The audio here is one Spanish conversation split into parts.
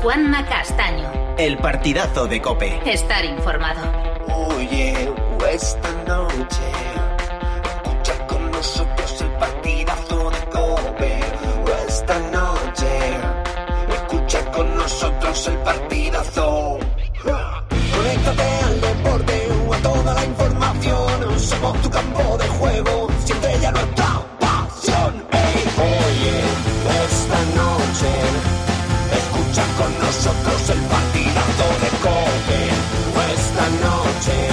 Juanma Castaño. El partidazo de COPE. Estar informado. Oye, esta noche escucha con nosotros el partidazo de COPE. Esta noche escucha con nosotros el partidazo. Conéctate al deporte o a toda la información. Somos tu campo de juego, siempre ya nuestra pasión. Hey, oye, esta noche escucha con nosotros el partidazo de COPE. Esta noche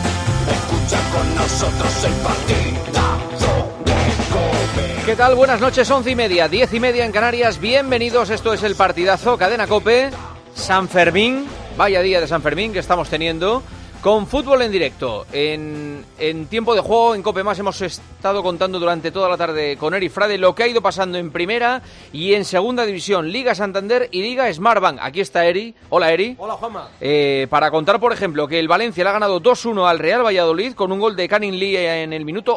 escucha con nosotros el partidazo de COPE. ¿Qué tal? Buenas noches, 11:30, 10:30 en Canarias. Bienvenidos, esto es el partidazo, Cadena COPE. San Fermín, vaya día de San Fermín que estamos teniendo, con fútbol en directo. En tiempo de juego, en COPE Más, hemos estado contando durante toda la tarde con Eri Frade lo que ha ido pasando en primera y en segunda división, Liga Santander y Liga Smartbank. Aquí está Eri. Hola, Eri. Hola, Juanma. Para contar, por ejemplo, que el Valencia le ha ganado 2-1 al Real Valladolid con un gol de Canning Lee en el minuto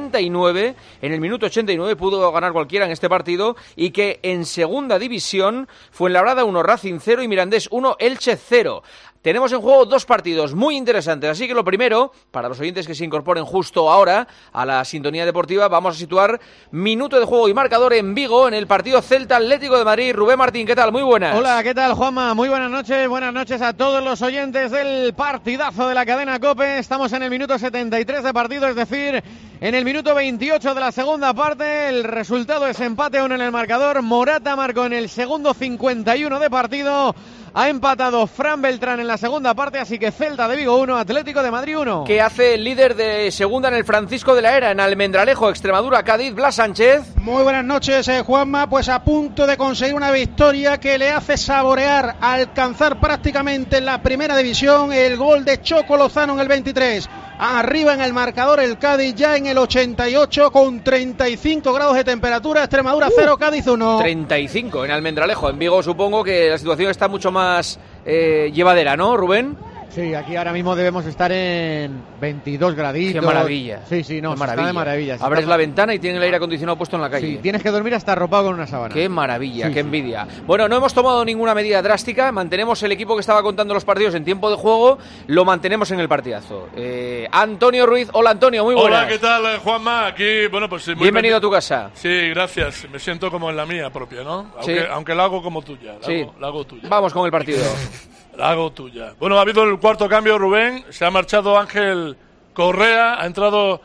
89. En el minuto 89 pudo ganar cualquiera en este partido, y que en segunda división, Fuenlabrada 1, Racing 0 y Mirandés 1, Elche 0. Tenemos en juego dos partidos muy interesantes, así que lo primero, para los oyentes que se incorporen justo ahora a la sintonía deportiva, vamos a situar minuto de juego y marcador en Vigo, en el partido Celta Atlético de Madrid. Rubén Martín, ¿qué tal? Muy buenas. Hola, ¿qué tal, Juanma? Muy buenas noches a todos los oyentes del partidazo de la cadena COPE. Estamos en el minuto 73 de partido, es decir, en el minuto 28 de la segunda parte. El resultado es empate aún en el marcador. Morata marcó en el segundo 51 de partido. Ha empatado Fran Beltrán en la segunda parte, así que Celta de Vigo 1, Atlético de Madrid 1. ¿Qué hace el líder de segunda en el Francisco de la Era, en Almendralejo, Extremadura, Cádiz, Blas Sánchez? Muy buenas noches, Juanma, pues a punto de conseguir una victoria que le hace saborear, alcanzar prácticamente en la primera división el gol de Choco Lozano en el 23. Arriba en el marcador el Cádiz ya en el 88 con 35 grados de temperatura. Extremadura 0, Cádiz 1. 35 en Almendralejo. En Vigo supongo que la situación está mucho más llevadera, ¿no, Rubén? Sí, aquí ahora mismo debemos estar en 22 graditos. ¡Qué maravilla! Sí, no, qué maravilla. Está de maravilla. Abres la ventana y tiene el aire acondicionado puesto en la calle. Sí, tienes que dormir hasta arropado con una sábana. ¡Qué maravilla! ¡Qué envidia! Bueno, no hemos tomado ninguna medida drástica. Mantenemos el equipo que estaba contando los partidos en tiempo de juego. Lo mantenemos en el partidazo. Antonio Ruiz. Hola, Antonio, muy buenas. Hola, ¿qué tal, Juanma? Aquí, bueno, pues muy bienvenido a tu casa. Sí, gracias. Me siento como en la mía propia, ¿no? Aunque la hago como tuya. La hago tuya. Vamos con el partido. La hago tuya. Bueno, ha habido el cuarto cambio, Rubén. Se ha marchado Ángel Correa. Ha entrado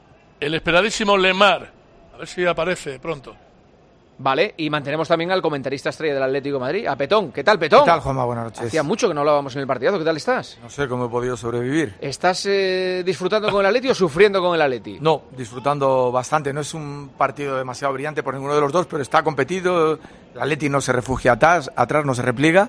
el esperadísimo Lemar. A ver si aparece pronto. Vale, y mantenemos también al comentarista estrella del Atlético de Madrid, a Petón. ¿Qué tal, Petón? ¿Qué tal, Juanma? Buenas noches. Hacía mucho que no hablábamos en el partidazo. ¿Qué tal estás? No sé cómo he podido sobrevivir. ¿Estás disfrutando con el Atleti o sufriendo con el Atleti? No, disfrutando bastante. No es un partido demasiado brillante por ninguno de los dos, pero está competido. El Atleti no se refugia atrás no se repliega.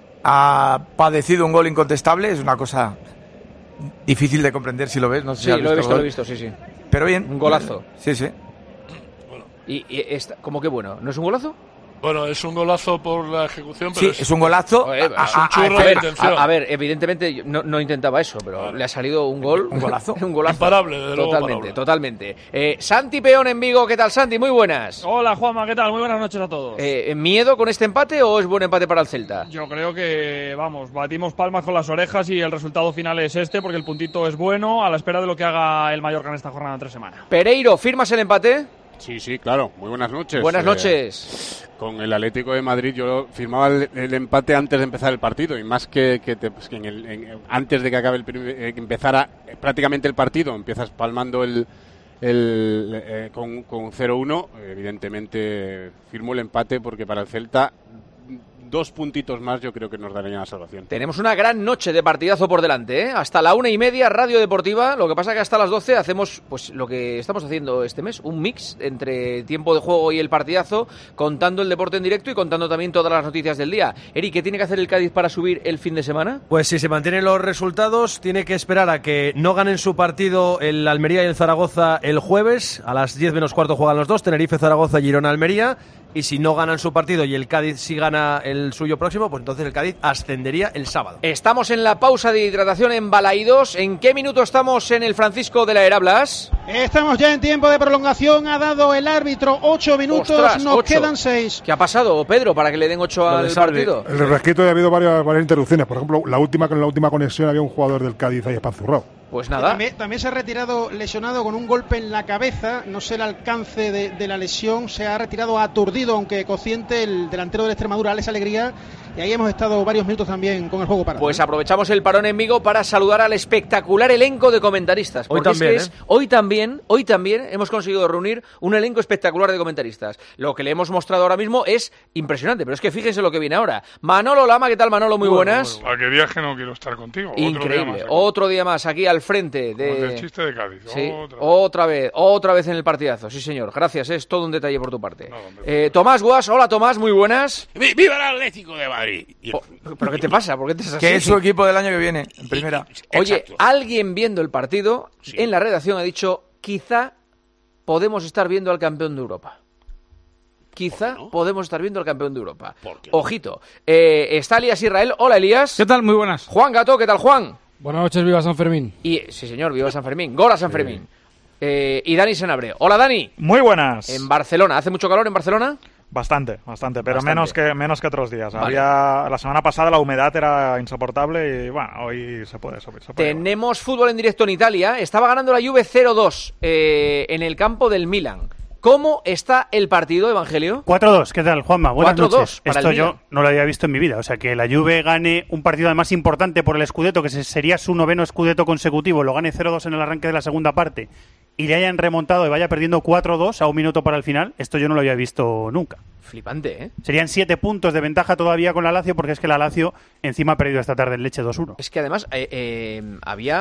Ha padecido un gol incontestable. Es una cosa difícil de comprender si lo ves. No sé sí, si lo he visto, sí. Pero bien. Un golazo. Sí. Bueno. ¿Y cómo que bueno? ¿No es un golazo? Bueno, es un golazo por la ejecución, pero sí, es un golazo. Es un churro de intención. A ver, evidentemente no intentaba eso, pero le ha salido un gol. Un golazo. Un golazo. Imparable, desde luego. Totalmente. Santi Peón en Vigo. ¿Qué tal, Santi? Muy buenas. Hola, Juanma, ¿qué tal? Muy buenas noches a todos. ¿Miedo con este empate o es buen empate para el Celta? Yo creo que, batimos palmas con las orejas y el resultado final es este, porque el puntito es bueno, a la espera de lo que haga el Mallorca en esta jornada de 3 semanas. Pereiro, ¿firmas el empate? Sí, claro. Muy buenas noches. Buenas noches. Con el Atlético de Madrid yo firmaba el empate antes de empezar el partido, y más que antes de que acabe empezara prácticamente el partido, empiezas palmando con 0-1, evidentemente firmo el empate, porque para el Celta 2 puntitos más yo creo que nos darían la salvación. Tenemos una gran noche de partidazo por delante, ¿eh? Hasta la 1:30 Radio Deportiva. Lo que pasa que hasta las 12 hacemos pues lo que estamos haciendo este mes, un mix entre tiempo de juego y el partidazo, contando el deporte en directo y contando también todas las noticias del día. Eri, ¿qué tiene que hacer el Cádiz para subir el fin de semana? Pues si se mantienen los resultados, tiene que esperar a que no ganen su partido el Almería y el Zaragoza el jueves. A las 10 menos cuarto juegan los dos, Tenerife, Zaragoza, Girona, Almería. y si no ganan su partido y el Cádiz sí gana el suyo próximo, pues entonces el Cádiz ascendería el sábado. Estamos en la pausa de hidratación en Balaídos. ¿En qué minuto estamos en el Francisco de la Era, Blas? Estamos ya en tiempo de prolongación. Ha dado el árbitro 8 minutos. Ostras, nos 8. quedan 6. ¿Qué ha pasado, Pedro, para que le den 8 al partido? El resquito ha habido varias interrupciones. Por ejemplo, la última conexión había un jugador del Cádiz ahí espanzurrado. Pues nada. También se ha retirado lesionado con un golpe en la cabeza. No sé el alcance de la lesión. Se ha retirado aturdido, aunque consciente, el delantero de Extremadura, Alex Alegría. Y ahí hemos estado varios minutos también con el juego parado. Pues aprovechamos el parón en Vigo para saludar al espectacular elenco de comentaristas. Hoy también, hoy también hemos conseguido reunir un elenco espectacular de comentaristas. Lo que le hemos mostrado ahora mismo es impresionante, pero es que fíjense lo que viene ahora. Manolo Lama, ¿qué tal, Manolo? Muy buenas. ¿A qué viaje no quiero estar contigo? Increíble. Otro día más aquí al frente del chiste de Cádiz. Sí, otra vez en el partidazo. Sí, señor. Gracias, es todo un detalle por tu parte. Tomás Guas, hola Tomás, muy buenas. ¡Viva el Atlético de Madrid! ¿Pero qué te pasa? ¿Por qué te estás así? Que es su equipo del año que viene, en primera. Oye, alguien viendo el partido en la redacción ha dicho, quizá podemos estar viendo al campeón de Europa. Podemos estar viendo al campeón de Europa. Ojito. Está Elías Israel. Hola, Elías. ¿Qué tal? Muy buenas. Juan Gato, ¿qué tal, Juan? Buenas noches, viva San Fermín. Sí, señor, viva San Fermín. Gol a San Fermín. Y Dani Senabre. Hola, Dani. Muy buenas. En Barcelona. ¿Hace mucho calor en Barcelona? Bastante, pero menos que otros días. Vale. La semana pasada la humedad era insoportable y bueno, hoy se puede subir. Tenemos fútbol en directo en Italia. Estaba ganando la Juve 0-2 en el campo del Milan. ¿Cómo está el partido, Evangelio? 4-2, ¿qué tal, Juanma? Buenas noches. Esto yo no lo había visto en mi vida. O sea, que la Juve gane un partido además importante por el Scudetto, que sería su 9º Scudetto consecutivo, lo gane 0-2 en el arranque de la segunda parte y le hayan remontado y vaya perdiendo 4-2 a un minuto para el final, esto yo no lo había visto nunca. Flipante, ¿eh? Serían 7 puntos de ventaja todavía con la Lazio, porque es que la Lazio encima ha perdido esta tarde en Lecce 2-1. Es que además había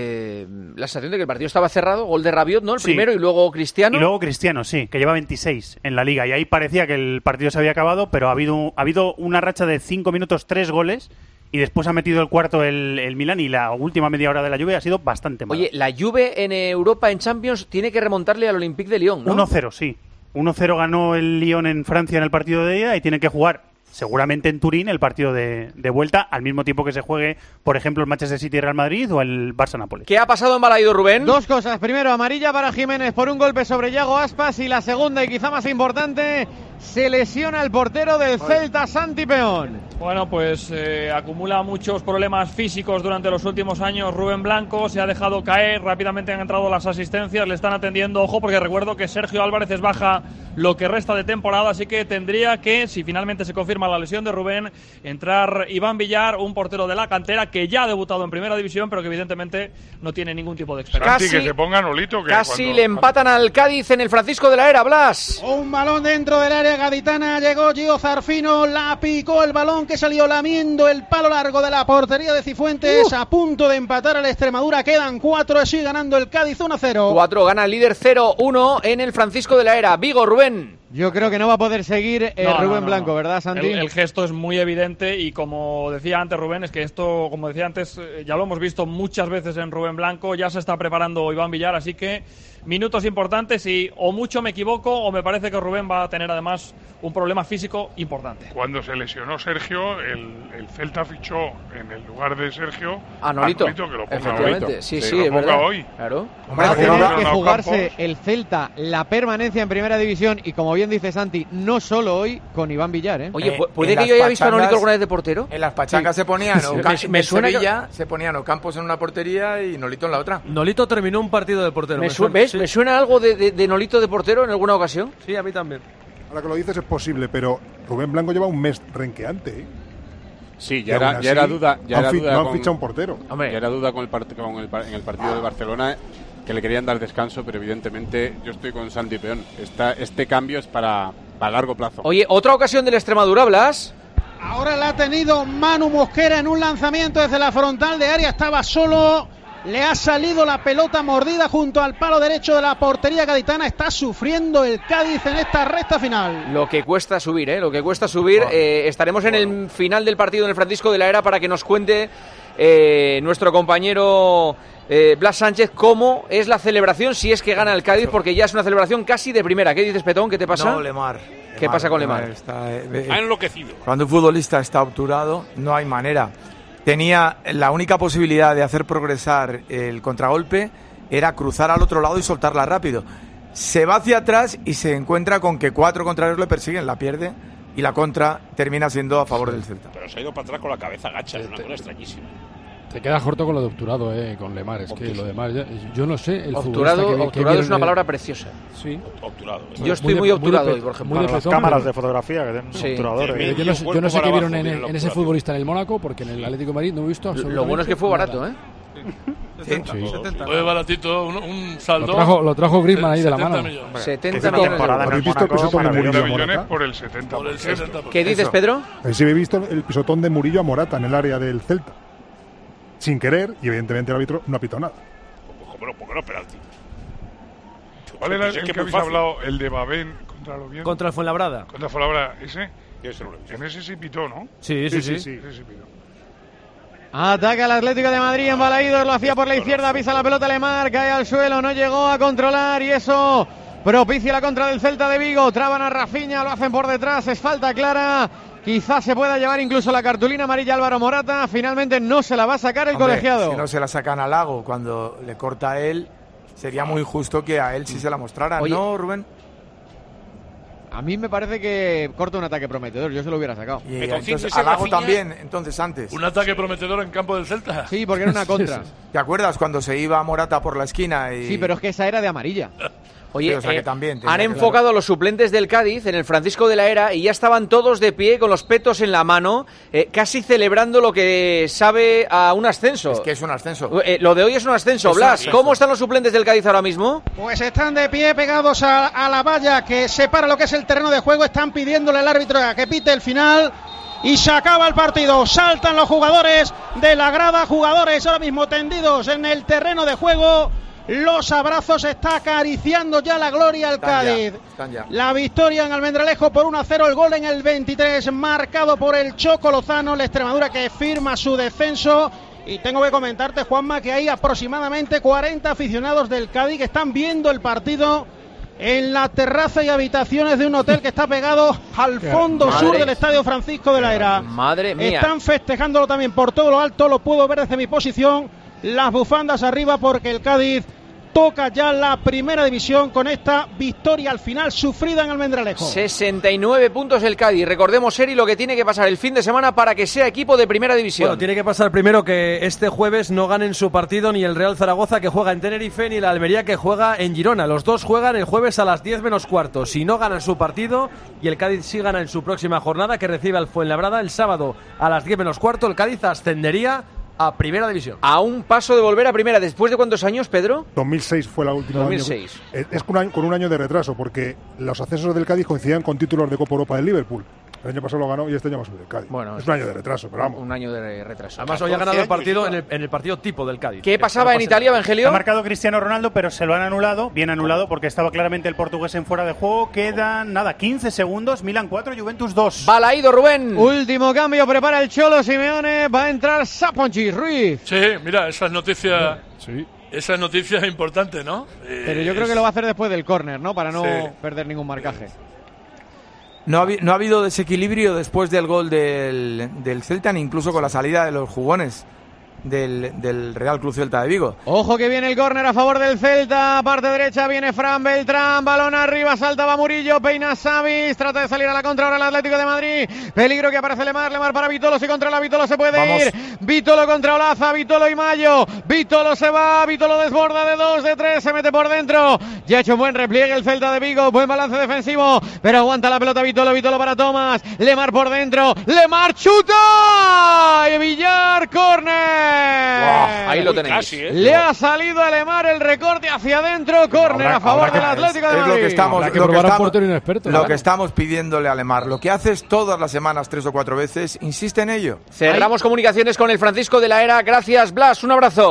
la sensación de que el partido estaba cerrado, gol de Rabiot, ¿no? El primero y luego Cristiano. Y luego Cristiano, sí, que lleva 26 en la Liga. Y ahí parecía que el partido se había acabado, pero ha habido una racha de 5 minutos, 3 goles. Y después ha metido el cuarto el Milan y la última media hora de la Juve ha sido bastante mala. Oye, la Juve en Europa, en Champions, tiene que remontarle al Olympique de Lyon, ¿no? 1-0, sí. 1-0 ganó el Lyon en Francia en el partido de ida y tiene que jugar seguramente en Turín el partido de vuelta al mismo tiempo que se juegue, por ejemplo, el Manchester City Real Madrid o el Barça-Nápoles. ¿Qué ha pasado en Balaídos, Rubén? Dos cosas. Primero, amarilla para Jiménez por un golpe sobre Yago Aspas, y la segunda y quizá más importante, se lesiona el portero del Celta, Santi Peón. Bueno, pues acumula muchos problemas físicos durante los últimos años Rubén Blanco, se ha dejado caer, rápidamente han entrado las asistencias, le están atendiendo, ojo, porque recuerdo que Sergio Álvarez es baja lo que resta de temporada, así que tendría que, si finalmente se confirma la lesión de Rubén, entrar Iván Villar, un portero de la cantera que ya ha debutado en primera división, pero que evidentemente no tiene ningún tipo de experiencia. Santi, que se ponga Nolito. Que casi le empatan al Cádiz en el Francisco de la Era, Blas. Un balón dentro del área gaditana, llegó Gio Zarfino, la picó el balón que salió lamiendo el palo largo de la portería de Cifuentes, a punto de empatar al Extremadura, quedan 4, sigue ganando el Cádiz 1-0. 4, gana el líder 0-1 en el Francisco de la Era. Vigo, Rubén. Yo creo que no va a poder seguir Rubén Blanco, ¿verdad, Santi? El gesto es muy evidente y como decía antes Rubén, es que esto, como decía antes, ya lo hemos visto muchas veces en Rubén Blanco, ya se está preparando Iván Villar, así que minutos importantes y o mucho me equivoco o me parece que Rubén va a tener además un problema físico importante. Cuando se lesionó Sergio, el Celta fichó en el lugar de Sergio a Nolito, que lo ponga efectivamente, hoy. sí, lo ponga verdad. Hoy. Claro. Va a tener que jugarse el Celta la permanencia en primera división y, como bien dice Santi, no solo hoy con Iván Villar, ¿eh? Oye, ¿puede que yo haya visto a Nolito alguna vez de portero? En las pachangas se ponían, me suena Sevilla se ponían Ocampos en una portería y Nolito en la otra. Nolito terminó un partido de portero. ¿Me suena algo de Nolito de portero en alguna ocasión? Sí, a mí también. Ahora que lo dices es posible, pero Rubén Blanco lleva un mes renqueante, ¿eh? Sí, ya era duda. No han fichado un portero. Hombre. Ya era duda en el partido de Barcelona, que le querían dar descanso, pero evidentemente yo estoy con Santi Peón. Este cambio es para largo plazo. Oye, otra ocasión del Extremadura, Blas. Ahora la ha tenido Manu Mosquera en un lanzamiento desde la frontal de área, estaba solo, le ha salido la pelota mordida junto al palo derecho de la portería gaditana, está sufriendo el Cádiz en esta recta final. Lo que cuesta subir, lo que cuesta subir. Estaremos en el final del partido en el Francisco de la Era para que nos cuente nuestro compañero Blas Sánchez cómo es la celebración si es que gana el Cádiz, porque ya es una celebración casi de primera. ¿Qué dices, Petón? ¿Qué te pasa? No, Lemar. ¿Qué pasa con Lemar? Ha enloquecido. Cuando un futbolista está obturado, no hay manera. Tenía la única posibilidad de hacer progresar el contragolpe era cruzar al otro lado y soltarla rápido. Se va hacia atrás y se encuentra con que 4 contrarios le persiguen, la pierde y la contra termina siendo a favor del Celta. Pero se ha ido para atrás con la cabeza gacha, es una cosa extrañísima. Te quedas corto con lo de obturado, con Lemar. Es que lo demás, yo no sé. El obturado es una palabra preciosa. Sí. Obturado. Yo estoy muy obturado hoy, por ejemplo. Para las cámaras de fotografía que tienen obturadores. Yo no sé qué vieron en ese futbolista en el Mónaco, porque en el Atlético de Madrid no he visto absolutamente. Lo bueno es que fue barato, ¿eh? 70. Fue baratito, un saldo. Lo trajo Griezmann ahí de la mano. 70 millones. ¿Habéis visto el pisotón de Murillo a millones Morata? por el 70%. ¿Qué dices, Pedro? Sí, he visto el pisotón de Murillo a Morata en el área del Celta. Sin querer, y evidentemente el árbitro no ha pitado nada. ¿Por qué no penalti? ¿Cuál era el que habéis hablado? El de Babén contra los Oviedo. Contra el Fuenlabrada. Contra el Fuenlabrada, ¿ese? En ese sí pitó, ¿no? Sí. Ese sí pitó. Ataca el Atlético de Madrid en Balaídos, lo hacía por la izquierda, pisa la pelota Lemar, cae al suelo, no llegó a controlar y eso propicia la contra del Celta de Vigo. Traban a Rafinha, lo hacen por detrás, es falta clara. Quizás se pueda llevar incluso la cartulina amarilla Álvaro Morata. Finalmente no se la va a sacar el colegiado. Si no se la sacan a Lago cuando le corta a él, sería muy justo que a él sí se la mostraran. Oye, ¿no, Rubén? A mí me parece que corta un ataque prometedor, yo se lo hubiera sacado. Y entonces, a Lago también, entonces antes. ¿Un ataque prometedor en campo del Celta? Sí, porque era una contra. ¿Te acuerdas cuando se iba Morata por la esquina? Sí, pero es que esa era de amarilla. Oye, sí, o sea que también han enfocado a los suplentes del Cádiz en el Francisco de la Era y ya estaban todos de pie con los petos en la mano, casi celebrando lo que sabe a un ascenso. Es que es un ascenso. Lo de hoy es un ascenso. Blas, ¿cómo están los suplentes del Cádiz ahora mismo? Pues están de pie pegados a la valla que separa lo que es el terreno de juego. Están pidiéndole al árbitro a que pite el final. Y se acaba el partido. Saltan los jugadores de la grada, jugadores ahora mismo tendidos en el terreno de juego. Los abrazos, está acariciando ya la gloria al Cádiz. La victoria en Almendralejo por 1-0, el gol en el 23, marcado por el Choco Lozano, la Extremadura que firma su descenso. Y tengo que comentarte, Juanma, que hay aproximadamente 40 aficionados del Cádiz que están viendo el partido en la terraza y habitaciones de un hotel que está pegado al fondo sur del Estadio Francisco de la Era. Madre mía. Están festejándolo también por todo lo alto, lo puedo ver desde mi posición. Las bufandas arriba porque el Cádiz toca ya la primera división con esta victoria al final sufrida en Almendralejo. 69 puntos el Cádiz. Recordemos, Eri, lo que tiene que pasar el fin de semana para que sea equipo de primera división. Bueno, tiene que pasar primero que este jueves no ganen su partido ni el Real Zaragoza, que juega en Tenerife, ni la Almería, que juega en Girona. Los dos juegan el jueves a las 10 menos cuarto. Si no ganan su partido y el Cádiz sí gana en su próxima jornada, que recibe al Fuenlabrada el sábado a las 10 menos cuarto, el Cádiz ascendería a primera división. A un paso de volver a primera. ¿Después de cuántos años, Pedro? 2006 fue la última. 2006. Es con un año de retraso, porque los ascensos del Cádiz coincidían con títulos de Copa Europa del Liverpool. El año pasado lo ganó y este año va a subir el Cádiz. Bueno, es un año de retraso, pero vamos. Un año de retraso. Además, hoy ha ganado el partido en el partido tipo del Cádiz. ¿Qué pasaba en Italia, Evangelio? Ha marcado Cristiano Ronaldo, pero se lo han anulado. Bien anulado, porque estaba claramente el portugués en fuera de juego. Quedan, 15 segundos. Milan 4, Juventus 2. Balaído, Rubén. Último cambio, prepara el Cholo Simeone. Va a entrar Saponchi Ruiz. Sí, mira, esas noticias... Sí. Esa es noticia importante, ¿no? Pero yo creo que lo va a hacer después del córner, ¿no? Para no perder ningún marcaje. No ha habido desequilibrio después del gol del Celta, ni incluso con la salida de los jugones del Real Club Celta de Vigo. Ojo que viene el córner a favor del Celta, parte derecha viene Fran Beltrán, balón arriba, saltaba Murillo, peina Savic, trata de salir a la contra ahora el Atlético de Madrid, peligro que aparece Lemar para Vitolo, si controla Vitolo se puede ir, Vitolo contra Olaza, Vitolo y Mayo, Vitolo se va, Vitolo desborda de 2, de 3, se mete por dentro, ya ha hecho un buen repliegue el Celta de Vigo, buen balance defensivo, pero aguanta la pelota Vitolo para Tomás, Lemar por dentro, Lemar chuta, y Villar, córner. Ahí lo tenéis. Casi, Le ha salido a Lemar el recorte hacia adentro, córner a favor del Atlético de Madrid. Lo que estamos pidiéndole a Lemar, lo que haces todas las semanas 3 o 4 veces, insiste en ello. Cerramos comunicaciones con el Francisco de la Era. Gracias, Blas, un abrazo.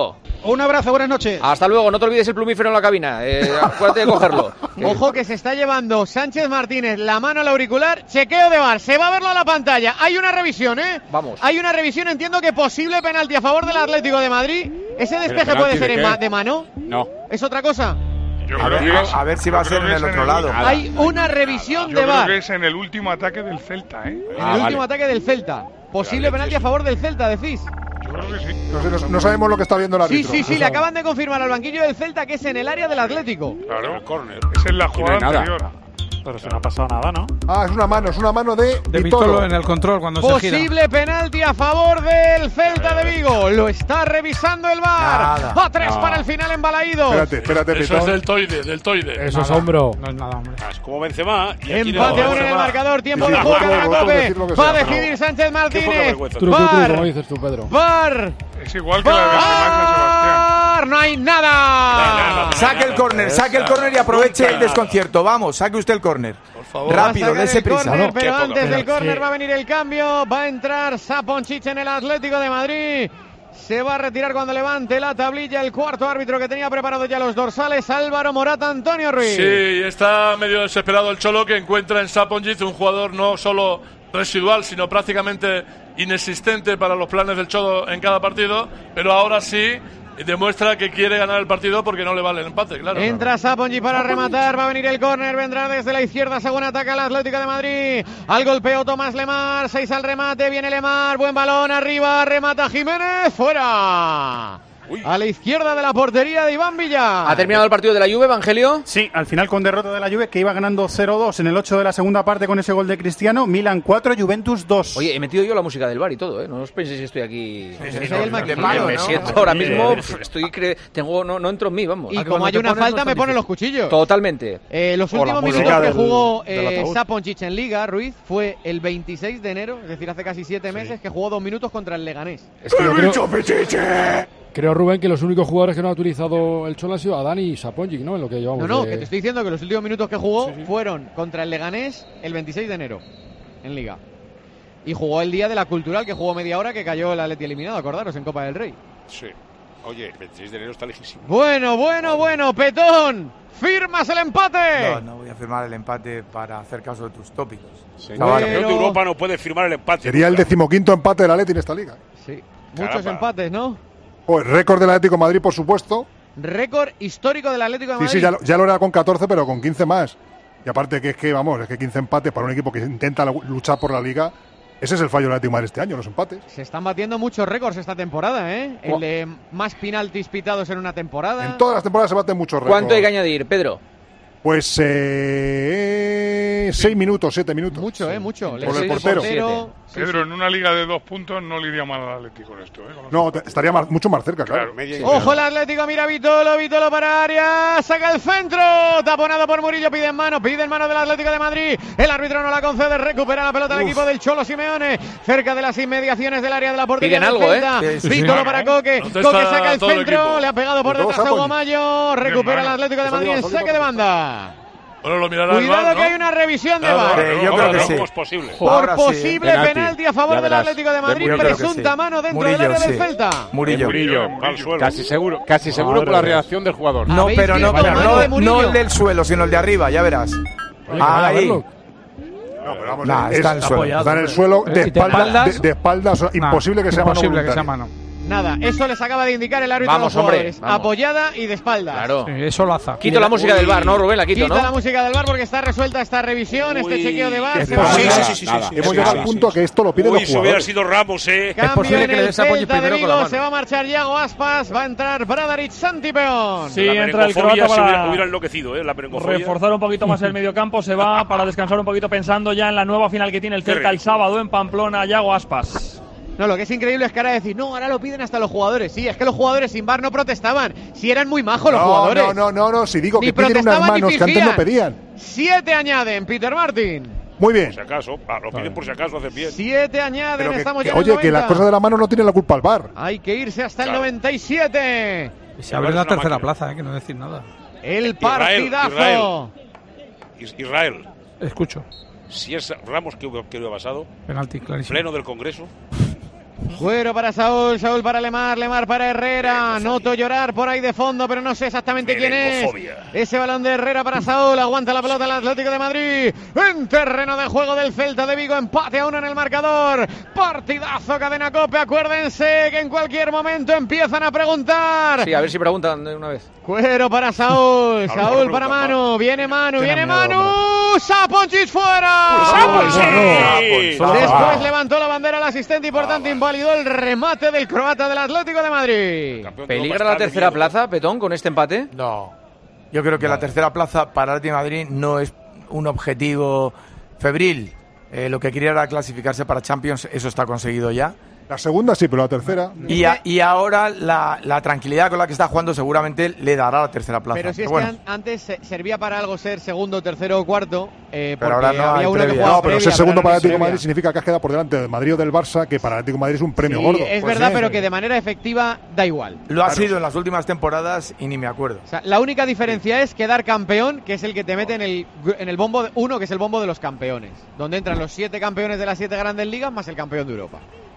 Un abrazo, buenas noches. Hasta luego, no te olvides el plumífero en la cabina. Acuérdate de cogerlo. Ojo que se está llevando Sánchez Martínez la mano al auricular. Chequeo de VAR, se va a verlo a la pantalla. Hay una revisión, ¿eh? Vamos. Hay una revisión, entiendo que posible penalti a favor del Atlético de Madrid. ¿Ese despeje puede ser de mano? No. ¿Es otra cosa? A ver si va a ser en el otro lado. Hay una revisión de Yo VAR. creo que es en el último ataque del Celta, ¿eh? En el último ataque del Celta. Posible penalti a favor del Celta, decís. Yo creo que sí. No sabemos lo que está viendo el árbitro. Sí, le acaban de confirmar al banquillo del Celta que es en el área del Atlético. Claro, es en la jugada anterior. Pero si no ha pasado nada, ¿no? Ah, es una mano de Vitolo en el control cuando se gira. Posible penalti a favor del Celta de Vigo. Lo está revisando el VAR. A 3 para el final en Balaídos. Espérate, Eso es deltoide. Eso es hombro. No es nada, hombre. Es como Benzema. Empate ahora en el marcador. Tiempo de juego de la COPE. Va a decidir Sánchez Martínez. Truco, como dices tú, Pedro. VAR. Es igual que la de Benzema San Sebastián. No hay nada. Saque el córner y aproveche el desconcierto. Vamos, saque usted el córner. Por favor. Rápido, dése prisa. Córner, pero antes del córner va a venir el cambio. Va a entrar Saponchich en el Atlético de Madrid. Se va a retirar cuando levante la tablilla el cuarto árbitro que tenía preparado ya los dorsales, Álvaro Morata, Antonio Ruiz. Sí, está medio desesperado el Cholo, que encuentra en Saponjic un jugador no solo residual, sino prácticamente inexistente para los planes del Cholo en cada partido, pero ahora sí demuestra que quiere ganar el partido porque no le vale el empate, claro. Entra Saponji para rematar, va a venir el córner, vendrá desde la izquierda, según ataca el Atlético de Madrid. Al golpeo Tomás Lemar, 6 al remate, viene Lemar, buen balón arriba, remata Jiménez, fuera. A la izquierda de la portería de Iván Villar. ¿Ha terminado el partido de la Juve, Evangelio? Sí, al final con derrota de la Juve, que iba ganando 0-2 en el 8 de la segunda parte con ese gol de Cristiano. Milan 4, Juventus 2. Oye, he metido yo la música del bar y todo, ¿eh? No os penséis que estoy aquí. Me siento ahora mismo, no entro en mí, vamos. Y como hay una falta, me ponen los cuchillos. Totalmente. Los últimos minutos que jugó Saponjic en Liga, Ruiz, fue el 26 de enero, es decir, hace casi 7 meses, que jugó 2 minutos contra el Leganés. Es que creo, Rubén, que los únicos jugadores que no ha utilizado el Cholo han sido Adán y Saponjic, ¿no? En lo que llevamos. No, que te estoy diciendo que los últimos minutos que jugó fueron contra el Leganés el 26 de enero en Liga. Y jugó el día de la Cultural, que jugó media hora, que cayó el Atleti eliminado, acordaros, en Copa del Rey. Sí. Oye, el 26 de enero está lejísimo. Bueno, Petón. ¿Firmas el empate? No voy a firmar el empate para hacer caso de tus tópicos. Sí. Pero creo que Europa no puede firmar el empate. Sería el 15º empate del Atleti en esta liga. Sí, muchos empates, ¿no? Pues récord del Atlético de Madrid, por supuesto. Récord histórico del Atlético de Madrid. Sí, ya lo era con 14, pero con 15 más. Y aparte que es que 15 empates para un equipo que intenta luchar por la liga, ese es el fallo del Atlético de Madrid este año, los empates. Se están batiendo muchos récords esta temporada, ¿eh? El de más penaltis pitados en una temporada. En todas las temporadas se baten muchos récords. ¿Cuánto hay que añadir, Pedro? Pues 6 minutos, 7 minutos. Mucho, mucho. Por el portero. Pedro, en una liga de 2 puntos no le iría mal al Atlético en esto, ¿eh? No, estaría mucho más cerca, claro. Ojo el Atlético, mira Vitolo para área, saca el centro, taponado por Murillo, pide en mano del Atlético de Madrid. El árbitro no la concede, recupera la pelota el equipo del Cholo Simeone, cerca de las inmediaciones del área de la portería. Piden algo, Vitolo para Coque, Coque saca el centro, le ha pegado por detrás a Hugo Mayo, recupera el Atlético de Madrid en saque de banda. Bueno, lo mirará Cuidado el VAR, ¿no? que hay una revisión de VAR. Yo creo que sí. Por posible penalti a favor del Atlético de Madrid, presunta mano dentro del área del Celta. Murillo, casi seguro por la reacción del jugador. No, pero no el del suelo, sino el de arriba, ya verás. Ahí. Está en el suelo. Está en el suelo de espaldas. Imposible que sea mano. Nada, eso les acaba de indicar el árbitro de los jugadores. Apoyada y de espaldas. Claro. Eso lo hace. Quito la música del VAR, ¿no, Rubén? La quito, ¿no? Quita la música del VAR porque está resuelta esta revisión, este chequeo de VAR. Sí. Hemos llegado al punto que esto lo piden los jugadores. Hubiera sido Ramos, Es posible que le des apoyo primero con la mano. Se va a marchar Iago Aspas, va a entrar Bradaric Santipeón. Sí, entra el croata para hubiera enloquecido, la reforzar un poquito más el mediocampo. Se va para descansar un poquito pensando ya en la nueva final que tiene el Celta el sábado en Pamplona, Iago Aspas. No, lo que es increíble es que ahora decir, no, ahora lo piden hasta los jugadores. Sí, es que los jugadores sin VAR no protestaban. Si eran muy majos los jugadores. No, si digo ni que piden unas manos que antes no pedían. 7 añaden, Peter Martin. Muy bien. Por si acaso, lo piden por si acaso, hacen bien. 7 añaden, estamos ya en el 90. Oye, que las cosas de la mano no tienen la culpa al VAR. Hay que irse hasta el 97. Y se abre la tercera plaza, que no decir nada. El partidazo. Israel. Escucho. Si es Ramos, ¿qué hubiera pasado? Penalti, clarísimo. Pleno del Congreso. Cuero para Saúl, Saúl para Lemar, Lemar para Herrera. Noto llorar por ahí de fondo, pero no sé exactamente quién es. Ese balón de Herrera para Saúl, aguanta la pelota el Atlético de Madrid. En terreno de juego del Celta de Vigo, empate a 1 en el marcador. Partidazo, Cadena COPE, acuérdense que en cualquier momento empiezan a preguntar. Sí, a ver si preguntan de una vez. Cuero para Saúl, Saúl para Manu, viene Manu, Saponjic fuera. Después levantó la bandera el asistente y por tanto invalidó el remate del croata del Atlético de Madrid. ¿Peligra la tercera plaza, Petón, con este empate? No. Yo creo que la tercera plaza para el Atlético de Madrid no es un objetivo febril. Lo que quería era clasificarse para Champions, eso está conseguido ya. La segunda sí, pero la tercera... Y ahora la tranquilidad con la que está jugando seguramente le dará la tercera plaza. Pero si es que antes servía para algo ser segundo, tercero o cuarto, pero ahora no había hay uno que previa. jugaba pero previa, ser segundo para el Atlético de previa. Madrid significa que has quedado por delante del Madrid o del Barça, que para el Atlético de Madrid es un premio Sí, gordo. es Pues verdad, sí. pero que de manera efectiva da igual. Lo ha sido en las últimas temporadas y ni me acuerdo. O sea, la única diferencia es quedar campeón, que es el que te mete en el bombo 1, que es el bombo de los campeones, donde entran los 7 campeones de las 7 grandes ligas más el campeón de Europa.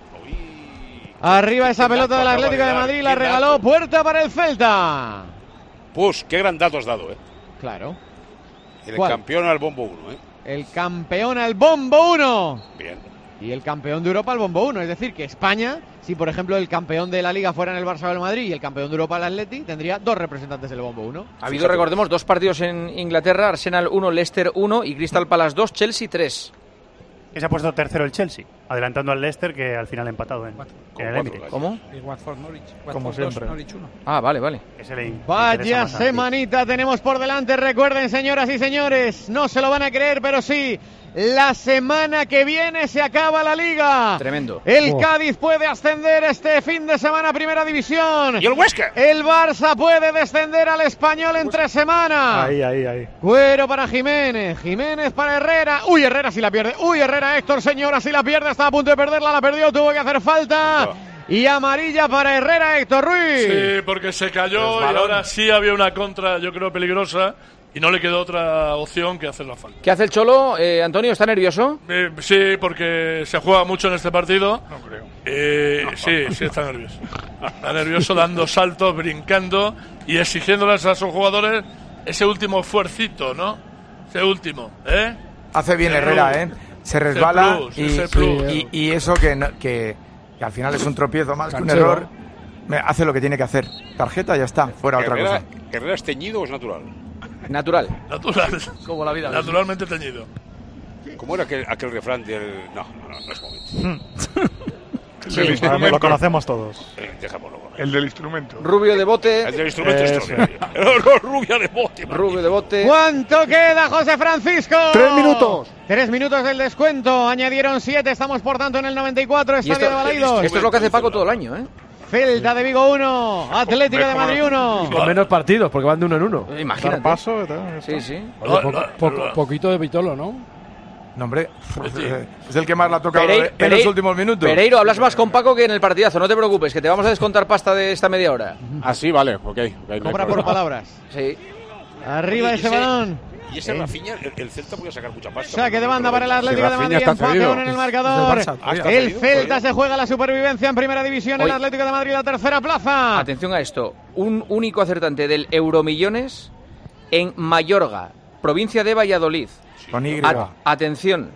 Arriba esa pelota del Atlético de Madrid, la regaló Puerta para el Celta. Pues qué gran dato has dado, Claro. El ¿Cuál? campeón al bombo 1, El campeón al bombo 1. Bien. Y el campeón de Europa al bombo 1. Es decir, que España, si por ejemplo el campeón de la Liga fuera en el Barça o el Madrid y el campeón de Europa el Atleti, tendría 2 representantes del bombo 1. Ha habido, recordemos, 2 partidos en Inglaterra, Arsenal 1, Leicester 1 y Crystal Palace 2, Chelsea 3. Que se ha puesto tercero el Chelsea, adelantando al Leicester, que al final ha empatado en el Emirates. ¿Cómo? Y Watford Norwich. Como siempre. Norwich 1. Ah, vale. Vaya semanita tenemos por delante. Recuerden, señoras y señores, no se lo van a creer, pero sí, la semana que viene se acaba la Liga. Tremendo. El Cádiz puede ascender este fin de semana a Primera División. ¿Y el Huesca? El Barça puede descender al Español entre semana. Ahí. Cuero para Jiménez, Jiménez para Herrera. Uy, Herrera si la pierde. Uy, Herrera, Héctor, señora, si la pierde. Está a punto de perderla, la perdió, tuvo que hacer falta. Y amarilla para Herrera, Héctor Ruiz. Sí, porque se cayó y ahora sí había una contra, yo creo, peligrosa. Y no le quedó otra opción que hacer la falta. ¿Qué hace el Cholo? Antonio, ¿está nervioso? Sí, porque se juega mucho en este partido. No creo. Sí, está nervioso. Está nervioso dando saltos, brincando y exigiéndoles a sus jugadores ese último esfuercito, ¿no? Ese último, Hace bien Herrera, Se resbala y eso que al final es un tropiezo más que un error. Hace lo que tiene que hacer. Tarjeta, ya está. Fuera otra cosa. ¿Herrera es teñido o es natural? Natural. Como la vida. Naturalmente teñido. ¿Cómo era aquel refrán del...? No es momento. Lo conocemos todos. Dejémoslo. El del instrumento. Rubio de bote. El del instrumento Rubio de bote. Rubio de bote. ¿Cuánto queda, José Francisco? 3 minutos. 3 minutos del descuento. Añadieron 7. Estamos, por tanto, en el 94. Estadio de Balaidos. Esto es lo que hace Paco todo el año, Celta de Vigo 1, Atlético de Madrid 1. Con menos partidos, porque van de 1 en 1. Imagínate. Paso, sí. Oye, poquito de Vitolo, ¿no? No, hombre, es el que más la ha tocado en los últimos minutos. Pereiro, hablas más con Paco que en el partidazo, no te preocupes, que te vamos a descontar pasta de esta media hora. Ah, sí, vale, ok. Cobra por palabras. Sí. Arriba ese balón. Y ese Rafinha, el Celta puede sacar mucha pasta. Saque de banda para el Atlético de Madrid, empate en el marcador. El Celta se juega la supervivencia en Primera División, el Atlético de Madrid la tercera plaza. Atención a esto, un único acertante del Euromillones en Mayorga, provincia de Valladolid. Con Y. Atención,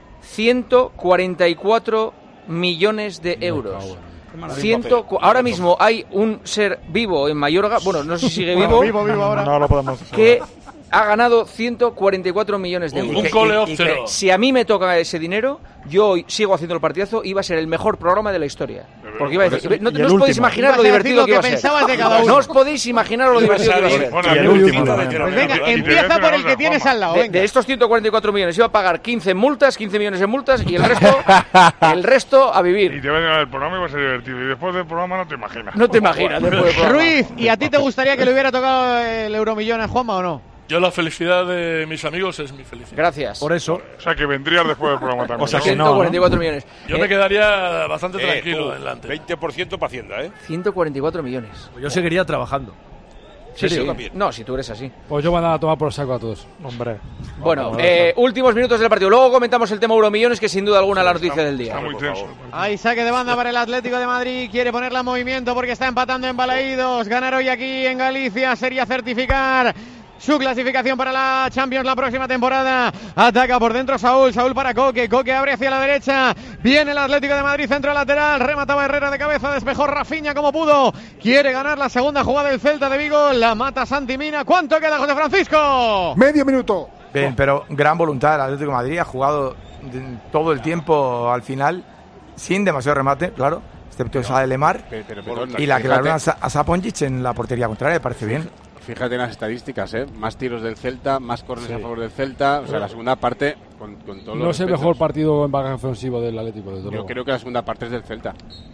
144 millones de euros. Ahora mismo hay un ser vivo en Mayorga, bueno, no sé si sigue vivo, vivo ahora. No lo podemos que ha ganado 144 millones de euros. Un coleóptero. Si a mí me toca ese dinero, yo hoy sigo haciendo el partidazo, iba a ser el mejor programa de la historia. Porque iba a decir, no os podéis imaginar lo divertido que iba a ser. No os podéis imaginar lo divertido que iba a ser. Pues venga, empieza por el que tienes al lado. De estos 144 millones iba a pagar 15 millones en multas y el resto a vivir. Y te va a llegar el programa y va a ser divertido. Y después del programa no te imaginas. No te imaginas después del programa. Ruiz, ¿y a ti te gustaría que le hubiera tocado el Euromillón a Juanma o no? Yo la felicidad de mis amigos es mi felicidad. Gracias. Por eso. O sea, que vendrías después del programa también. O sea, que 144 millones. Yo me quedaría bastante tranquilo tú, adelante. 20% para Hacienda, 144 millones. Yo seguiría trabajando. Sí, ¿En serio? sí. también. No, si tú eres así. Pues yo mandaba a tomar por saco a todos. Hombre. Bueno, últimos minutos del partido. Luego comentamos el tema Euromillones, que sin duda alguna la noticia del día. Está muy tenso. Hay saque de banda para el Atlético de Madrid. Quiere ponerla en movimiento porque está empatando en Balaídos. Ganar hoy aquí en Galicia sería certificar su clasificación para la Champions la próxima temporada. Ataca por dentro Saúl para Coque. Coque abre hacia la derecha. Viene el Atlético de Madrid, centro lateral. Remataba Herrera de cabeza, despejó Rafinha como pudo. Quiere ganar la segunda jugada del Celta de Vigo. La mata Santi Mina. ¿Cuánto queda, José Francisco? Medio minuto. Bien, pero gran voluntad del Atlético de Madrid. Ha jugado todo el tiempo al final, sin demasiado remate, claro, excepto esa de Lemar. Y la que la a Saponjic en la portería contraria, me parece bien. Fíjate en las estadísticas, más tiros del Celta, más córneres a favor del Celta. O sea, la segunda parte, con todos los No es el respetos, mejor partido en bagaje ofensivo del Atlético, desde Yo luego. creo que la segunda parte es del Celta.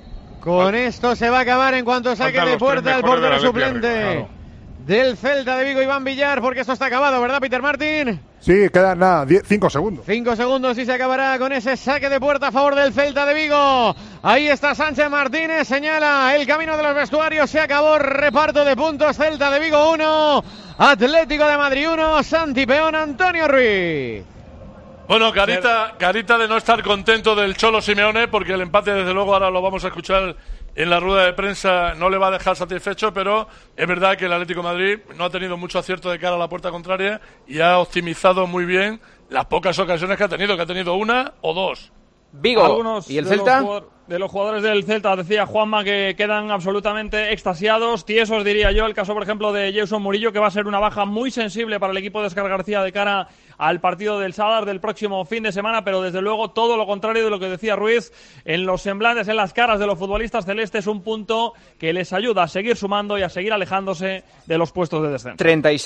Con esto se va a acabar en cuanto saque de puerta el portero suplente del Celta de Vigo, Iván Villar, porque esto está acabado, ¿verdad, Peter Martín? Sí, quedan nada, 5 segundos. 5 segundos y se acabará con ese saque de puerta a favor del Celta de Vigo. Ahí está Sánchez Martínez, señala el camino de los vestuarios, se acabó, reparto de puntos, Celta de Vigo 1, Atlético de Madrid 1, Santi Peón, Antonio Ruiz. Bueno, carita de no estar contento del Cholo Simeone, porque el empate, desde luego, ahora lo vamos a escuchar en la rueda de prensa, no le va a dejar satisfecho, pero es verdad que el Atlético de Madrid no ha tenido mucho acierto de cara a la puerta contraria y ha optimizado muy bien las pocas ocasiones que ha tenido una o dos. Vigo. Algunos ¿Y el Celta? De los jugadores del Celta, decía Juanma, que quedan absolutamente extasiados, tiesos, diría yo. El caso, por ejemplo, de Jason Murillo, que va a ser una baja muy sensible para el equipo de Óscar García de cara al partido del Sadar del próximo fin de semana, pero desde luego todo lo contrario de lo que decía Ruiz, en los semblantes, en las caras de los futbolistas celestes, un punto que les ayuda a seguir sumando y a seguir alejándose de los puestos de descenso.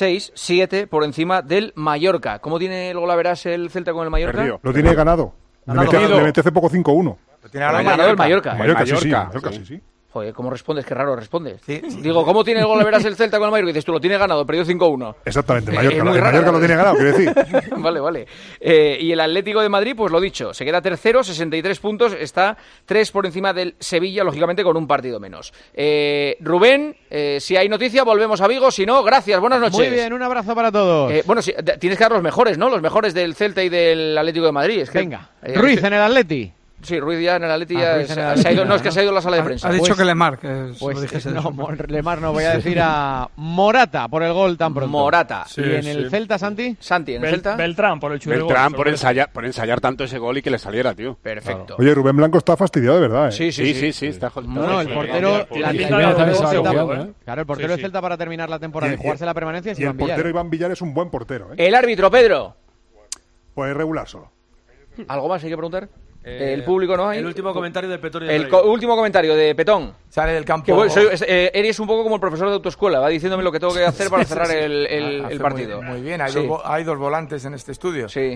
36-7 por encima del Mallorca. ¿Cómo tiene el golaveras el Celta con el Mallorca? Perdió. Lo tiene ganado. Le metió hace poco 5-1. Ha ganado el Mallorca. Mallorca, sí. Joder, ¿cómo respondes? Qué raro respondes. Sí. Digo, ¿cómo tiene el golaveras el Celta con el Mallorca? Y dices, tú lo tienes ganado, perdió 5-1. Exactamente, el Mallorca lo tiene ganado, quiero decir. Vale. Y el Atlético de Madrid, pues lo dicho, se queda tercero, 63 puntos, está 3 por encima del Sevilla, lógicamente con un partido menos. Rubén, si hay noticia, volvemos a Vigo, si no, gracias, buenas noches. Muy bien, un abrazo para todos. Bueno, sí, tienes que dar los mejores, ¿no? Los mejores del Celta y del Atlético de Madrid. Es que, venga, Ruiz en el Atleti. Sí, Ruiz ya en el Atleti se ha ido, no es que se ha ido a la sala de prensa. Ha dicho que Lemar, Lemar no, voy a decir a Morata por el gol tan pronto. Morata. Sí, ¿y en el Celta, Santi? Santi, en el Celta. Beltrán por el chute. Beltrán por ensayar tanto ese gol y que le saliera, tío. Perfecto. Claro. Oye, Rubén Blanco está fastidiado de verdad, ¿eh? Sí, está No, el portero... Claro, el portero del Celta para terminar la temporada y jugarse la permanencia es Iván Villar. Y el portero Iván Villar es un buen portero, ¿eh? El árbitro, Pedro. Pues regular solo. ¿Algo más hay que preguntar? El público no hay. El último comentario de Petón. Último comentario de Petón. Sale del campo. Eres un poco como el profesor de autoescuela, va diciéndome lo que tengo que hacer para cerrar el partido. Muy bien, hay dos volantes en este estudio. Sí.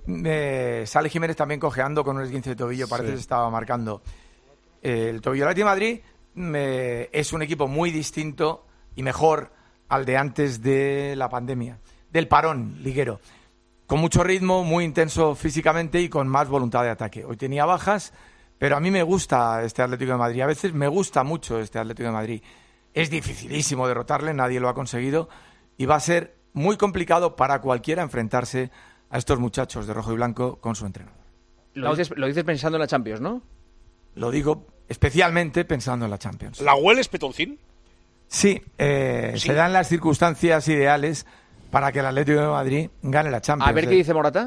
Sale Jiménez también cojeando con un esguince de tobillo, parece que se estaba marcando el tobillo. El Atlético de Madrid es un equipo muy distinto y mejor al de antes de la pandemia, del parón liguero. Con mucho ritmo, muy intenso físicamente y con más voluntad de ataque. Hoy tenía bajas, pero a mí me gusta este Atlético de Madrid. A veces me gusta mucho este Atlético de Madrid. Es dificilísimo derrotarle, nadie lo ha conseguido. Y va a ser muy complicado para cualquiera enfrentarse a estos muchachos de rojo y blanco con su entrenador. Lo dices pensando en la Champions, ¿no? Lo digo especialmente pensando en la Champions. ¿La hueles, Petoncín? Sí, se dan las circunstancias ideales para que el Atlético de Madrid gane la Champions. A ver qué dice Morata.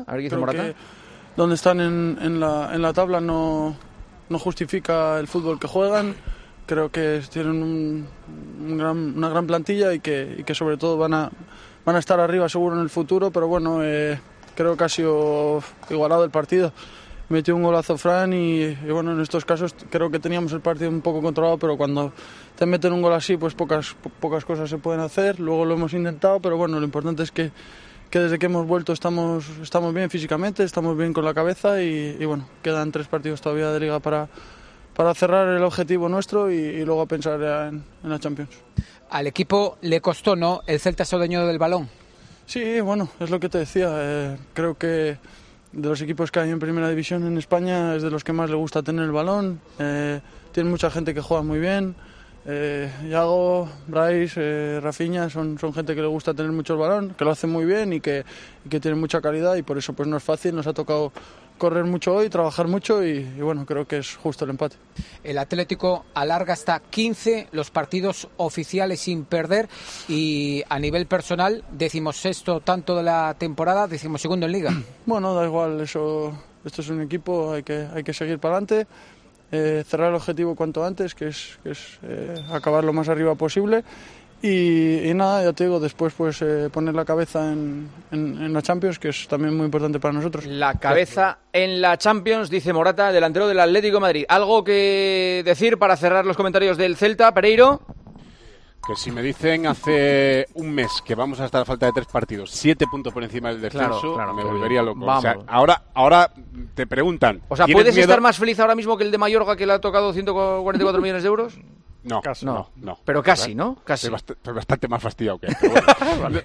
Donde están en la tabla no justifica el fútbol que juegan. Creo que tienen una gran plantilla y que sobre todo van a estar arriba seguro en el futuro, pero bueno, creo que ha sido igualado el partido. Metió un golazo Fran y bueno, en estos casos creo que teníamos el partido un poco controlado, pero cuando te meten un gol así, pues pocas cosas se pueden hacer. Luego lo hemos intentado, pero bueno, lo importante es que desde que hemos vuelto estamos bien físicamente, estamos bien con la cabeza y bueno, quedan 3 partidos todavía de Liga para cerrar el objetivo nuestro y luego a pensar en la Champions. Al equipo le costó, ¿no?, el Celta ser dueño del balón. Sí, bueno, es lo que te decía. Creo que de los equipos que hay en Primera División en España es de los que más le gusta tener el balón. Tiene mucha gente que juega muy bien. Yago, Bryce, Rafinha son gente que le gusta tener mucho el balón, que lo hacen muy bien y que tienen mucha calidad, y por eso pues no es fácil. Nos ha tocado correr mucho hoy, trabajar mucho y bueno, creo que es justo el empate. El Atlético alarga hasta 15 los partidos oficiales sin perder, y a nivel personal, 16º tanto de la temporada, 12º en Liga. Bueno, da igual, esto es un equipo, hay que seguir para adelante, cerrar el objetivo cuanto antes, que es acabar lo más arriba posible. Y nada, ya te digo, después pues poner la cabeza en la Champions, que es también muy importante para nosotros. La cabeza en la Champions, dice Morata, delantero del Atlético de Madrid. ¿Algo que decir para cerrar los comentarios del Celta, Pereiro? Que si me dicen hace un mes que vamos a estar a falta de 3 partidos, 7 puntos por encima del descenso, claro, me volvería loco. Vamos. O sea, ahora te preguntan... O sea, ¿puedes estar más feliz ahora mismo que el de Mayorga, que le ha tocado 144 millones de euros? No, casi, no. Pero casi, ¿no? Casi. Estoy bastante más fastidiado que él. Bueno.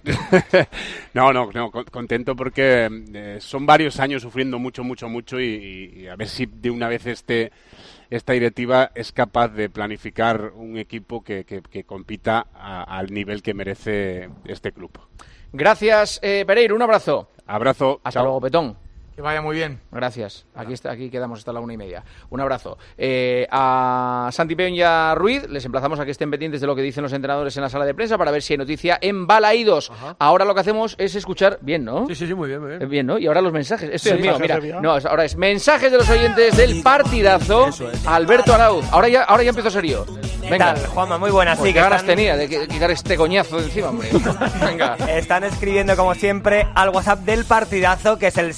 No, contento porque son varios años sufriendo mucho y a ver si de una vez esta directiva es capaz de planificar un equipo que compita al nivel que merece este club. Gracias, Pereiro, un abrazo. Abrazo. Hasta Chao. luego, Petón. Que vaya muy bien. Gracias. Aquí quedamos hasta la 1:30. Un abrazo. A Santi Peón y a Ruiz les emplazamos a que estén pendientes de lo que dicen los entrenadores en la sala de prensa para ver si hay noticia en Balaídos. Ajá. Ahora lo que hacemos es escuchar bien, ¿no? Sí, muy bien. Bien, ¿no? Y ahora los mensajes. Esto es mío, mira. No, ahora es mensajes de los oyentes del partidazo. Eso es. Alberto Arauz. Ahora ya empiezo serio. Venga. ¿Qué tal, Juanma? Muy buenas. Sí, que ganas tenía de quitar este coñazo de encima, hombre. Venga. Están escribiendo, como siempre, al WhatsApp del partidazo, que es el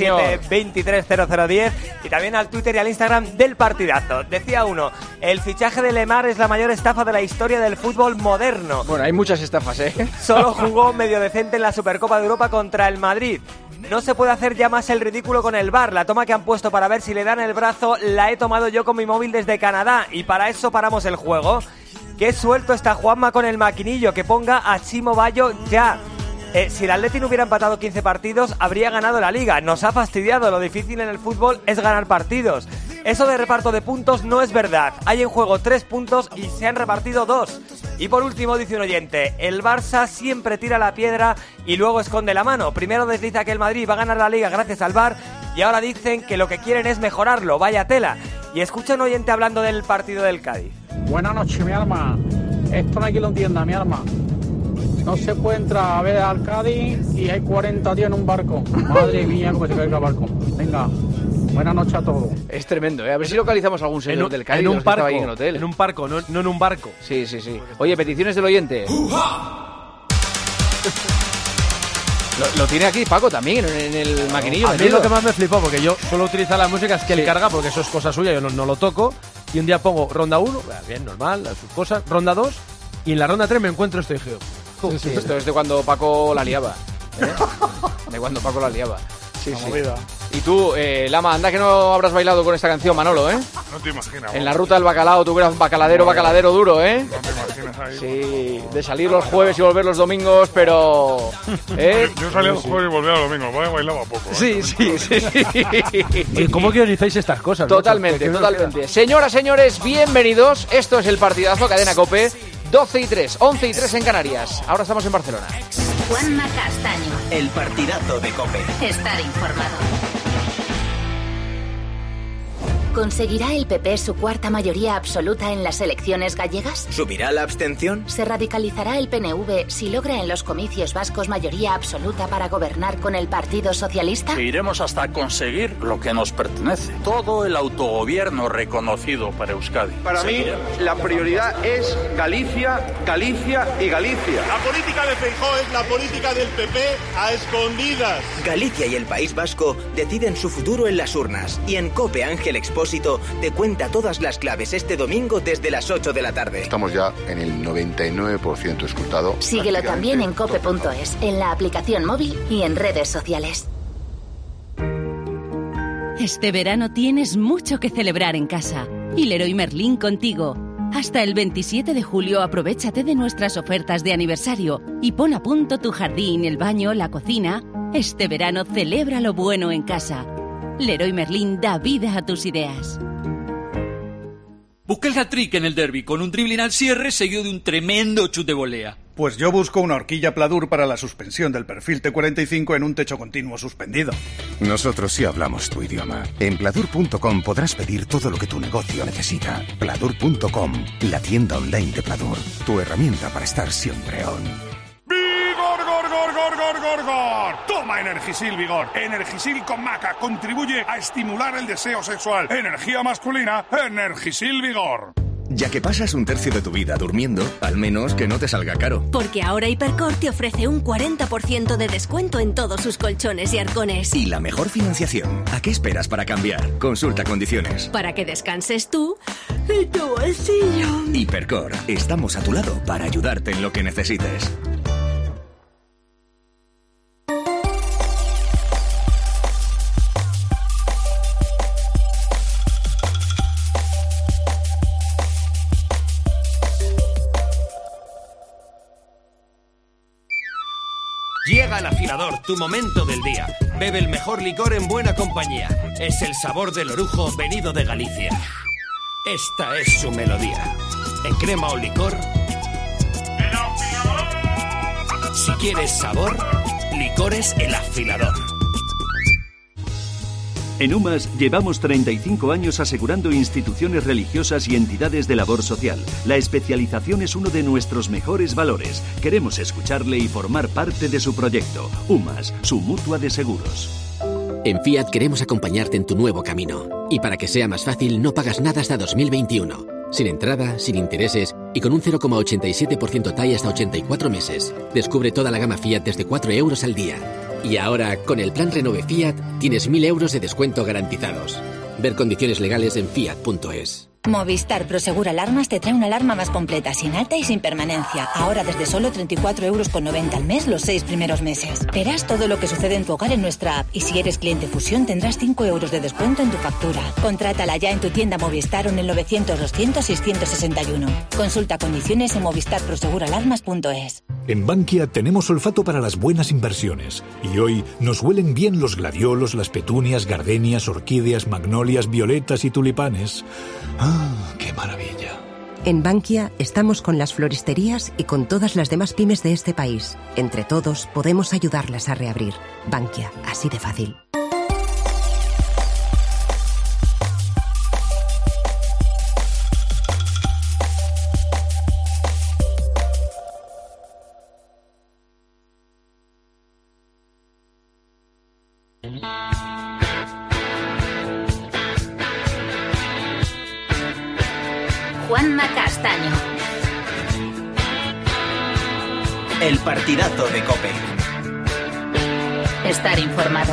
637-230010, y también al Twitter y al Instagram del partidazo. Decía uno, el fichaje de Lemar es la mayor estafa de la historia del fútbol moderno. Bueno, hay muchas estafas, ¿eh? Solo jugó medio decente en la Supercopa de Europa contra el Madrid. No se puede hacer ya más el ridículo con el VAR. La toma que han puesto para ver si le dan el brazo la he tomado yo con mi móvil desde Canadá, y para eso paramos el juego. Qué suelto está Juanma con el maquinillo, que ponga a Chimo Bayo ya. Si el Atleti no hubiera empatado 15 partidos, habría ganado la Liga. Nos ha fastidiado, lo difícil en el fútbol es ganar partidos. Eso de reparto de puntos no es verdad. Hay en juego 3 puntos y se han repartido 2. Y por último, dice un oyente, el Barça siempre tira la piedra y luego esconde la mano. Primero desliza que el Madrid va a ganar la Liga gracias al VAR, y ahora dicen que lo que quieren es mejorarlo. Vaya tela. Y escucha un oyente hablando del partido del Cádiz. Buenas noches, mi arma. Esto no hay que lo entienda, mi arma. No se puede entrar a ver al Cádiz y hay 40 tíos en un barco. Madre mía, cómo se caiga el barco. Venga, buenas noches a todos. Es tremendo, ¿eh? A ver si localizamos algún señor del Cádiz. En un parco, ahí en, hotel. En un parco, no en un barco. Sí. Oye, peticiones del oyente. Lo tiene aquí Paco también, en el maquinillo. A mí lo que más me flipó, porque yo suelo utilizar la música, es que él carga, porque eso es cosa suya, yo no lo toco. Y un día pongo ronda 1, bien, normal, sus cosas, ronda 2, y en la ronda 3 me encuentro esto y dije... Sí. Esto es de cuando Paco la liaba. De cuando Paco la liaba. Sí. Y tú, Lama, anda que no habrás bailado con esta canción, Manolo, ¿eh? No te imaginas. En la ruta del bacalao, tú eras bacaladero duro, ¿eh? No te imaginas ahí. Sí, de salir los jueves y volver los domingos, pero... Yo salía los jueves y volvía los domingos, bailaba poco. Sí. ¿Y cómo guionizáis estas cosas? Totalmente. Señoras, señores, bienvenidos. Esto es el partidazo, Cadena COPE. 12:03, 11:03 en Canarias. Ahora estamos en Barcelona. Juanma Castaño. El partidazo de COPE. Estar informado. ¿Conseguirá el PP su cuarta mayoría absoluta en las elecciones gallegas? ¿Subirá la abstención? ¿Se radicalizará el PNV si logra en los comicios vascos mayoría absoluta para gobernar con el Partido Socialista? Iremos hasta conseguir lo que nos pertenece. Todo el autogobierno reconocido para Euskadi. Para mí, la prioridad es Galicia y Galicia. La política de Feijóo es la política del PP a escondidas. Galicia y el País Vasco deciden su futuro en las urnas. Y en COPE Ángel Expósito te cuenta todas las claves este domingo desde las 8 de la tarde. Estamos ya en el 99% escrutado. Síguelo también en cope.es, en la aplicación móvil y en redes sociales. Este verano tienes mucho que celebrar en casa. Y Leroy Merlin contigo. Hasta el 27 de julio aprovéchate de nuestras ofertas de aniversario y pon a punto tu jardín, el baño, la cocina. Este verano celebra lo bueno en casa. Leroy Merlin da vida a tus ideas. Busqué el hat-trick en el derbi con un dribbling al cierre seguido de un tremendo chute de volea. Pues yo busco una horquilla Pladur para la suspensión del perfil T45 en un techo continuo suspendido. Nosotros sí hablamos tu idioma. En Pladur.com podrás pedir todo lo que tu negocio necesita. Pladur.com, la tienda online de Pladur. Tu herramienta para estar siempre on. ¡Vigor, gor, gor, gor, gor, gor, gor! Toma Energisil Vigor. Energisil con maca contribuye a estimular el deseo sexual. Energía masculina, Energisil Vigor. Ya que pasas un tercio de tu vida durmiendo, al menos que no te salga caro. Porque ahora Hipercor te ofrece un 40% de descuento en todos sus colchones y arcones. Y la mejor financiación. ¿A qué esperas para cambiar? Consulta condiciones. Para que descanses tú y tu bolsillo. Hipercor, estamos a tu lado para ayudarte en lo que necesites. Llega al afilador, tu momento del día. Bebe el mejor licor en buena compañía. Es el sabor del orujo venido de Galicia. Esta es su melodía. En crema o licor. Si quieres sabor, licores El Afilador. En UMAS llevamos 35 años asegurando instituciones religiosas y entidades de labor social. La especialización es uno de nuestros mejores valores. Queremos escucharle y formar parte de su proyecto. UMAS, su mutua de seguros. En Fiat queremos acompañarte en tu nuevo camino. Y para que sea más fácil, no pagas nada hasta 2021. Sin entrada, sin intereses y con un 0,87% TAI hasta 84 meses. Descubre toda la gama Fiat desde 4 euros al día. Y ahora, con el plan Renove Fiat, tienes 1.000 euros de descuento garantizados. Ver condiciones legales en fiat.es. Movistar Prosegur Alarmas te trae una alarma más completa, sin alta y sin permanencia. Ahora desde solo 34,90 € al mes los 6 primeros meses. Verás todo lo que sucede en tu hogar en nuestra app y si eres cliente Fusión tendrás 5 euros de descuento en tu factura. Contrátala ya en tu tienda Movistar o en el 900-200-661. Consulta condiciones en movistarproseguralarmas.es. En Bankia tenemos olfato para las buenas inversiones y hoy nos huelen bien los gladiolos, las petunias, gardenias, orquídeas, magnolias, violetas y tulipanes. ¡Ah, qué maravilla! En Bankia estamos con las floristerías y con todas las demás pymes de este país. Entre todos podemos ayudarlas a reabrir. Bankia, así de fácil. Juanma Castaño. El partidazo de COPE. Estar informado.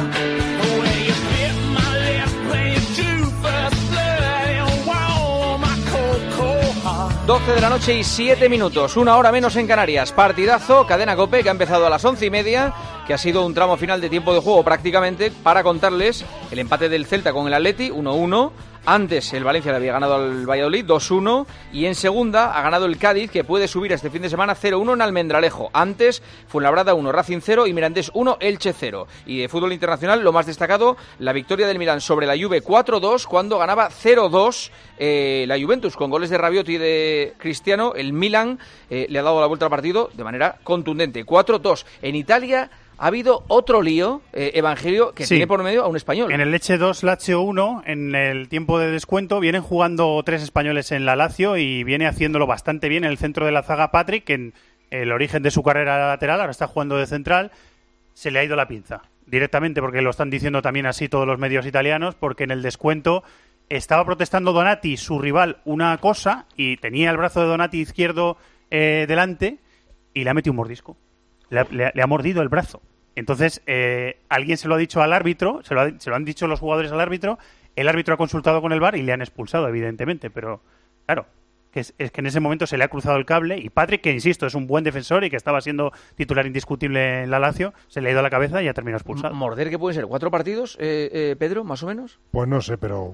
12 de la noche y 7 minutos, una hora menos en Canarias. Partidazo, cadena COPE, que ha empezado a las 11:30, que ha sido un tramo final de tiempo de juego prácticamente, para contarles el empate del Celta con el Atleti, 1-1. Antes el Valencia le había ganado al Valladolid 2-1 y en segunda ha ganado el Cádiz, que puede subir este fin de semana 0-1 en Almendralejo. Antes Fuenlabrada 1, Racing 0 y Mirandés 1, Elche 0. Y de fútbol internacional lo más destacado, la victoria del Milán sobre la Juve 4-2 cuando ganaba 0-2 la Juventus con goles de Rabiot y de Cristiano. El Milán le ha dado la vuelta al partido de manera contundente, 4-2. En Italia ha habido otro lío, Evangelio, que tiene por medio a un español. En el Lecce 2, Lazio 1, en el tiempo de descuento, vienen jugando 3 españoles en la Lazio y viene haciéndolo bastante bien en el centro de la zaga Patrick, que en el origen de su carrera lateral, ahora está jugando de central, se le ha ido la pinza directamente, porque lo están diciendo también así todos los medios italianos, porque en el descuento estaba protestando Donati, su rival, una cosa, y tenía el brazo de Donati izquierdo delante y le ha metido un mordisco. Le ha mordido el brazo. Entonces, alguien se lo ha dicho al árbitro, se lo han dicho los jugadores al árbitro, el árbitro ha consultado con el VAR y le han expulsado, evidentemente, pero claro, es que en ese momento se le ha cruzado el cable y Patrick, que insisto, es un buen defensor y que estaba siendo titular indiscutible en la Lazio, se le ha ido a la cabeza y ha terminado expulsado. ¿Morder qué pueden ser? ¿4 partidos, Pedro, más o menos? Pues no sé, pero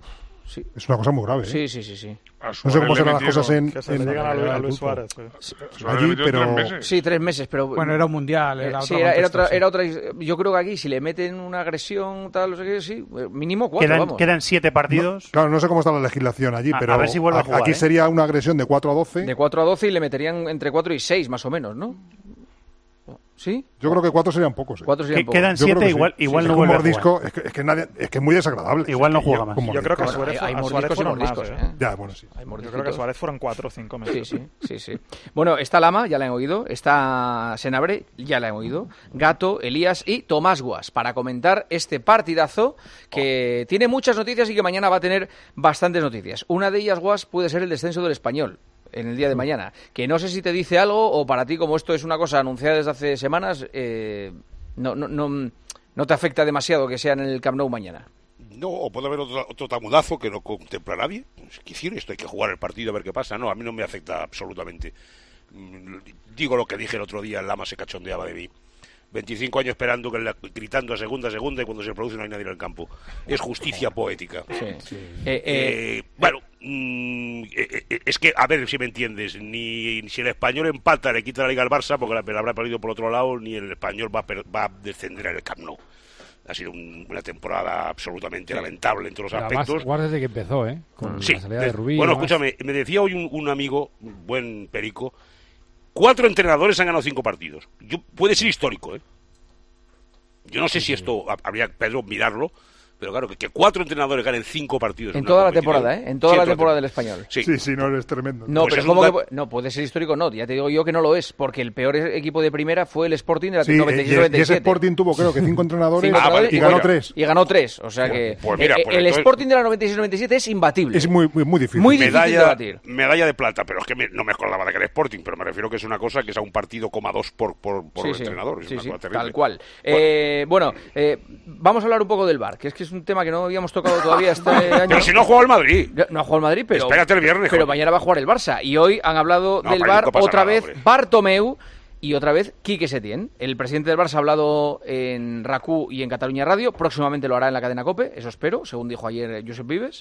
Sí. Es una cosa muy grave. Sí. No sé cómo serán las cosas en... Que se le llegan a Luis Suárez. Allí, pero... 3 meses, pero... Bueno, era un mundial, era otra... Yo creo que aquí, si le meten una agresión, tal, no sé qué, sí, mínimo 4, vamos. Quedan 7 partidos. No, claro, no sé cómo está la legislación allí, pero a ver si vuelve a jugar, aquí sería una agresión de 4 a 12. De 4 a 12 y le meterían entre 4 y 6, más o menos, ¿no? ¿Sí? Yo creo que 4 serían pocos. 4 serían pocos. Quedan 7, igual no vuelve a jugar. Es que es muy desagradable. Igual no juega más. Yo creo que a Suárez fueron más. Ya, bueno, sí. Yo creo que a Suárez fueron 4 o 5 meses. Sí. Bueno, está Lama, ya la han oído. Está Senabre, ya la han oído. Gato, Elías y Tomás Guas para comentar este partidazo que tiene muchas noticias y que mañana va a tener bastantes noticias. Una de ellas, Guas, puede ser el descenso del Español en el día de mañana, que no sé si te dice algo o para ti, como esto es una cosa anunciada desde hace semanas, no te afecta demasiado que sea en el Camp Nou mañana. No, o puede haber otro tamudazo que no contempla a nadie. Es decir, esto hay que jugar el partido a ver qué pasa. No, a mí no me afecta absolutamente. Digo lo que dije el otro día, el Lama se cachondeaba de mí. 25 años esperando, gritando a segunda, y cuando se produce no hay nadie en el campo. Es justicia poética. Bueno, es que, a ver si me entiendes, ni si el Español empata le quita la Liga al Barça, porque la habrá perdido por otro lado, ni el Español va a descender en el Camp Nou. Ha sido una temporada absolutamente lamentable en todos los aspectos. Además, desde que empezó, con la salida de Rubí. Bueno, escúchame, me decía hoy un amigo, un buen perico, 4 entrenadores han ganado 5 partidos. Puede ser histórico, Yo no sé si esto habría que mirarlo, pero claro, que 4 entrenadores ganen 5 partidos. En toda la temporada, En toda la temporada del Español. Sí, no, es tremendo. No, pues pero ¿cómo que no puede ser histórico? No, ya te digo yo que no lo es, porque el peor equipo de primera fue el Sporting de la 96-97. Y ese Sporting tuvo, creo que 5 entrenadores y ganó 3. Y ganó 3, o sea que el Sporting de la 96-97 es imbatible. Es muy difícil. Muy difícil de batir. Medalla de plata, pero es que no me acordaba de que era Sporting, pero me refiero que es una cosa que es a un partido, 2 por entrenador. Es una cosa tal cual. Bueno, vamos a hablar un poco del VAR, que es un tema que no habíamos tocado todavía este año. Pero si no ha jugado el Madrid. No ha jugado el Madrid, pero... Espérate el viernes. Pero mañana va a jugar el Barça. Y hoy han hablado del VAR otra vez Bartomeu y otra vez Quique Setién. El presidente del Barça ha hablado en RAC1 y en Cataluña Radio. Próximamente lo hará en la cadena COPE, eso espero, según dijo ayer Josep Vives.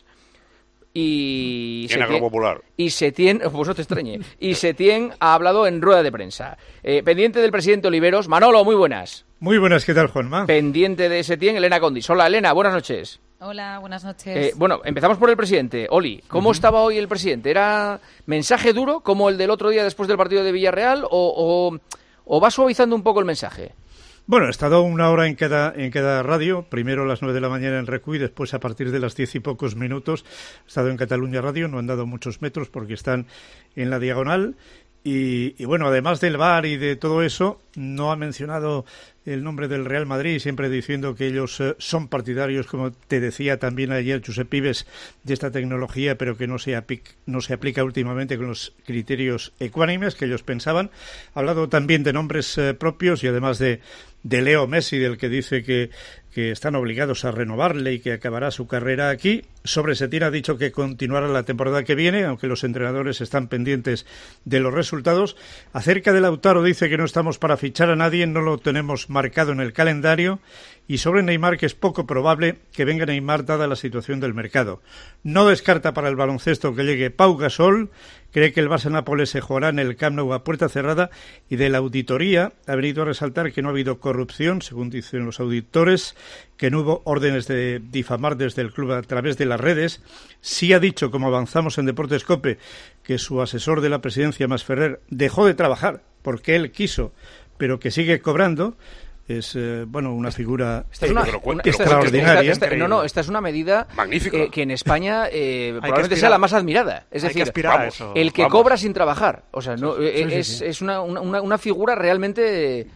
Y en Agropopular. Y Setién, pues no te extrañe. Y Setién ha hablado en rueda de prensa. Pendiente del presidente Oliveros. Manolo, muy buenas. Muy buenas, ¿qué tal, Juanma? Pendiente de Setién, Elena Condis. Hola, Elena, buenas noches. Hola, buenas noches. Bueno, empezamos por el presidente. Oli, ¿cómo estaba hoy el presidente? ¿Era mensaje duro como el del otro día después del partido de Villarreal o va suavizando un poco el mensaje? Bueno, he estado 1 hora en cada radio, primero a las 9 de la mañana en RAC1 y después a partir de las 10 y pocos minutos he estado en Cataluña Radio, no han dado muchos metros porque están en la diagonal. Y bueno, además del VAR y de todo eso, no ha mencionado el nombre del Real Madrid, siempre diciendo que ellos son partidarios, como te decía también ayer Josep Vives, de esta tecnología, pero que no se aplica últimamente con los criterios ecuánimes que ellos pensaban. Ha hablado también de nombres propios y además de Leo Messi, del que dice que están obligados a renovarle y que acabará su carrera aquí. Sobre Setién ha dicho que continuará la temporada que viene, aunque los entrenadores están pendientes de los resultados. Acerca de Lautaro dice que no estamos para fichar a nadie, no lo tenemos marcado en el calendario. Y sobre Neymar, que es poco probable que venga Neymar dada la situación del mercado. No descarta para el baloncesto que llegue Pau Gasol, cree que el Barça-Nápoles se jugará en el Camp Nou a puerta cerrada y de la auditoría ha venido a resaltar que no ha habido corrupción, según dicen los auditores, que no hubo órdenes de difamar desde el club a través de las redes. Sí ha dicho, como avanzamos en Deportes COPE, que su asesor de la presidencia, Masferrer, dejó de trabajar porque él quiso, pero que sigue cobrando. Es una figura extraordinaria. Esta es una medida magnífica que en España probablemente sea la más admirada. Es decir, el que cobra sin trabajar. O sea, es una figura realmente...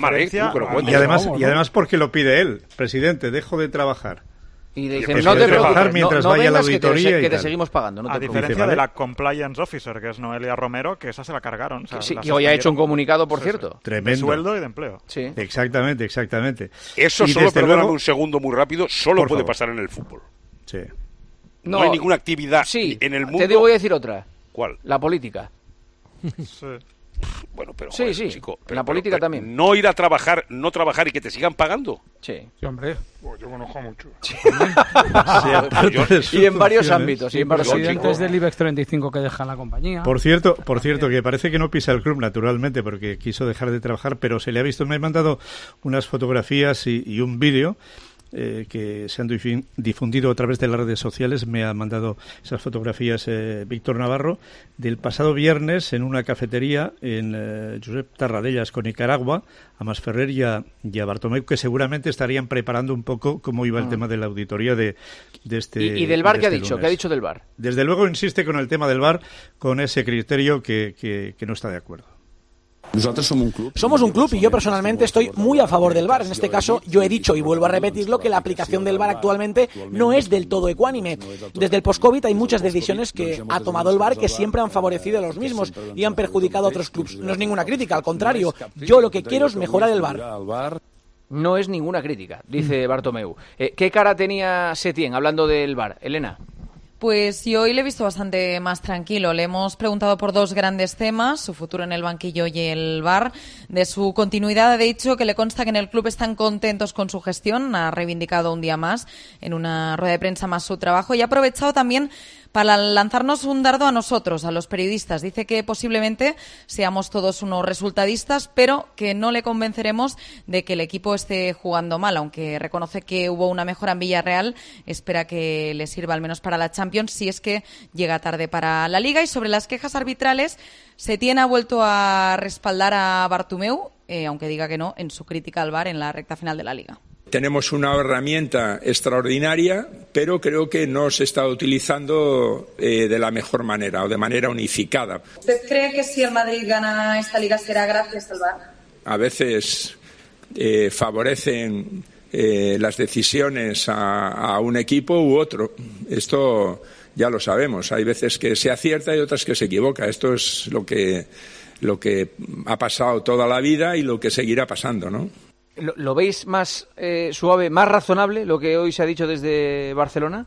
Y además porque lo pide él, presidente, dejo de trabajar. Y le dicen, no te preocupes, mientras vaya la auditoría que te seguimos pagando. A diferencia de la Compliance Officer, que es Noelia Romero, que esa se la cargaron. Que hoy ha hecho un comunicado, por cierto. Tremendo. De sueldo y de empleo. Sí. Exactamente. Eso solo, perdóname un segundo muy rápido, solo puede pasar en el fútbol. Sí. No hay ninguna actividad en el mundo. Te voy a decir otra. ¿Cuál? La política. Sí. Bueno, pero sí, joder, sí. chico, En la política también. No ir a trabajar, no trabajar y que te sigan pagando. Sí. Sí, hombre. Yo conozco mucho. Sí, y en varios ámbitos. Y en varios presidentes del IBEX 35 que dejan la compañía. Por cierto, que parece que no pisa el club, naturalmente, porque quiso dejar de trabajar, pero se le ha visto. Me ha mandado unas fotografías y un vídeo que se han difundido a través de las redes sociales. Me ha mandado esas fotografías Víctor Navarro del pasado viernes en una cafetería en Josep Tarradellas con Nicaragua, a Masferrer y a Bartomeu, que seguramente estarían preparando un poco cómo iba el tema de la auditoría de este ¿Y del VAR qué ha dicho? lunes. ¿Qué ha dicho del VAR? Desde luego insiste con el tema del VAR, con ese criterio que no está de acuerdo. Somos un club y yo personalmente estoy muy a favor del VAR. En este caso, yo he dicho y vuelvo a repetirlo que la aplicación del VAR actualmente no es del todo ecuánime. Desde el post-COVID hay muchas decisiones que ha tomado el VAR que siempre han favorecido a los mismos y han perjudicado a otros clubes. No es ninguna crítica, al contrario. Yo lo que quiero es mejorar el VAR. No es ninguna crítica, dice Bartomeu. ¿Qué cara tenía Setién hablando del VAR? Elena. Pues yo hoy le he visto bastante más tranquilo. Le hemos preguntado por dos grandes temas, su futuro en el banquillo y el VAR. De su continuidad ha dicho que le consta que en el club están contentos con su gestión. Ha reivindicado un día más en una rueda de prensa más su trabajo y ha aprovechado también para lanzarnos un dardo a nosotros, a los periodistas. Dice que posiblemente seamos todos unos resultadistas, pero que no le convenceremos de que el equipo esté jugando mal, aunque reconoce que hubo una mejora en Villarreal. Espera que le sirva al menos para la Champions, si es que llega tarde para la Liga. Y sobre las quejas arbitrales, Setién ha vuelto a respaldar a Bartomeu, aunque diga que no, en su crítica al VAR en la recta final de la Liga. Tenemos una herramienta extraordinaria, pero creo que no se está utilizando de la mejor manera o de manera unificada. ¿Usted cree que si el Madrid gana esta Liga será gracias al VAR? A veces favorecen las decisiones a un equipo u otro. Esto ya lo sabemos. Hay veces que se acierta y otras que se equivoca. Esto es lo que ha pasado toda la vida y lo que seguirá pasando, ¿no? ¿Lo veis más suave, más razonable lo que hoy se ha dicho desde Barcelona?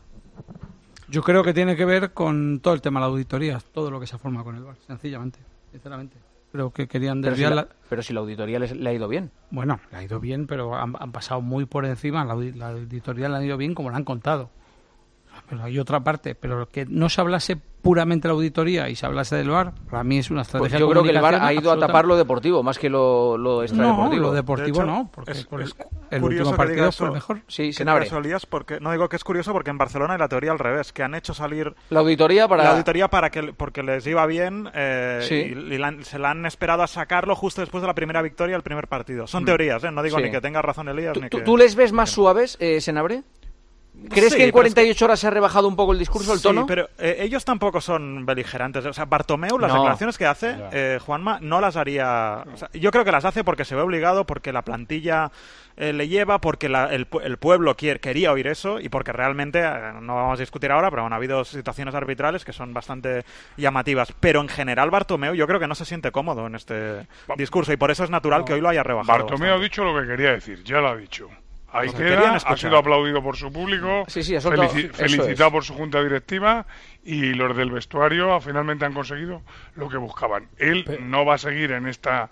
Yo creo que tiene que ver con todo el tema de la auditoría, todo lo que se forma con el VAR, sencillamente, sinceramente. Creo que querían desviar pero si la auditoría le ha ido bien. Bueno, le ha ido bien, pero han pasado muy por encima. La auditoría le ha ido bien como le han contado. Pero hay otra parte, pero que no se hablase puramente de la auditoría y se hablase del VAR, para mí es una estrategia. Pues yo creo que el VAR ha ido a tapar lo deportivo más que lo extradeportivo. No, lo deportivo de hecho, no, porque el último partido fue el mejor. Sí, Senabre. Porque no digo que es curioso porque en Barcelona hay la teoría al revés, que han hecho salir la auditoría porque les iba bien sí. y se la han esperado a sacarlo justo después de la primera victoria del primer partido. Son teorías, no digo ni que tenga razón Elías ni que... ¿Tú les ves más suaves, Senabre? ¿Crees que en 48 horas se ha rebajado un poco el discurso, el tono? Sí, pero ellos tampoco son beligerantes. O sea, Bartomeu, las declaraciones que hace, Juanma, no las haría... O sea, yo creo que las hace porque se ve obligado, porque la plantilla le lleva, porque el pueblo quería oír eso y porque realmente, no vamos a discutir ahora, pero han habido situaciones arbitrales que son bastante llamativas. Pero en general Bartomeu yo creo que no se siente cómodo en este discurso y por eso es natural que hoy lo haya rebajado. Bartomeu ha dicho lo que quería decir, ya lo ha dicho. Ahí queda, ha sido aplaudido por su público, felicitado por su junta directiva y los del vestuario finalmente han conseguido lo que buscaban. Él no va a seguir en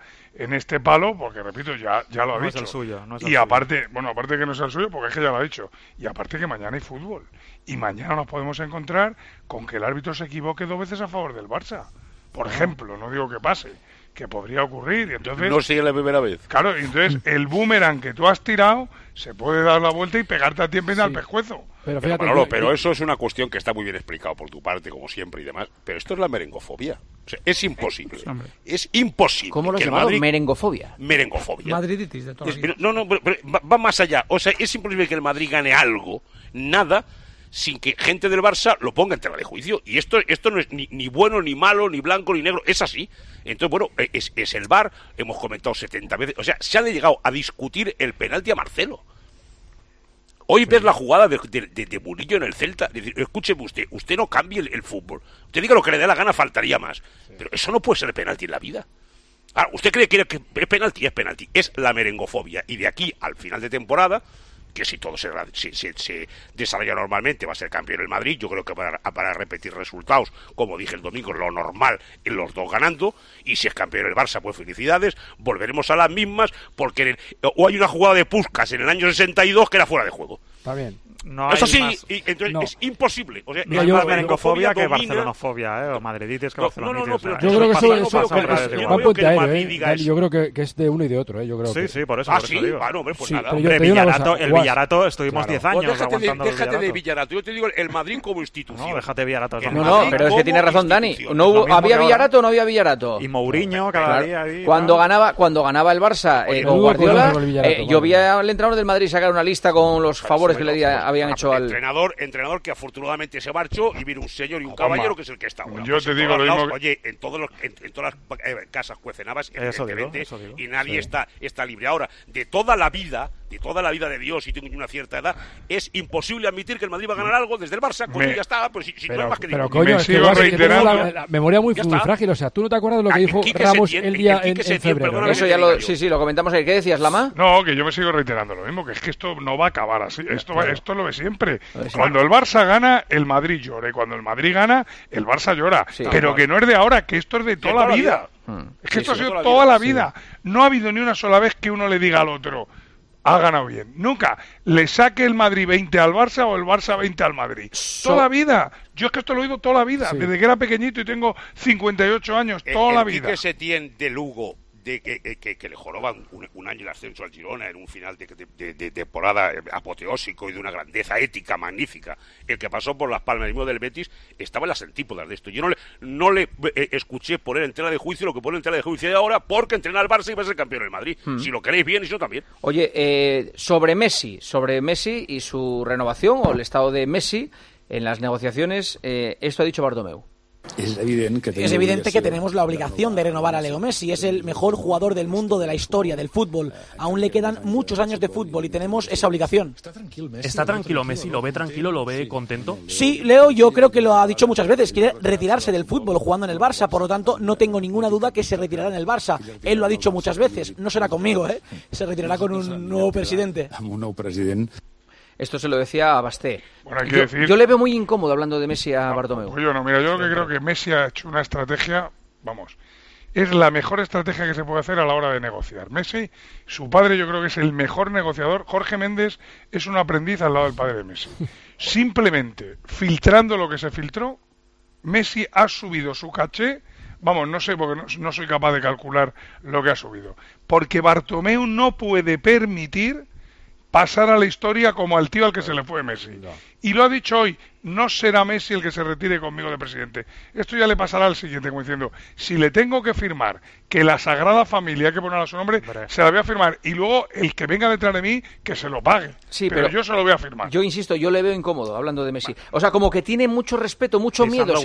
este palo porque, repito, ya lo ha dicho. Es el suyo, y aparte que no es el suyo, porque es que ya lo ha dicho. Y aparte que mañana hay fútbol. Y mañana nos podemos encontrar con que el árbitro se equivoque 2 veces a favor del Barça. Por ejemplo, no digo que pase, que podría ocurrir. Y entonces, no sigue la primera vez. Claro, y entonces el boomerang que tú has tirado se puede dar la vuelta y pegarte a ti en vez al pescuezo. Pero fíjate, pero eso es una cuestión que está muy bien explicado por tu parte, como siempre y demás. Pero esto es la merengofobia. O sea, es imposible. Es imposible. ¿Cómo lo has llamado? Merengofobia. Merengofobia. Madriditis de toda la vida. No, pero va más allá. O sea, es imposible que el Madrid gane algo, nada, sin que gente del Barça lo ponga en tela de juicio. Y esto no es ni bueno, ni malo, ni blanco, ni negro. Es así. Entonces, bueno, es el VAR. Hemos comentado 70 veces. O sea, se ha llegado a discutir el penalti a Marcelo. Hoy ves la jugada de Murillo en el Celta. Escúcheme usted no cambie el fútbol. Usted diga lo que le dé la gana, faltaría más. Pero eso no puede ser penalti en la vida. Ahora, usted cree que es penalti, es penalti. Es la merengofobia. Y de aquí al final de temporada, que si todo se desarrolla normalmente va a ser campeón el Madrid. Yo creo que para repetir resultados, como dije el domingo, lo normal en los dos ganando, y si es campeón el Barça, pues felicidades, volveremos a las mismas, porque o hay una jugada de Puskás en el año 62 que era fuera de juego. Está bien. No eso sí, y entonces es imposible. O sea, no hay más merencofobia que barcelonofobia, o madriditis que barcelonitis. Yo creo que eso va en puente aéreo, yo creo que es de uno y de otro, yo creo. Sí, por eso. Sí, bueno, hombre, pues nada. El Villarato, estuvimos 10 años aguantando. Déjate de Villarato, yo te digo el Madrid como institución. No, déjate Villarato. No, pero es que tiene razón Dani. ¿Había Villarato o no había Villarato? Y Mourinho cada día. Cuando ganaba el Barça con Guardiola, yo vi al entrenador del Madrid sacar una lista con los favores que le habían hecho al entrenador que afortunadamente se marchó y vino un señor y un caballero que es el que está ahora. Yo te digo lo mismo. Oye, en todas las casas cuecenabas, evidentemente, y nadie está libre. Ahora, de toda la vida de Dios, y tengo una cierta edad, es imposible admitir que el Madrid va a ganar algo desde el Barça, ya está, pues si no es más que digo. Pero coño, es que la memoria muy frágil, o sea, ¿tú no te acuerdas de lo que dijo Ramos el día en febrero? Eso ya lo comentamos ahí. ¿Qué decías, Lama? No, que yo me sigo reiterando lo mismo, que es que esto no va a acabar así, esto es lo de siempre. Cuando el Barça gana, el Madrid llora, y cuando el Madrid gana, el Barça llora, pero que no es de ahora, que esto es de toda la vida. Es que esto ha sido toda la vida. No ha habido ni una sola vez que uno le diga al otro: ha ganado bien. Nunca le saque el Madrid 20 al Barça o el Barça 20 al Madrid. Toda la vida. Yo es que esto lo he oído toda la vida. Desde que era pequeñito y tengo 58 años. Toda la vida. El que Setién de Lugo, de que le joroban un año el ascenso al Girona en un final de temporada apoteósico y de una grandeza ética magnífica, el que pasó por las palmas del Betis, estaba en las antípodas de esto. Yo no le escuché poner en tela de juicio lo que pone en tela de juicio de ahora, porque entrena al Barça y va a ser campeón del Madrid. Si lo queréis bien, y si no también. Oye, sobre Messi y su renovación, o el estado de Messi en las negociaciones, esto ha dicho Bartomeu. Es evidente que tenemos la obligación de renovar a Leo Messi. Es el mejor jugador del mundo, de la historia del fútbol. Aún le quedan muchos años de fútbol y tenemos esa obligación. ¿Está tranquilo Messi? ¿Lo ve tranquilo? ¿Lo ve contento? Sí, Leo, yo creo que lo ha dicho muchas veces. Quiere retirarse del fútbol jugando en el Barça. Por lo tanto, no tengo ninguna duda que se retirará en el Barça. Él lo ha dicho muchas veces. No será conmigo, ¿eh? Se retirará con un nuevo presidente. Esto se lo decía a Basté. Bueno, yo le veo muy incómodo hablando de Messi a Bartomeu. Pues yo lo que creo que Messi ha hecho una estrategia, es la mejor estrategia que se puede hacer a la hora de negociar. Messi, su padre, yo creo que es el mejor negociador. Jorge Méndez es un aprendiz al lado del padre de Messi. Simplemente filtrando lo que se filtró, Messi ha subido su caché. No sé, porque no soy capaz de calcular lo que ha subido. Porque Bartomeu no puede permitir pasar a la historia como al tío al que se le fue Messi. Y lo ha dicho hoy: no será Messi el que se retire conmigo de presidente. Esto ya le pasará al siguiente, como diciendo: si le tengo que firmar que la Sagrada Familia hay que poner a su nombre, se la voy a firmar. Y luego el que venga detrás de mí, que se lo pague. Sí, pero yo se lo voy a firmar. Yo insisto, yo le veo incómodo hablando de Messi. O sea, como que tiene mucho respeto, mucho miedo.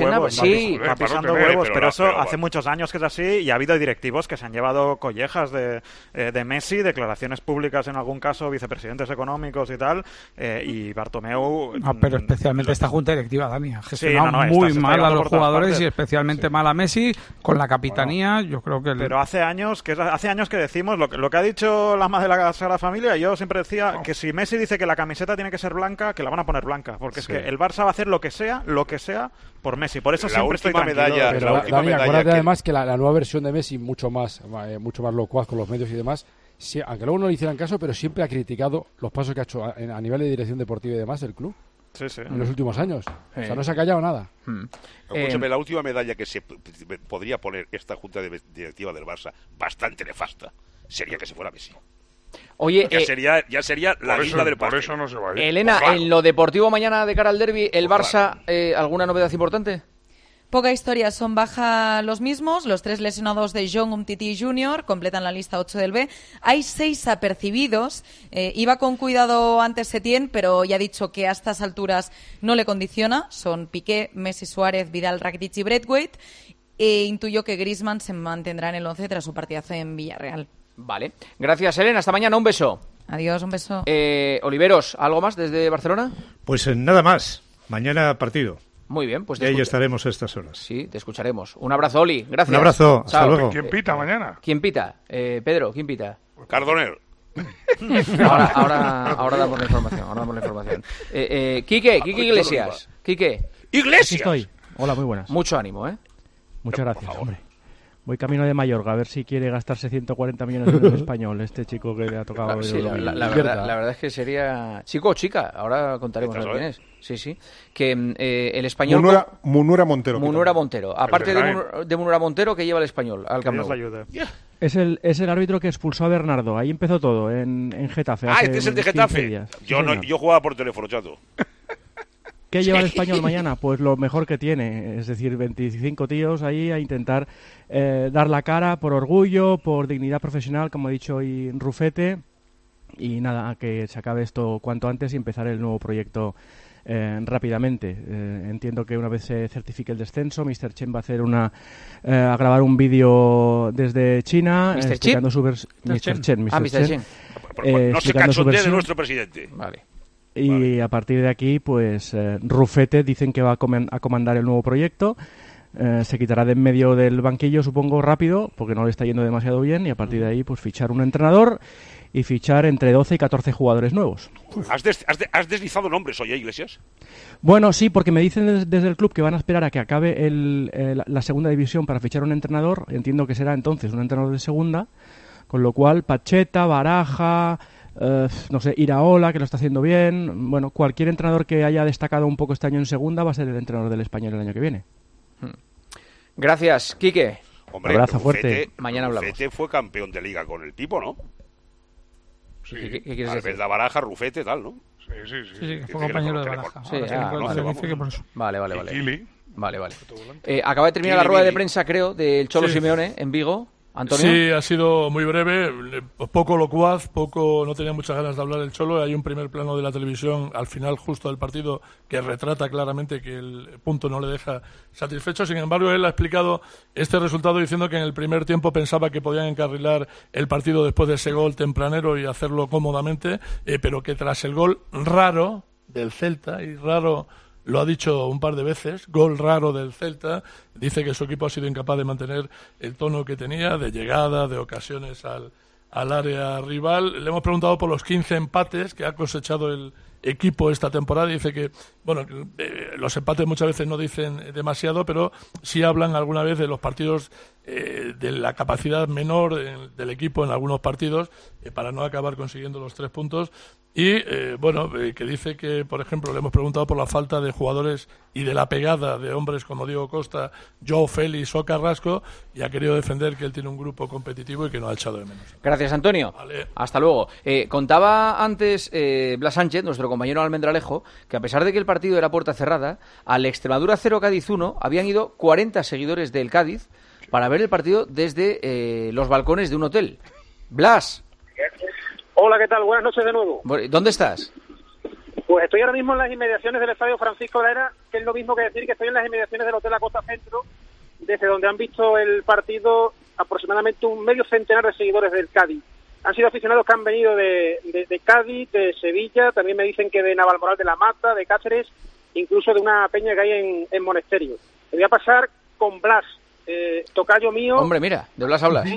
Va pisando huevos, pero eso hace muchos años que es así, y ha habido directivos que se han llevado collejas de Messi, declaraciones públicas en algún caso, vicepresidentes económicos y tal, y Bartomeu... pero especialmente esta junta directiva, Dani, ha gestionado muy mal a los jugadores y especialmente mal a Messi con la capitanía. Yo creo que pero hace años que decimos lo que ha dicho la madre de la Sagrada Familia. Yo siempre decía que si Messi dice que la camiseta tiene que ser blanca, que la van a poner blanca, porque es que el Barça va a hacer lo que sea por Messi. Por eso siempre estoy tranquilo. Pero Dani, acuérdate además que la nueva versión de Messi, mucho más locuaz con los medios y demás, aunque luego no le hicieran caso, pero siempre ha criticado los pasos que ha hecho a nivel de dirección deportiva y demás del club. En los últimos años. O sea, no se ha callado nada. Escúchame, la última medalla que se podría poner esta junta directiva del Barça, bastante nefasta, sería que se fuera Messi. Oye, ya sería la isla del pastel. Por eso no se va a ir. Elena, en lo deportivo mañana de cara al derbi, ¿el Barça alguna novedad importante? Poca historia, son baja los mismos, los 3 lesionados de John Umtiti Jr. completan la lista 8 del B. Hay 6 apercibidos, iba con cuidado antes Setién, pero ya ha dicho que a estas alturas no le condiciona, son Piqué, Messi, Suárez, Vidal, Rakitic y Braithwaite, e intuyo que Griezmann se mantendrá en el 11 tras su partidazo en Villarreal. Vale, gracias Elena, hasta mañana, un beso. Adiós, un beso. Oliveros, ¿algo más desde Barcelona? Pues nada más, mañana partido. Muy bien, pues... Y ahí estaremos a estas horas. Sí, te escucharemos. Un abrazo, Oli. Gracias. Un abrazo. Hasta luego. ¿Quién pita mañana? ¿Quién pita? Pedro, ¿quién pita? Cardoner. Ahora damos la información. Quique Iglesias. Quique. Aquí estoy. Hola, muy buenas. Mucho ánimo, ¿eh? Muchas gracias, hombre. Voy camino de Mallorca, a ver si quiere gastarse 140 millones de euros español este chico que le ha tocado. Sí, la verdad es que sería... ¿Chico o chica? Ahora contaremos quién es. Sí. Que el español... Munura Montero. Munura Montero. Aparte de Munura Montero, ¿qué lleva el español al Camp Nou? Es el árbitro que expulsó a Bernardo. Ahí empezó todo, en Getafe. Este es el de Getafe. Yo jugaba por teléfono, chato. ¿Qué lleva el español mañana? Pues lo mejor que tiene, es decir, 25 tíos ahí a intentar dar la cara por orgullo, por dignidad profesional, como ha dicho hoy Rufete, y nada, a que se acabe esto cuanto antes y empezar el nuevo proyecto rápidamente. Entiendo que una vez se certifique el descenso, Mr. Chen va a hacer a grabar un vídeo desde China explicando su versión. Mr. Chen. No se cachondee de nuestro presidente. Vale. Y a partir de aquí, pues Rufete dicen que va a comandar el nuevo proyecto. Se quitará de en medio del banquillo, supongo, rápido, porque no le está yendo demasiado bien. Y a partir de ahí, pues fichar un entrenador y fichar entre 12 y 14 jugadores nuevos. ¿Has deslizado nombres hoy, Iglesias? Bueno, sí, porque me dicen desde el club que van a esperar a que acabe la segunda división para fichar un entrenador. Entiendo que será entonces un entrenador de segunda. Con lo cual, Pacheta, Baraja... no sé, Iraola, que lo está haciendo bien. Bueno, cualquier entrenador que haya destacado un poco este año en segunda va a ser el entrenador del español el año que viene. Gracias, Quique. Hombre, abrazo fuerte. Mañana hablamos. Rufete fue campeón de liga con el Pipo, ¿no? Sí. ¿Qué quieres decir? Albert Baraja, Rufete, tal, ¿no? Sí, fue compañero de Baraja. Vale. Vale. Acaba de terminar la rueda de prensa, creo, del Cholo Simeone en Vigo. ¿Antonio? Sí, ha sido muy breve, poco locuaz, no tenía muchas ganas de hablar el Cholo. Hay un primer plano de la televisión al final justo del partido que retrata claramente que el punto no le deja satisfecho. Sin embargo, él ha explicado este resultado diciendo que en el primer tiempo pensaba que podían encarrilar el partido después de ese gol tempranero y hacerlo cómodamente, pero que tras el gol raro del Celta, y raro... Lo ha dicho un par de veces, gol raro del Celta, dice que su equipo ha sido incapaz de mantener el tono que tenía, de llegada, de ocasiones al área rival. Le hemos preguntado por los 15 empates que ha cosechado el equipo esta temporada. Dice que, bueno, los empates muchas veces no dicen demasiado, pero sí hablan alguna vez de los partidos, de la capacidad menor del equipo en algunos partidos para no acabar consiguiendo los 3 puntos. Y, que dice que, por ejemplo, le hemos preguntado por la falta de jugadores y de la pegada de hombres como Diego Costa, Joao Félix o Carrasco, y ha querido defender que él tiene un grupo competitivo y que no ha echado de menos. Gracias, Antonio. Vale. Hasta luego. Contaba antes Blas Sánchez, nuestro compañero Almendralejo, que a pesar de que el partido era puerta cerrada, al Extremadura 0 Cádiz 1 habían ido 40 seguidores del Cádiz para ver el partido desde los balcones de un hotel. Blas. Hola, ¿qué tal? Buenas noches de nuevo. ¿Dónde estás? Pues estoy ahora mismo en las inmediaciones del Estadio Francisco de la Era, que es lo mismo que decir que estoy en las inmediaciones del Hotel La Costa Centro, desde donde han visto el partido aproximadamente un medio centenar de seguidores del Cádiz. Han sido aficionados que han venido de Cádiz, de Sevilla, también me dicen que de Navalmoral de la Mata, de Cáceres, incluso de una peña que hay en Monesterio. Me voy a pasar con Blas, tocayo mío. Hombre, mira, de Blas hablas.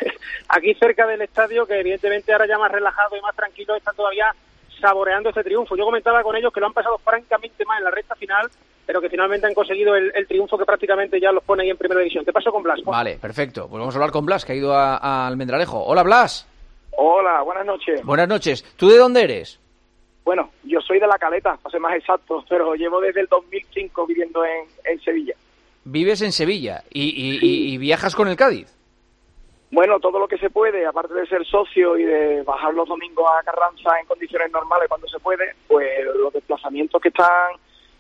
Aquí cerca del estadio, que evidentemente ahora ya más relajado y más tranquilo, están todavía saboreando este triunfo. Yo comentaba con ellos que lo han pasado francamente mal en la recta final, pero que finalmente han conseguido el triunfo que prácticamente ya los pone ahí en primera división. ¿Qué pasó con Blas? Vale, perfecto. Pues vamos a hablar con Blas, que ha ido a Almendralejo. Hola, Blas. Hola, buenas noches. Buenas noches. ¿Tú de dónde eres? Bueno, yo soy de La Caleta, para ser más exacto, pero llevo desde el 2005 viviendo en Sevilla. ¿Vives en Sevilla y viajas con el Cádiz? Bueno, todo lo que se puede, aparte de ser socio y de bajar los domingos a Carranza en condiciones normales cuando se puede, pues los desplazamientos que están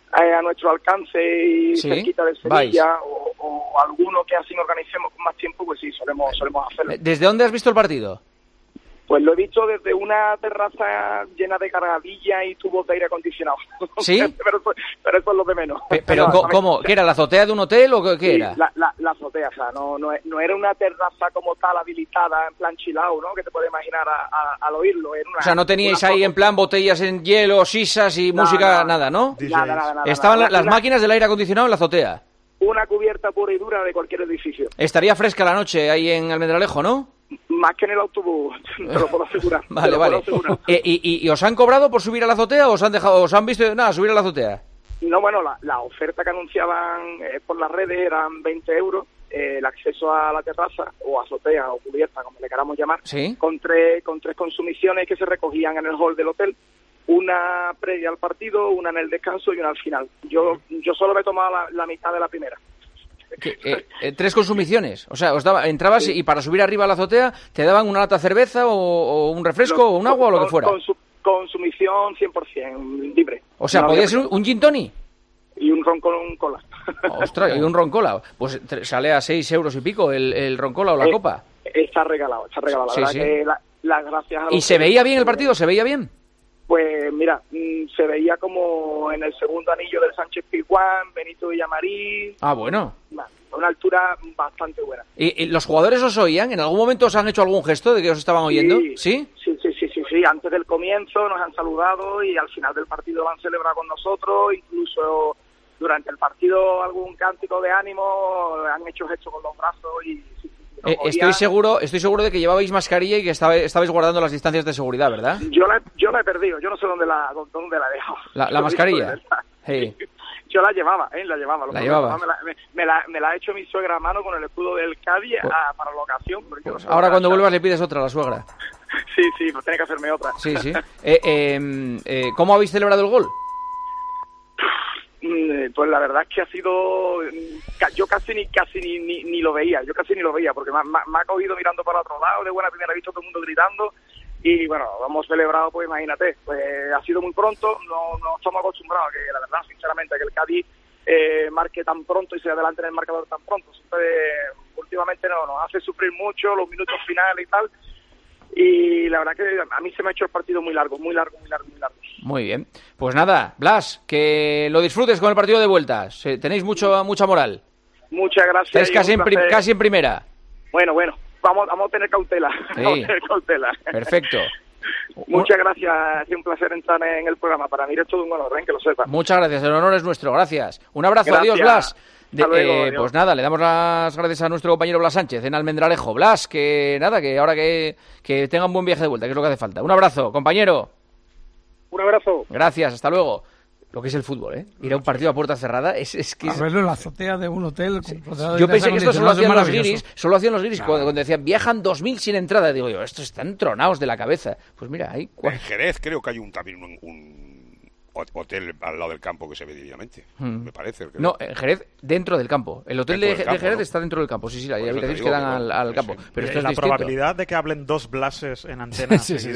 a nuestro alcance y cerquita de Sevilla o alguno que así organicemos con más tiempo, pues sí, solemos hacerlo. ¿Desde dónde has visto el partido? Pues lo he visto desde una terraza llena de cargadilla y tubos de aire acondicionado. ¿Sí? pero eso es lo de menos. ¿Pero cómo? ¿Qué era, la azotea de un hotel o qué era? La azotea, o sea, no era una terraza como tal habilitada en plan chilao, ¿no? Que te puedes imaginar al oírlo. Era o sea, no teníais ahí en plan botellas en hielo, sisas y música, nada, ¿no? Nada. Estaban las máquinas del aire acondicionado en la azotea. Una cubierta pura y dura de cualquier edificio. Estaría fresca la noche ahí en Almendralejo, ¿no? Más que en el autobús, te lo puedo asegurar. Vale. ¿Y os han cobrado por subir a la azotea o os han visto nada subir a la azotea? No, bueno, la oferta que anunciaban por las redes eran 20 euros, el acceso a la terraza, o azotea, o cubierta, como le queramos llamar, ¿sí? con tres consumiciones que se recogían en el hall del hotel, una previa al partido, una en el descanso y una al final. Yo solo me he tomado la mitad de la primera. 3 consumiciones, o sea, entrabas y para subir arriba a la azotea te daban una lata de cerveza o un refresco o un agua o lo que fuera. Consumición 100% libre. O sea, ¿podía ser un gin tonic? Y un ron con cola. Ostras, y un ron cola. Pues sale a 6 euros y pico el ron cola o la copa. Está regalado. La verdad que las gracias a ¿Y se veía bien el partido? ¿Se veía bien? Pues mira, se veía como en el segundo anillo del Sánchez Pizjuán, Benito Villamarín. Ah, bueno. A una altura bastante buena. ¿Y los jugadores os oían? ¿En algún momento os han hecho algún gesto de que os estaban oyendo? ¿Sí? Sí, antes del comienzo nos han saludado y al final del partido lo han celebrado con nosotros, incluso durante el partido algún cántico de ánimo, han hecho gestos con los brazos y... Estoy seguro de que llevabais mascarilla y que estabais guardando las distancias de seguridad, ¿verdad? Yo la he perdido, yo no sé dónde la he dejado. ¿La mascarilla? Sí. Yo la llevaba. ¿La llevaba? Me la ha hecho mi suegra a mano con el escudo del Cádiz para la ocasión. Pues ahora cuando vuelvas le pides otra a la suegra. Sí, pues tiene que hacerme otra. Sí. ¿Cómo habéis celebrado el gol? Pues la verdad es que ha sido... Yo casi ni lo veía, porque me ha cogido mirando para otro lado, de buena primera vista todo el mundo gritando, y bueno, hemos celebrado, pues imagínate, pues ha sido muy pronto, no estamos acostumbrados a que, la verdad, sinceramente, a que el Cádiz marque tan pronto y se adelante en el marcador tan pronto. Siempre, últimamente nos hace sufrir mucho los minutos finales y tal, y la verdad que a mí se me ha hecho el partido muy largo. Muy bien. Pues nada, Blas, que lo disfrutes con el partido de vuelta. Tenéis mucha moral. Muchas gracias. Estáis casi en primera. Bueno, vamos a tener cautela. Sí. Perfecto. Muchas gracias, ha sido un placer entrar en el programa. Para mí es todo un honor, que lo sepan. Muchas gracias, el honor es nuestro, gracias. Un abrazo, gracias. Adiós, Blas. Luego, pues nada, le damos las gracias a nuestro compañero Blas Sánchez en Almendralejo. Blas, que ahora que tenga un buen viaje de vuelta, que es lo que hace falta. Un abrazo, compañero. Un abrazo. Gracias, hasta luego. Lo que es el fútbol, ¿eh? Ir a un partido a puerta cerrada es que... A verlo en la azotea de un hotel. Yo pensé que esto solo hacían los guiris, cuando decían viajan 2.000 sin entrada. Digo yo, estos están tronados de la cabeza. Pues mira, ahí... En Jerez creo que hay también un hotel al lado del campo que se ve diariamente, me parece. No, en Jerez, dentro del campo. El hotel de Jerez está dentro del campo, sí, hay habitaciones que dan al campo. Pero esto es la distinto. Probabilidad de que hablen 2 Blases en antena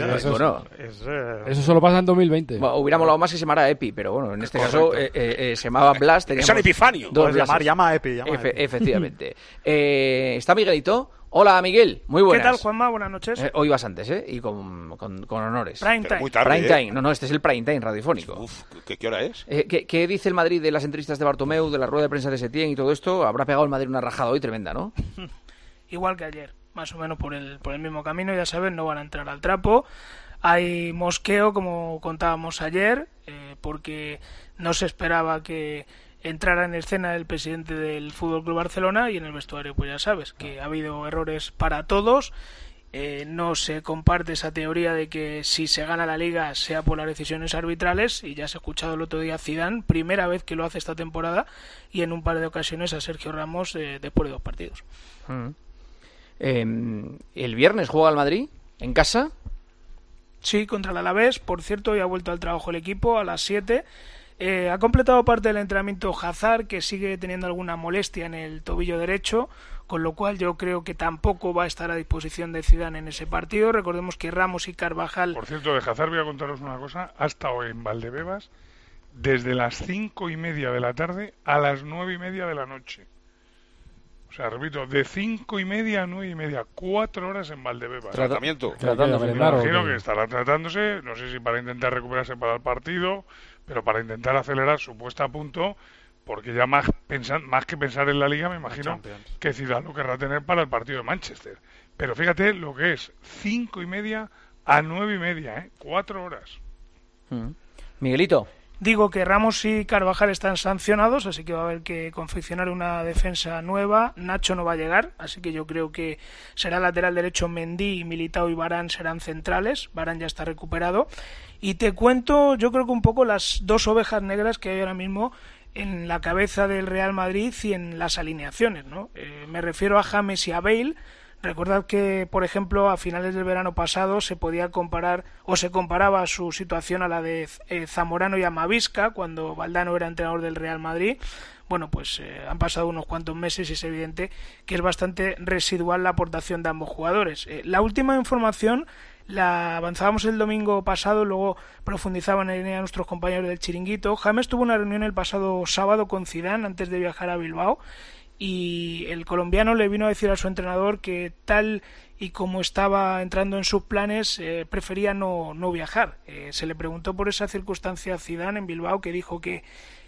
eso solo pasa en 2020. Bueno, hubiera molado más que se llamara Epi, pero bueno, en este caso se llamaba Blas. San Epifanio. Llama Epi. Efectivamente. ¿Está Miguelito? Hola, Miguel, muy buenas. ¿Qué tal, Juanma? Buenas noches. Hoy vas antes, y con honores. Prime time. Muy tarde, Prime time. No, este es el prime time radiofónico. Uf, ¿qué hora es? ¿Qué dice el Madrid de las entrevistas de Bartomeu, de la rueda de prensa de Setién y todo esto? Habrá pegado el Madrid una rajada hoy tremenda, ¿no? Igual que ayer, más o menos por el mismo camino, ya saben, no van a entrar al trapo. Hay mosqueo, como contábamos ayer, porque no se esperaba que entrara en escena el presidente del Fútbol Club Barcelona, y en el vestuario pues ya sabes que ha habido errores para todos. No se comparte esa teoría de que si se gana la Liga sea por las decisiones arbitrales, y ya se ha escuchado el otro día a Zidane, primera vez que lo hace esta temporada, y en un par de ocasiones a Sergio Ramos después de 2 partidos. ¿El viernes juega el Madrid en casa? Sí, contra el Alavés. Por cierto, hoy ha vuelto al trabajo el equipo a las 7. Ha completado parte del entrenamiento Hazard, que sigue teniendo alguna molestia en el tobillo derecho, con lo cual yo creo que tampoco va a estar a disposición de Zidane en ese partido. Recordemos que Ramos y Carvajal... Por cierto, de Hazard voy a contaros una cosa. Ha estado en Valdebebas desde las 5:30 de la tarde a las 9:30 de la noche. O sea, repito, de 5:30 a 9:30, 4 horas en Valdebebas. ¿Tratamiento? Me imagino que estará tratándose, no sé si para intentar recuperarse para el partido, pero para intentar acelerar su puesta a punto, porque ya más que pensar en la Liga, me imagino que Zidane lo querrá tener para el partido de Manchester. Pero fíjate lo que es, 5:30 a 9:30, 4 horas. Miguelito. Digo que Ramos y Carvajal están sancionados, así que va a haber que confeccionar una defensa nueva. Nacho no va a llegar, así que yo creo que será lateral derecho Mendy, Militao y Varane serán centrales. Varane ya está recuperado. Y te cuento, yo creo que un poco las dos ovejas negras que hay ahora mismo en la cabeza del Real Madrid y en las alineaciones, ¿no? Me refiero a James y a Bale. Recordad que, por ejemplo, a finales del verano pasado se podía comparar o se comparaba su situación a la de Zamorano y Amavisca cuando Valdano era entrenador del Real Madrid. Bueno, pues han pasado unos cuantos meses y es evidente que es bastante residual la aportación de ambos jugadores. La última información la avanzábamos el domingo pasado, luego profundizaban en ella nuestros compañeros del Chiringuito. James tuvo una reunión el pasado sábado con Zidane antes de viajar a Bilbao, y el colombiano le vino a decir a su entrenador que tal y como estaba entrando en sus planes prefería no viajar. Se le preguntó por esa circunstancia a Zidane en Bilbao, que dijo que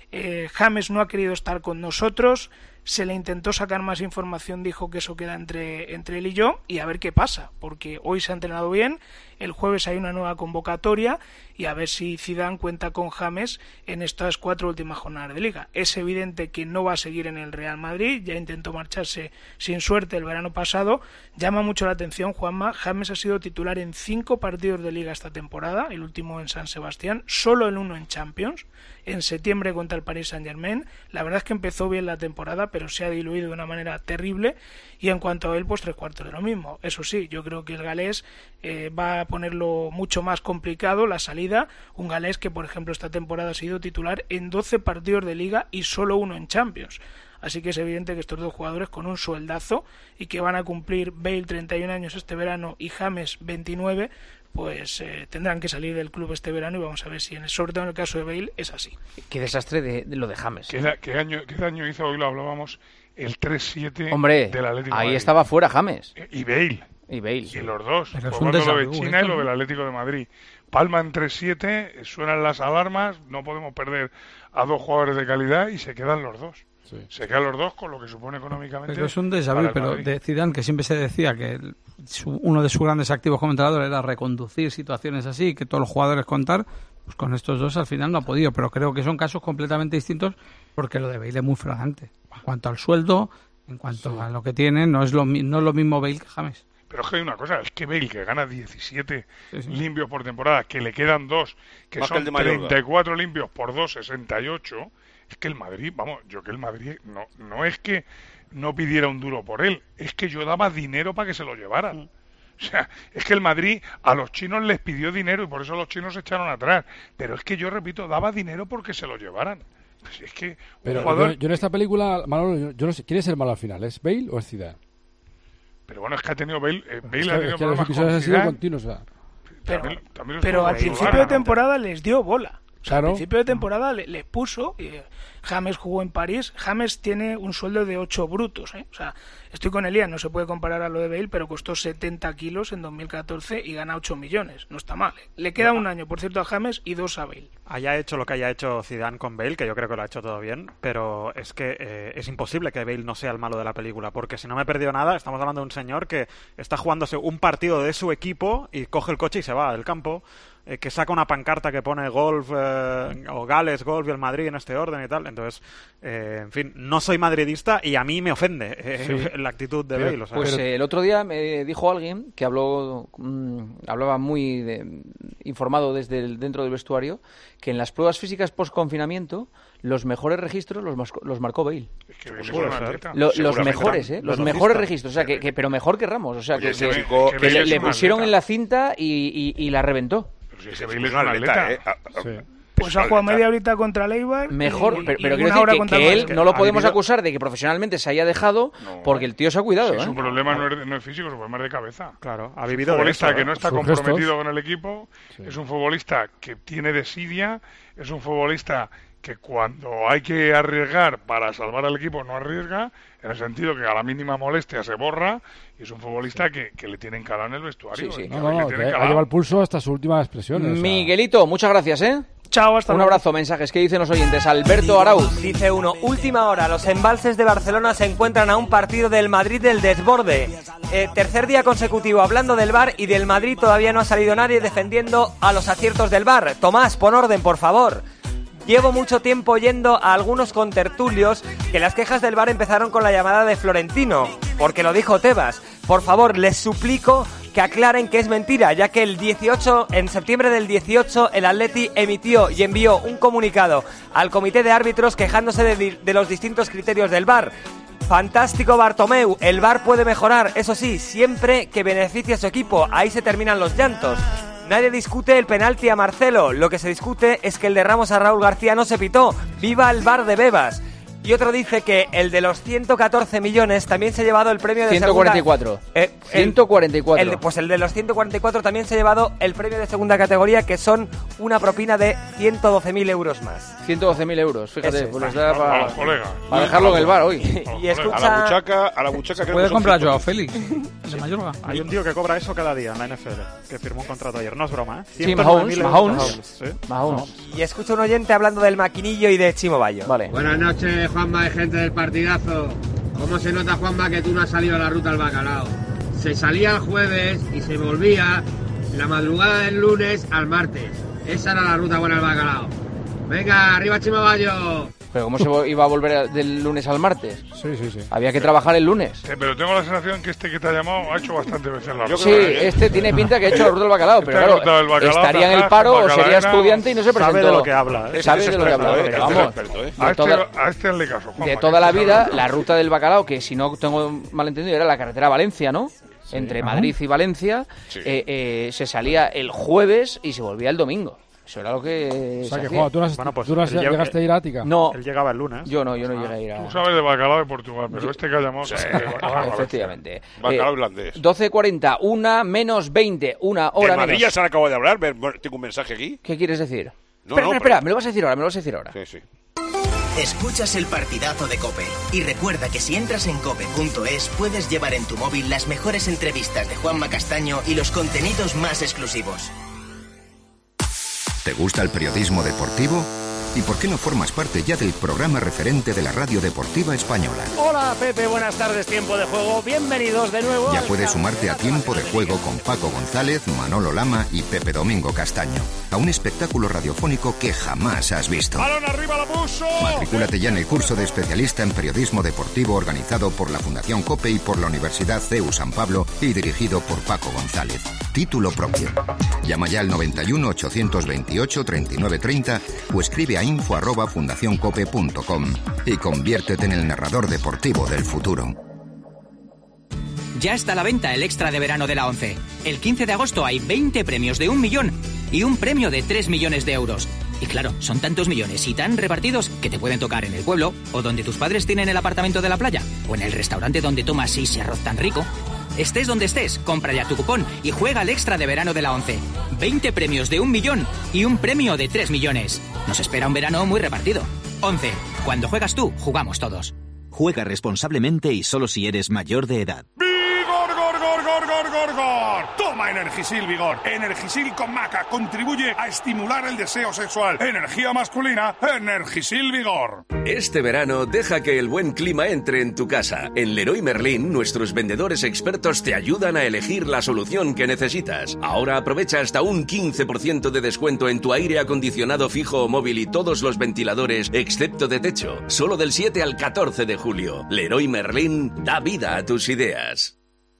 James no ha querido estar con nosotros. Se le intentó sacar más información, dijo que eso queda entre él y yo, y a ver qué pasa, porque hoy se ha entrenado bien, el jueves hay una nueva convocatoria y a ver si Zidane cuenta con James en estas 4 últimas jornadas de Liga. Es evidente que no va a seguir en el Real Madrid, ya intentó marcharse sin suerte el verano pasado. Llama mucho la atención, Juanma, James ha sido titular en 5 partidos de Liga esta temporada, el último en San Sebastián, solo el 1 en Champions, en septiembre contra el Paris Saint-Germain. La verdad es que empezó bien la temporada, pero se ha diluido de una manera terrible, y en cuanto a él, pues 3/4 de lo mismo. Eso sí, yo creo que el galés va a ponerlo mucho más complicado la salida, un galés que por ejemplo esta temporada ha sido titular en 12 partidos de Liga y solo 1 en Champions. Así que es evidente que estos dos jugadores con un sueldazo y que van a cumplir Bale 31 años este verano y James 29, pues tendrán que salir del club este verano, y vamos a ver si sobre todo en el caso de Bale es así. Qué desastre de lo de James. ¿Qué daño hizo? Hoy lo hablábamos, el 3-7 Hombre, del Atlético ahí de Madrid. Estaba fuera James. Y Bale. Y Bale. Y los dos. Pero Por lo de China y lo del Atlético de Madrid. Palman 3-7, suenan las alarmas, no podemos perder a 2 jugadores de calidad y se quedan los dos. Sí. Se quedan los dos con lo que supone económicamente. Pero es un déjà vu, pero de Zidane, que siempre se decía que uno de sus grandes activos como entrenador era reconducir situaciones así, que todos los jugadores contar, pues con estos dos al final no ha podido, pero creo que son casos completamente distintos, porque lo de Bale es muy fragante. En cuanto al sueldo, en cuanto a lo que tiene, no es lo mismo Bale que James. Pero es que hay una cosa, es que Bale, que gana 17 limpios por temporada, que le quedan 2, que más son que 34 limpios por 2, 68, es que el Madrid, el Madrid no es que no pidiera un duro por él, es que yo daba dinero para que se lo llevaran. O sea, es que el Madrid a los chinos les pidió dinero y por eso los chinos se echaron atrás. Pero es que yo repito, daba dinero porque se lo llevaran. Pues es que pero jugador... yo en esta película, Manolo, yo no sé, ¿quién es el malo al final? ¿Es Bale o es Zidane? Pero bueno, es que ha tenido Bale ha tenido problemas los episodios han sido continuos. O sea. Pero al principio de temporada les dio bola. Claro. Al principio de temporada les puso. James jugó en París. James tiene un sueldo de 8 brutos. O sea, estoy con Elías, no se puede comparar a lo de Bale, pero costó 70 kilos en 2014 y gana 8 millones. No está mal. Le queda un año, por cierto, a James y 2 a Bale. Haya hecho lo que haya hecho Zidane con Bale, que yo creo que lo ha hecho todo bien, pero es que es imposible que Bale no sea el malo de la película, porque si no me he perdido nada, estamos hablando de un señor que está jugándose un partido de su equipo y coge el coche y se va del campo, que saca una pancarta que pone golf o Gales, golf y el Madrid en este orden y tal. Entonces, en fin, no soy madridista y a mí me ofende la actitud de Bale. O sea, pues el otro día me dijo alguien que hablaba muy informado desde dentro del vestuario, que en las pruebas físicas post-confinamiento los mejores registros los marcó Bale. Es que los mejores, los mejores registros, o sea, pero mejor que Ramos, o sea, que le pusieron en la cinta y la reventó. Pero si ese Bale es un atleta, Pues ha jugado media horita contra el Eibar. Mejor, pero quiero decir que él no lo podemos acusar de que profesionalmente se haya dejado, porque el tío se ha cuidado. Su problema no es físico, su problema es de cabeza. Claro, ha vivido un futbolista que no está comprometido con el equipo, es un futbolista que tiene desidia, es un futbolista que cuando hay que arriesgar para salvar al equipo no arriesga, en el sentido que a la mínima molestia se borra, y es un futbolista que le tienen calado en el vestuario. Ha llevado el pulso hasta sus últimas expresiones. Miguelito, muchas gracias, Chao, hasta luego. Un abrazo, mensajes. ¿Qué dicen los oyentes? Alberto Arauz. Dice uno, última hora, los embalses de Barcelona se encuentran a un partido del Madrid del desborde. Tercer día consecutivo hablando del VAR y del Madrid todavía no ha salido nadie defendiendo a los aciertos del VAR. Tomás, pon orden, por favor. Llevo mucho tiempo oyendo a algunos contertulios que las quejas del VAR empezaron con la llamada de Florentino, porque lo dijo Tebas. Por favor, les suplico que aclaren que es mentira, ya que en septiembre del 18 el Atleti emitió y envió un comunicado al comité de árbitros quejándose de los distintos criterios del VAR. Fantástico Bartomeu, el VAR puede mejorar, eso sí, siempre que beneficie a su equipo, ahí se terminan los llantos. Nadie discute el penalti a Marcelo, lo que se discute es que el de Ramos a Raúl García no se pitó. ¡Viva el VAR de Bebas! Y otro dice que el de los 114 millones también se ha llevado el premio de 144. 144. Pues el de los 144 también se ha llevado el premio de segunda categoría, que son una propina de 112.000 euros más. 112.000 euros, fíjate, pues les da para dejarlo en el bar hoy. Y escucha... A la buchaca que puede comprar Joao Félix de Mallorca. Hay un tío que cobra eso cada día en la NFL, que firmó un contrato ayer, no es broma, ¿eh? Sí, Mahomes. Y escucha un oyente hablando del maquinillo y de Chimo Bayo. Vale. Buenas noches, Juanma, de gente del partidazo. ¿Cómo se nota, Juanma, que tú no has salido a la ruta al bacalao? Se salía el jueves y se volvía la madrugada del lunes al martes. Esa era la ruta buena al bacalao. Venga, arriba Chimo Bayo. ¿Pero cómo se iba a volver del lunes al martes? Sí. Había que trabajar el lunes. Pero tengo la sensación que este que te ha llamado ha hecho bastante veces la ruta. Sí, este tiene pinta que ha hecho la ruta del bacalao, pero claro, estaría en el paro o sería estudiante y no se presentó. Sabe de lo que habla. Sabe de lo que habla. Vamos, a este hazle caso, Juanma, de toda la vida, la ruta del bacalao, que si no tengo malentendido era la carretera Valencia, ¿no? Sí, entre Madrid y Valencia, se salía el jueves y se volvía el domingo. Eso era lo que... O sea, que Juan, ¿tú no llegaste a ir a Ática? No. Él llegaba el lunes. Yo no llegué a ir a... Tú sabes de bacalao de Portugal, pero este que ha llamado... Efectivamente. Bacalao irlandés. 12:40, 1:20, una hora menos. ¿En Madrid ya se acabó de hablar? Tengo un mensaje aquí. ¿Qué quieres decir? Espera, me lo vas a decir ahora, Sí. Escuchas el partidazo de COPE y recuerda que si entras en cope.es puedes llevar en tu móvil las mejores entrevistas de Juanma Castaño y los contenidos más exclusivos. ¿Te gusta el periodismo deportivo? ¿Y por qué no formas parte ya del programa referente de la radio deportiva española? Hola Pepe, buenas tardes, Tiempo de Juego, bienvenidos de nuevo. Ya puedes sumarte a Tiempo de Juego con Paco González, Manolo Lama y Pepe Domingo Castaño, a un espectáculo radiofónico que jamás has visto. ¡Balón arriba, la puso! Matricúlate ya en el curso de especialista en periodismo deportivo organizado por la Fundación COPE y por la Universidad CEU San Pablo y dirigido por Paco González. Título propio. Llama ya al 91 828 3930 o escribe a info@fundacioncope.com y conviértete en el narrador deportivo del futuro. Ya está a la venta el extra de verano de la ONCE. El 15 de agosto hay 20 premios de 1 millón y un premio de 3 millones de euros. Y claro, son tantos millones y tan repartidos que te pueden tocar en el pueblo, o donde tus padres tienen el apartamento de la playa, o en el restaurante donde tomas ese arroz tan rico. Estés donde estés, compra ya tu cupón y juega al extra de verano de la ONCE. 20 premios de 1 millón y un premio de 3 millones. Nos espera un verano muy repartido. ONCE. Cuando juegas tú, jugamos todos. Juega responsablemente y solo si eres mayor de edad. ¡Gor! Toma Energisil Vigor. Energisil con maca contribuye a estimular el deseo sexual. Energía masculina, Energisil Vigor. Este verano deja que el buen clima entre en tu casa. En Leroy Merlin, nuestros vendedores expertos te ayudan a elegir la solución que necesitas. Ahora aprovecha hasta un 15% de descuento en tu aire acondicionado fijo o móvil y todos los ventiladores, excepto de techo. Solo del 7 al 14 de julio. Leroy Merlin da vida a tus ideas.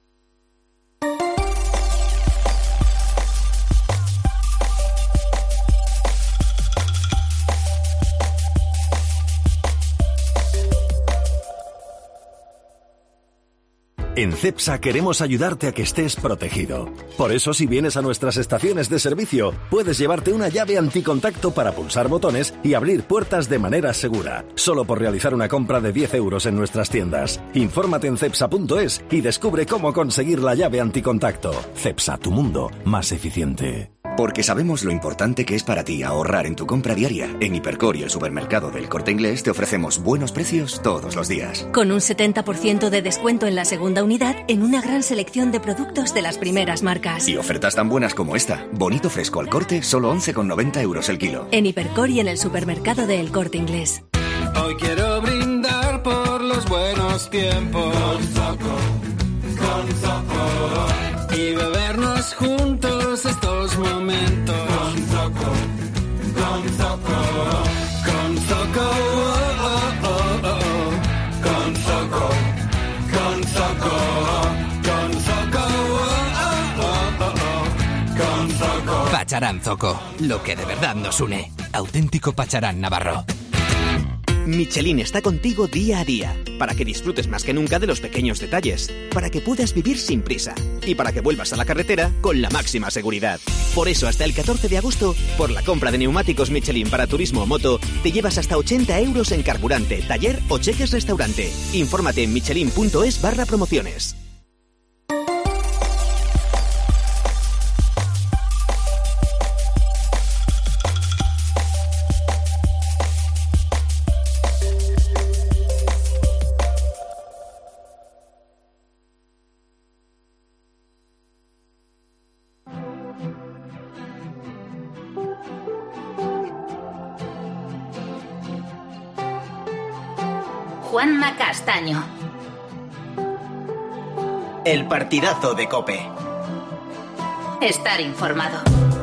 En Cepsa queremos ayudarte a que estés protegido. Por eso, si vienes a nuestras estaciones de servicio, puedes llevarte una llave anticontacto para pulsar botones y abrir puertas de manera segura, solo por realizar una compra de 10 euros en nuestras tiendas. Infórmate en cepsa.es y descubre cómo conseguir la llave anticontacto. Cepsa, tu mundo más eficiente. Porque sabemos lo importante que es para ti ahorrar en tu compra diaria. En Hipercor y el supermercado del Corte Inglés te ofrecemos buenos precios todos los días. Con un 70% de descuento en la segunda unidad en una gran selección de productos de las primeras marcas. Y ofertas tan buenas como esta. Bonito fresco al corte, solo 11,90 euros el kilo. En Hipercor y en el supermercado del Corte Inglés. Hoy quiero brindar por los buenos tiempos. Con Zoco. Y bebernos juntos estos momentos. Con Zoco. Pacharán Zoco. Lo que de verdad nos une. Auténtico Pacharán navarro. Michelin está contigo día a día, para que disfrutes más que nunca de los pequeños detalles, para que puedas vivir sin prisa y para que vuelvas a la carretera con la máxima seguridad. Por eso, hasta el 14 de agosto, por la compra de neumáticos Michelin para turismo o moto, te llevas hasta 80 euros en carburante, taller o cheques restaurante. Infórmate en michelin.es/promociones. Juanma Castaño. El partidazo de COPE. Estar informado.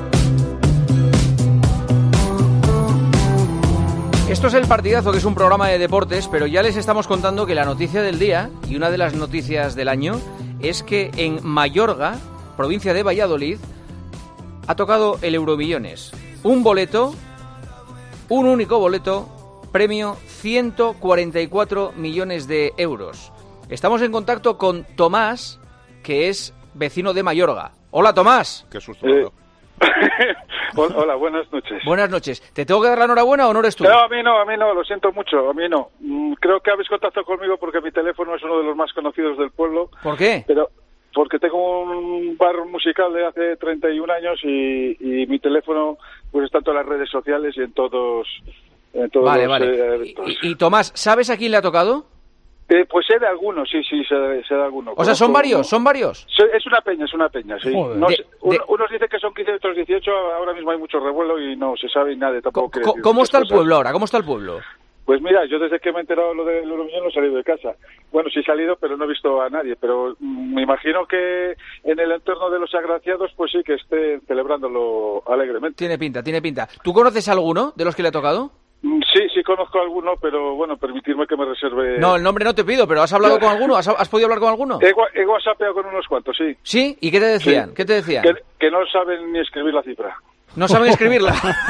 Esto es El Partidazo, que es un programa de deportes, pero ya les estamos contando que la noticia del día, y una de las noticias del año, es que en Mayorga, provincia de Valladolid, ha tocado el Euromillones. Un boleto, un único boleto, premio 144 millones de euros. Estamos en contacto con Tomás, que es vecino de Mayorga. Hola, Tomás. Qué susto. Hola, buenas noches. Buenas noches. ¿Te tengo que dar la enhorabuena o no eres tú? No, a mí no, lo siento mucho, a mí no. Creo que habéis contactado conmigo porque mi teléfono es uno de los más conocidos del pueblo. ¿Por qué? Pero porque tengo un bar musical de hace 31 años y mi teléfono pues está en todas las redes sociales y en todos vale. ¿Y Tomás, sabes a quién le ha tocado? Pues sé de algunos, sí, sé de algunos. O sea, ¿son varios? Es una peña, sí. No sé, unos dicen que son 15, otros 18, ahora mismo hay mucho revuelo y no se sabe nada tampoco. ¿Cómo está el pueblo ahora? ¿Cómo está el pueblo? Pues mira, yo desde que me he enterado lo del Euromillón no he salido de casa. Bueno, sí he salido, pero no he visto a nadie. Pero me imagino que en el entorno de los agraciados, pues sí que estén celebrándolo alegremente. Tiene pinta. ¿Tú conoces a alguno de los que le ha tocado? Sí conozco a alguno, pero bueno, permitirme que me reserve... No, el nombre no te pido, pero ¿has hablado con alguno? ¿Has podido hablar con alguno? He whatsappeado con unos cuantos, sí. ¿Sí? ¿Y qué te decían? Sí. ¿Qué te decían? Que no saben ni escribir la cifra. ¿No saben escribirla?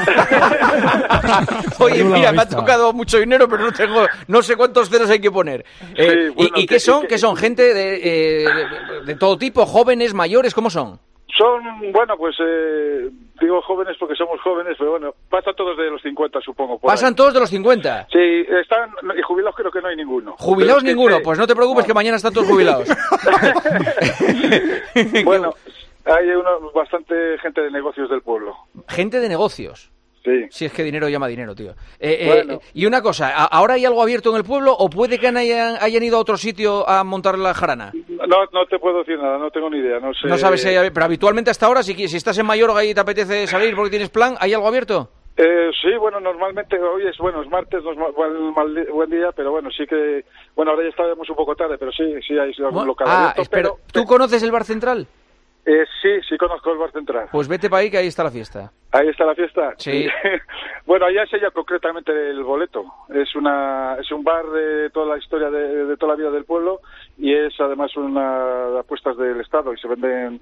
Oye, mira, me ha tocado mucho dinero, pero no sé cuántos ceros hay que poner. ¿Y qué son? ¿Qué son? ¿Gente de todo tipo? ¿Jóvenes, mayores? ¿Cómo son? Son, bueno, pues digo jóvenes porque somos jóvenes, pero bueno, pasan todos de los 50, supongo. ¿Pasan todos de los 50? Sí, están, y jubilados creo que no hay ninguno. ¿Jubilados ninguno? Pues no te preocupes, que mañana están todos jubilados. Bueno, hay bastante gente de negocios del pueblo. ¿Gente de negocios? Sí. Si es que dinero llama dinero, tío. Bueno. Y una cosa, ¿ahora hay algo abierto en el pueblo o puede que hayan ido a otro sitio a montar la jarana? No te puedo decir nada, no tengo ni idea, no sé. No sabes si hay, pero habitualmente hasta ahora, si estás en Mayorga y te apetece salir porque tienes plan, ¿hay algo abierto? Sí, bueno, normalmente hoy es martes, no es buen día, pero bueno, sí que... Bueno, ahora ya estaremos un poco tarde, pero sí hay algún local abierto. Pero ¿tú conoces el Bar Central? Sí conozco el Bar Central. Pues vete para ahí, que ahí está la fiesta. ¿Ahí está la fiesta? Sí. Bueno, allá se llama concretamente el boleto. Es un bar de toda la historia de toda la vida del pueblo y es además una de apuestas del Estado y se venden...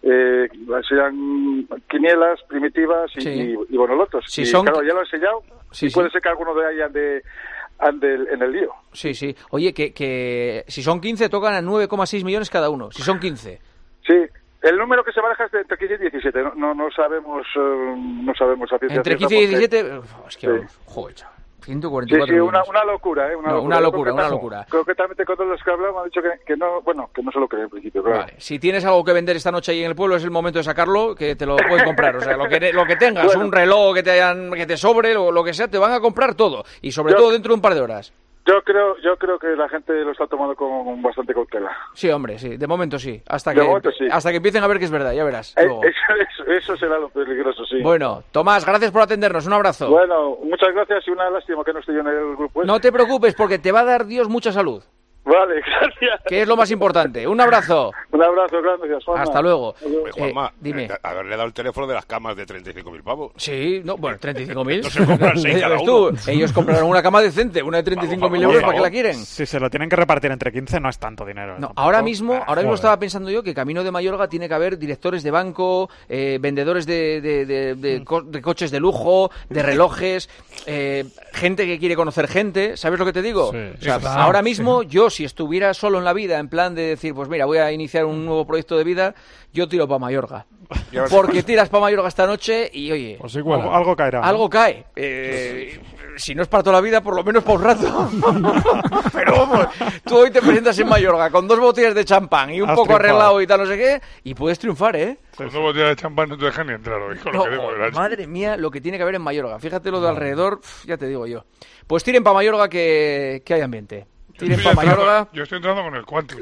sean quinielas primitivas y bonolotos. Sí, claro, ya lo he sellado y puede ser que alguno de ahí ande en el lío. Sí. Oye, que si son 15 tocan a 9,6 millones cada uno. Si son 15. Sí. El número que se maneja es de entre 15 y 17. No sabemos a ciencia entre 15 y 17... Es que, joder, chaval. 144 sí, una locura, Una locura. Concretamente con todos los que hablamos han dicho que no se lo creen en principio. Claro. Vale. Si tienes algo que vender esta noche ahí en el pueblo, es el momento de sacarlo, que te lo pueden comprar. O sea, lo que tengas, bueno, un reloj que te sobre, lo que sea, te van a comprar todo. Y sobre todo dentro de un par de horas. Yo creo que la gente lo está tomando con bastante cautela. Sí, hombre, sí. De momento sí. Hasta que empiecen a ver que es verdad, ya verás. Eso será lo peligroso, sí. Bueno, Tomás, gracias por atendernos. Un abrazo. Bueno, muchas gracias y una lástima que no estoy en el grupo. No te preocupes, porque te va a dar Dios mucha salud. Vale, gracias. Que es lo más importante. Un abrazo. Un abrazo, gracias, Juanma. Hasta luego. Juanma, dime. Haberle dado el teléfono de las camas de 35.000 pavos. Sí, no, bueno, 35.000. No se compran 6 cada uno. Ellos compraron una cama decente, una de 35.000 euros, ¿para qué la quieren? Si se lo tienen que repartir entre 15 no es tanto dinero. No, ahora mismo estaba pensando yo que camino de Mayorga tiene que haber directores de banco, vendedores de coches de lujo, de relojes, gente que quiere conocer gente, ¿sabes lo que te digo? Sí, ahora mismo yo, si estuviera solo en la vida, en plan de decir, pues mira, voy a iniciar un nuevo proyecto de vida, yo tiro para Mayorga. Porque tiras para Mayorga esta noche y, oye, pues algo caerá. Algo cae. Si no es para toda la vida, por lo menos para un rato. Pero vamos, tú hoy te presentas en Mayorga con 2 botellas de champán y un poco arreglado y tal, no sé qué, y puedes triunfar, ¿eh? Con 2 botellas de champán no te dejan ni entrar hoy, con lo que debo de madre mía, lo que tiene que haber en Mayorga. Fíjate lo de alrededor, ya te digo yo. Pues tiren para Mayorga que hay ambiente. Tiren para Mayorga. Yo estoy entrando con el Quantum.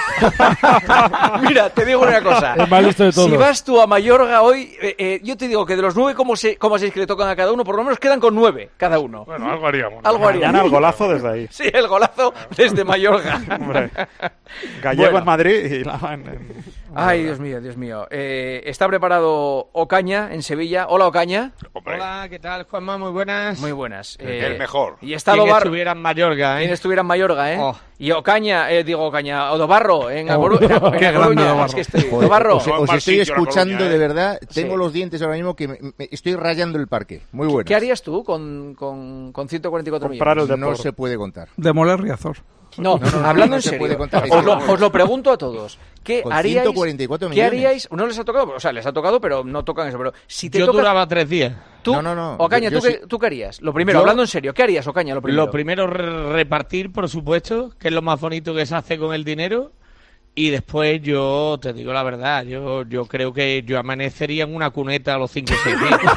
Mira, te digo una cosa. Es más listo de todo. Si vas tú a Mayorga hoy, yo te digo que de los 9,6 que le tocan a cada uno, por lo menos quedan con 9 cada uno. Bueno, algo haríamos. Mañana el golazo desde ahí. Sí, el golazo desde Mayorga. Hombre. Gallego en Madrid y Ay, Dios mío. Está preparado Ocaña en Sevilla. Hola, Ocaña. Hola, ¿qué tal, Juanma? Muy buenas. Muy buenas. El mejor. Y está ¿Quién estuviera en Mayorga, ¿Quién estuviera en Mayorga, Oh. Y Ocaña, Odobarro, en Coruña. Qué grande Odobarro. Es que estoy, Odobarro. Os estoy escuchando, de verdad. Tengo los dientes ahora mismo que me estoy rayando el parque. Muy bueno. ¿Qué harías tú con 144 millones? No se puede contar. Demoler Riazor. No, hablando en serio, os lo pregunto a todos. ¿Qué haríais? 144 millones. ¿Qué haríais? No les ha tocado, o sea, les ha tocado, pero no tocan eso. Pero si te Yo duraba 3 días. ¿Tú? No. Ocaña, ¿tú qué harías? Lo primero, hablando en serio, ¿qué harías, Ocaña? Lo primero, repartir, por supuesto, que es lo más bonito que se hace con el dinero. Y después yo, te digo la verdad, yo creo que yo amanecería en una cuneta a los 5 o 6 días.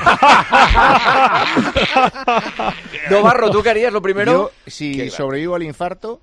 Dobarro, ¿tú qué harías lo primero? Yo, si sobrevivo al infarto,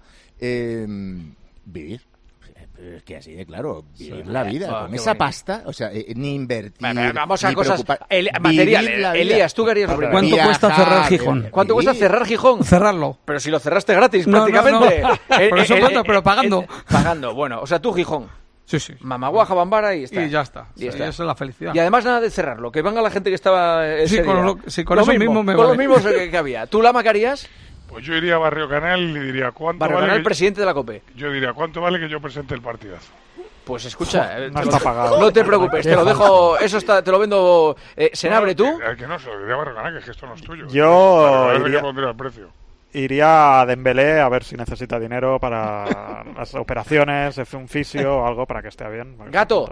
vivir. Es que así de claro, vivir la vida. Con esa pasta, o sea, ni invertir. Vamos a cosas materiales. Elías, ¿tú qué harías lo primero? ¿Cuánto cuesta cerrar Gijón? ¿Cuánto cuesta cerrar Gijón? Cerrarlo. Pero si lo cerraste gratis, prácticamente. Por eso cuánto, pero pagando. Pagando, bueno, o sea, tú Gijón. Sí. Mamaguaja, Bambara y está. Y ya está. Y eso es la felicidad. Y además nada de cerrarlo, que venga la gente que estaba con eso mismo me con vale. lo mismo que había. ¿Tú, Lama, qué harías? Pues yo iría a Barrio Canal y diría cuánto Barrio vale. Canal, presidente de la COPE. Yo diría cuánto vale que yo presente el partidazo. Pues escucha, no está pagado. No te preocupes, te lo dejo, eso está, te lo vendo. Senabre, ¿tú? Que no, se lo diría a Barrio Canal, que esto no es tuyo. Yo iría, pondría el precio. Iría a Dembélé a ver si necesita dinero para las operaciones, un fisio o algo para que esté bien. Gato.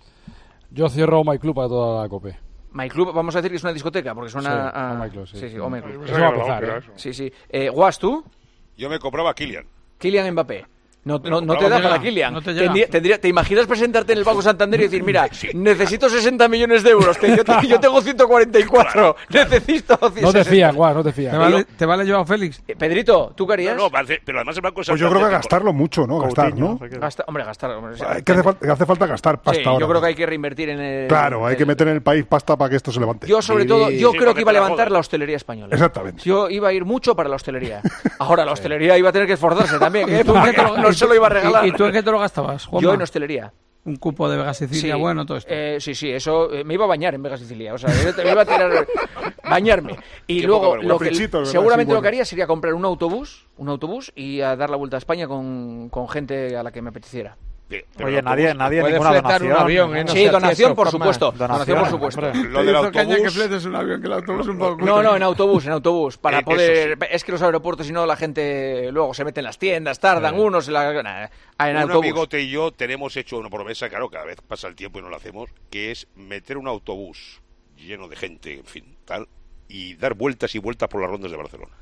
Yo cierro My Club a toda la COPE. My Club, vamos a decir que es una discoteca, porque suena a... My Club, sí. Sí, My Club. Eso va a empezar, Sí. Guas, ¿tú? Yo me compraba a Kylian. Kylian Mbappé. No te da para Kylian. No te ¿Te imaginas presentarte en el Banco Santander y decir, mira, necesito 60 millones de euros, que yo tengo 144, necesito 160? No te fían, Guas, no te fían. ¿Te vale Joao Félix? Pedrito, ¿tú qué harías? No, pero además el Banco Santander... Pues yo creo que gastarlo mucho, ¿no? Gastar, ¿no? Gastar. Hace falta gastar pasta ahora. Yo creo que hay que reinvertir en el... Claro, hay que meter en el país pasta para que esto se levante. Yo, sobre todo, creo que iba a levantar la hostelería española. Exactamente. Yo iba a ir mucho para la hostelería. Ahora, la hostelería iba a tener que esforzarse también, ¿eh? Porque no se lo iba a regalar. ¿Y tú en qué te lo gastabas, Juanma? Yo en hostelería. Un cupo de Vega Sicilia, bueno, todo esto. Sí, eso me iba a bañar en Vega Sicilia. O sea, me iba a tirar bañarme. Y luego, seguramente lo que haría sería comprar un autobús y a dar la vuelta a España con gente a la que me apeteciera. Oye, nadie ninguna donación. Un avión, ¿eh? Sí, donación, por supuesto. Donación, por supuesto. Lo del autobús... que fletes un avión, que el autobús un poco... No, en autobús. Para poder... Sí. Es que los aeropuertos, si no, la gente luego se mete en las tiendas, tardan unos... En autobús. Amigote y yo tenemos hecho una promesa, claro, cada vez pasa el tiempo y no lo hacemos, que es meter un autobús lleno de gente, en fin, tal, y dar vueltas y vueltas por las rondas de Barcelona.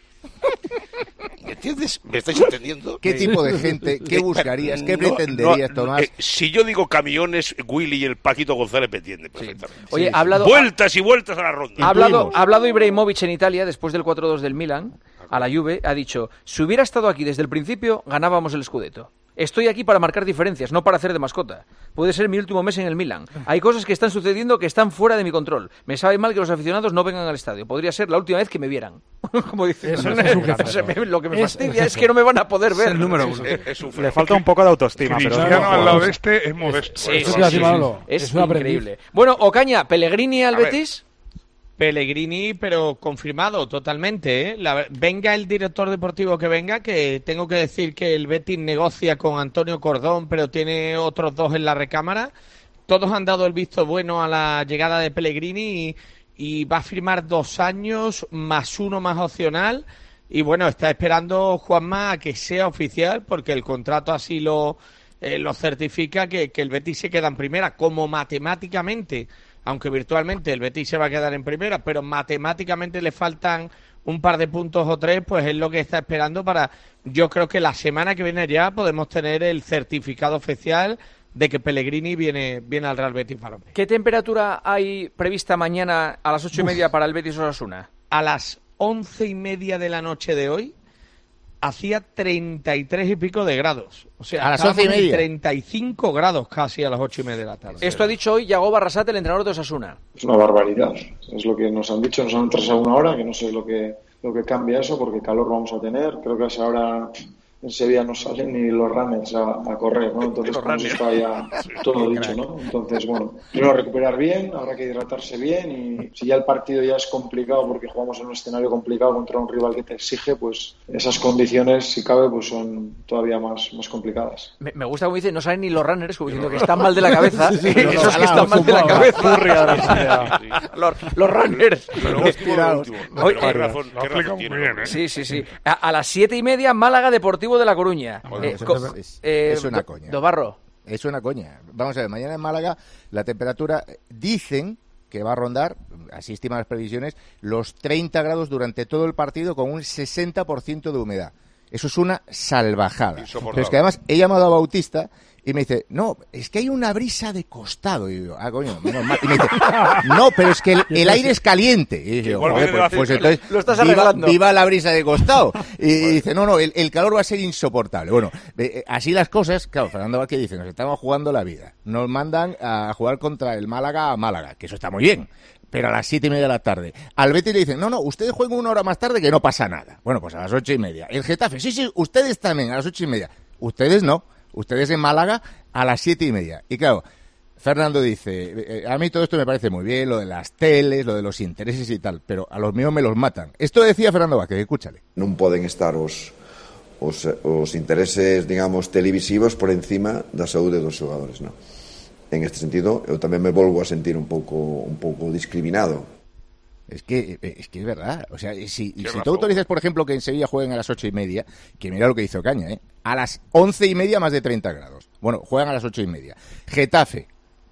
¿Me entiendes? ¿Me estáis entendiendo? ¿Qué tipo de gente? ¿Qué buscarías? ¿Qué pretenderías, Tomás? Si yo digo camiones, Willy y el Paquito González me entienden perfectamente. Oye, ha hablado... Vueltas y vueltas a la ronda. Ha hablado Ibrahimovic en Italia, después del 4-2 del Milan, a la Juve, ha dicho, si hubiera estado aquí desde el principio, ganábamos el Scudetto. Estoy aquí para marcar diferencias, no para hacer de mascota. Puede ser mi último mes en el Milan. Hay cosas que están sucediendo que están fuera de mi control. Me sabe mal que los aficionados no vengan al estadio. Podría ser la última vez que me vieran. Como dice. Lo que me fastidia es que no me van a poder ver. Es el número uno. Le falta un poco de autoestima. Cristiano al lado de este es modesto. Es increíble. Bueno, Ocaña, ¿Pellegrini al Betis? Pellegrini, pero confirmado totalmente, ¿eh? Venga el director deportivo que venga, que tengo que decir que el Betis negocia con Antonio Cordón, pero tiene otros 2 en la recámara. Todos han dado el visto bueno a la llegada de Pellegrini y va a firmar 2 años más 1 más opcional. Y bueno, está esperando Juanma a que sea oficial, porque el contrato así lo certifica, que el Betis se queda en primera, como matemáticamente. Aunque virtualmente el Betis se va a quedar en primera, pero matemáticamente le faltan un par de puntos o 3, pues es lo que está esperando para... Yo creo que la semana que viene ya podemos tener el certificado oficial de que Pellegrini viene al Real Betis Balompié. ¿Qué temperatura hay prevista mañana a las 8:30 para el Betis Osasuna? A las 11:30 de la noche de hoy hacía 33 y pico de grados. O sea, a las 11:30. 35 grados casi a las 8:30 de la tarde. Esto ha dicho hoy Yago Barrasate, el entrenador de Osasuna. Es una barbaridad. Es lo que nos han dicho, nos han entrado a una hora, que no sé lo que cambia eso, porque calor vamos a tener. Creo que a esa hora en Sevilla no salen ni los runners a correr, ¿no? Entonces con eso está ya todo dicho, ¿no? Entonces, bueno, primero recuperar bien, habrá que hidratarse bien, y si ya el partido ya es complicado porque jugamos en un escenario complicado contra un rival que te exige, pues esas condiciones, si cabe, pues son todavía más complicadas. Me gusta como dice, no salen ni los runners, como diciendo que están mal de la cabeza. Esos que están mal de la cabeza. Los runners. Qué razón tiene. Sí. A las 7:30, Málaga Deportivo de La Coruña. Es una coña. Dobarro. Es una coña. Vamos a ver, mañana en Málaga la temperatura dicen que va a rondar, así estiman las previsiones, los 30 grados durante todo el partido con un 60% de humedad. Eso es una salvajada. Pero es que además he llamado a Bautista y me dice, no, es que hay una brisa de costado. Y yo, coño, menos mal. Y me dice, no, pero es que el aire es caliente. Y yo, pues entonces, lo estás arreglando. Viva la brisa de costado. Y dice, no, el calor va a ser insoportable. Bueno, así las cosas, claro, Fernando Vázquez dice, nos estamos jugando la vida. Nos mandan a jugar contra el Málaga a Málaga, que eso está muy bien. Pero a las 7:30 de la tarde. Al Betis le dicen, no, ustedes jueguen 1 hora más tarde que no pasa nada. Bueno, pues a las 8:30. El Getafe, sí, ustedes también, a las 8:30. Ustedes no. Ustedes en Málaga a las 7:30. Y claro, Fernando dice, a mí todo esto me parece muy bien, lo de las teles, lo de los intereses y tal, pero a los míos me los matan. Esto decía Fernando Vázquez, escúchale. Non poden estar os intereses, digamos, televisivos por encima da saúde dos xogadores, non? En este sentido, eu tamén me volvo a sentir un pouco discriminado. Es que es verdad. O sea, si tú autorizas, por ejemplo, que en Sevilla jueguen a las 8:30, que mira lo que hizo Ocaña, a las 11:30 más de 30 grados. Bueno, juegan a las 8:30. Getafe,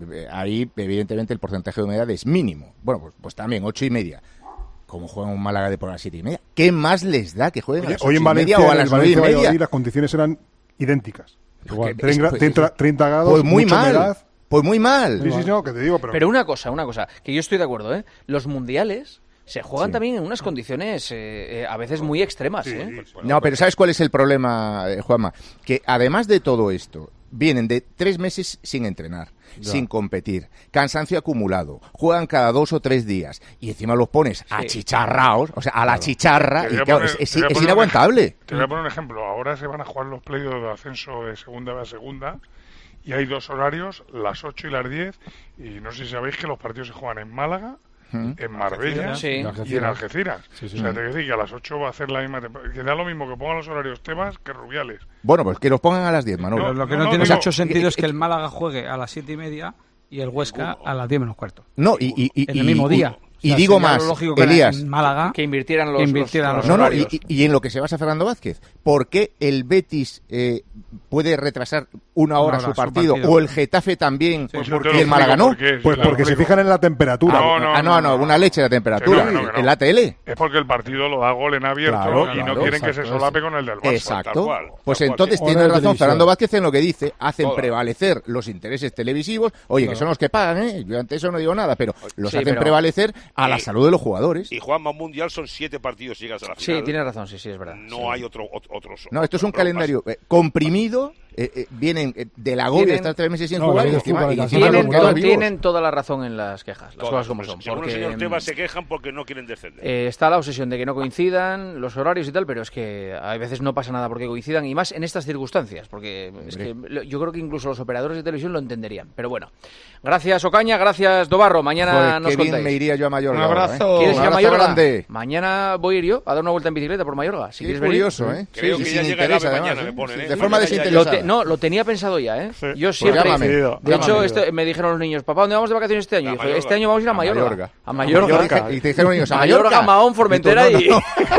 ahí evidentemente el porcentaje de humedad es mínimo. Bueno, pues también 8:30. Como juegan un Málaga de por las 7:30. ¿Qué más les da que jueguen a las 8:30 o a las 9:30? Las condiciones eran idénticas. Igual, pues, 30 grados, pues muy mal. Humedad. Pues muy mal. Sí, no, que te digo, pero una cosa, que yo estoy de acuerdo, ¿eh? Los mundiales se juegan también en unas condiciones a veces muy extremas, ¿eh? No, pero ¿sabes cuál es el problema, Juanma? Que además de todo esto, vienen de 3 meses sin entrenar, sin competir, cansancio acumulado, juegan cada 2 o 3 días y encima los pones achicharraos, o sea, a la chicharra, y claro, es inaguantable. Te voy a poner un ejemplo. Ahora se van a jugar los playoffs de ascenso de segunda a segunda. Y hay 2 horarios, las 8 y las 10, y no sé si sabéis que los partidos se juegan en Málaga, en Marbella y en Algeciras. O sea, te decir que a las 8 va a hacer la misma temporada. Que da lo mismo que pongan los horarios Tebas que Rubiales. Bueno, pues que los pongan a las 10, Manolo. Pero lo que no tiene mucho sentido es que el Málaga juegue a las 7:30 y el Huesca a las 10 menos cuarto. No, y en el mismo día. Y digo más, Elías, en Málaga, que invirtieran los no, y en lo que se basa Fernando Vázquez, ¿por qué el Betis puede retrasar una hora su partido? O el Getafe también, y el Málaga no. Pues porque se fijan en la temperatura. No, una leche de temperatura, en la tele. Es porque el partido lo da gol en abierto y no quieren que se solape con el del Barça. Exacto. Pues entonces tiene razón Fernando Vázquez en lo que dice, hacen prevalecer los intereses televisivos, que son los que pagan, yo ante eso no digo nada, pero los hacen prevalecer a la salud de los jugadores. Y Juanma, Mundial son 7 partidos y llegas a la final. Sí, tienes razón, sí, es verdad. No hay otros. No, esto es un calendario comprimido, vienen del agobio de estar 3 meses sin jugar y tienen toda la razón en las quejas, las cosas como son. Según el señor Tebas se quejan porque no quieren descender. Está la obsesión de que no coincidan los horarios y tal, pero es que a veces no pasa nada porque coincidan, y más en estas circunstancias, porque es que yo creo que incluso los operadores de televisión lo entenderían. Pero bueno, gracias Ocaña, gracias Dobarro, mañana nos contáis. Bien me iría yo a Mallorca. Un abrazo. ¿Quieres ir a Mallorca? Grande. Mañana voy a ir yo a dar una vuelta en bicicleta por Mallorca. Si quieres curioso, venir. Creo que ya llega el AVE mañana, me ponen. De forma desinteresada. Lo tenía pensado ya, ¿eh? Sí. Yo siempre. De hecho, me dijeron los niños, papá, ¿dónde vamos de vacaciones este año? Y dije, este año vamos a ir a Mallorca. A Mallorca. Y te dijeron niños, a Mallorca, Mahón, Formentera y...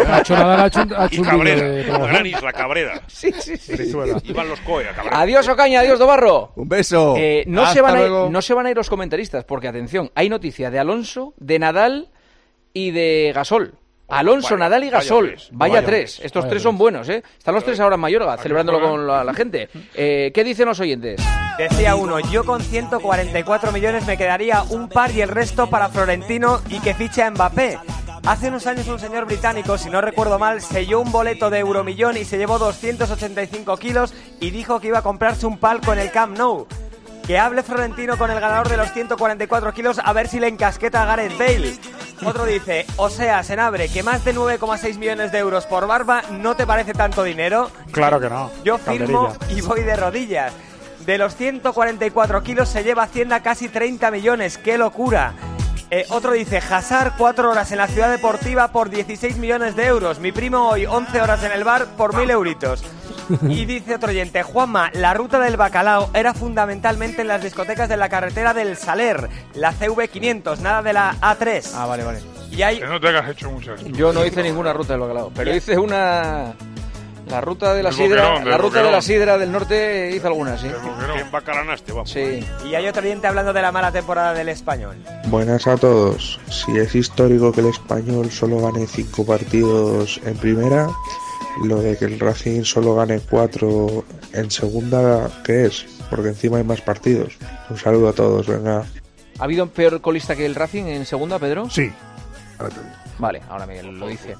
Y Cabrera, la gran isla Cabrera. Sí. Y van los COE a Cabrera. Adiós Ocaña, adiós Dobarro. Un beso. No se van a ir los comentaristas, porque atención, hay noticia de Alonso, de Nadal y de Gasol. Alonso, Nadal y Gasol. Vaya tres. Estos tres son buenos, ¿eh? Están los tres ahora en Mallorca, celebrándolo con la gente. ¿Qué dicen los oyentes? Decía uno, yo con 144 millones me quedaría un par y el resto para Florentino y que fiche a Mbappé. Hace unos años un señor británico, si no recuerdo mal, selló un boleto de Euromillón y se llevó 285 kilos y dijo que iba a comprarse un palco en el Camp Nou. Que hable Florentino con el ganador de los 144 kilos a ver si le encasqueta a Gareth Bale. Otro dice, o sea, Senabre, que más de 9,6 millones de euros por Barba no te parece tanto dinero. Claro que no. Yo firmo y voy de rodillas. De los 144 kilos se lleva Hacienda casi 30 millones. ¡Qué locura! Otro dice, Hazard 4 horas en la ciudad deportiva por 16 millones de euros. Mi primo hoy 11 horas en el bar por 1.000 euritos. Y dice otro oyente, Juanma, la ruta del bacalao era fundamentalmente en las discotecas de la carretera del Saler, la CV500, nada de la A3. Ah, vale. Y hay... Que no te hayas hecho muchas. Yo no hice ninguna ruta del bacalao, pero hice una... La ruta de la sidra, de la sidra del norte hice algunas, sí. Que embacalanaste, vamos. Sí. Y hay otro oyente hablando de la mala temporada del Español. Buenas a todos. Si es histórico que el Español solo gane 5 partidos en primera, lo de que el Racing solo gane 4 en segunda, ¿qué es? Porque encima hay más partidos. Un saludo a todos, venga. ¿Ha habido un peor colista que el Racing en segunda, Pedro? Sí. Vale, ahora me lo dice.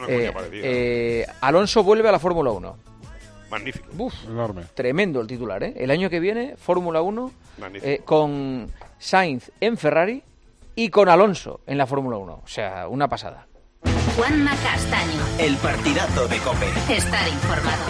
Alonso vuelve a la Fórmula 1. Magnífico. Enorme. Tremendo el titular, ¿eh? El año que viene, Fórmula 1, con Sainz en Ferrari y con Alonso en la Fórmula 1. O sea, una pasada. Juanma Castaño. El partidazo de COPE. Estar informado.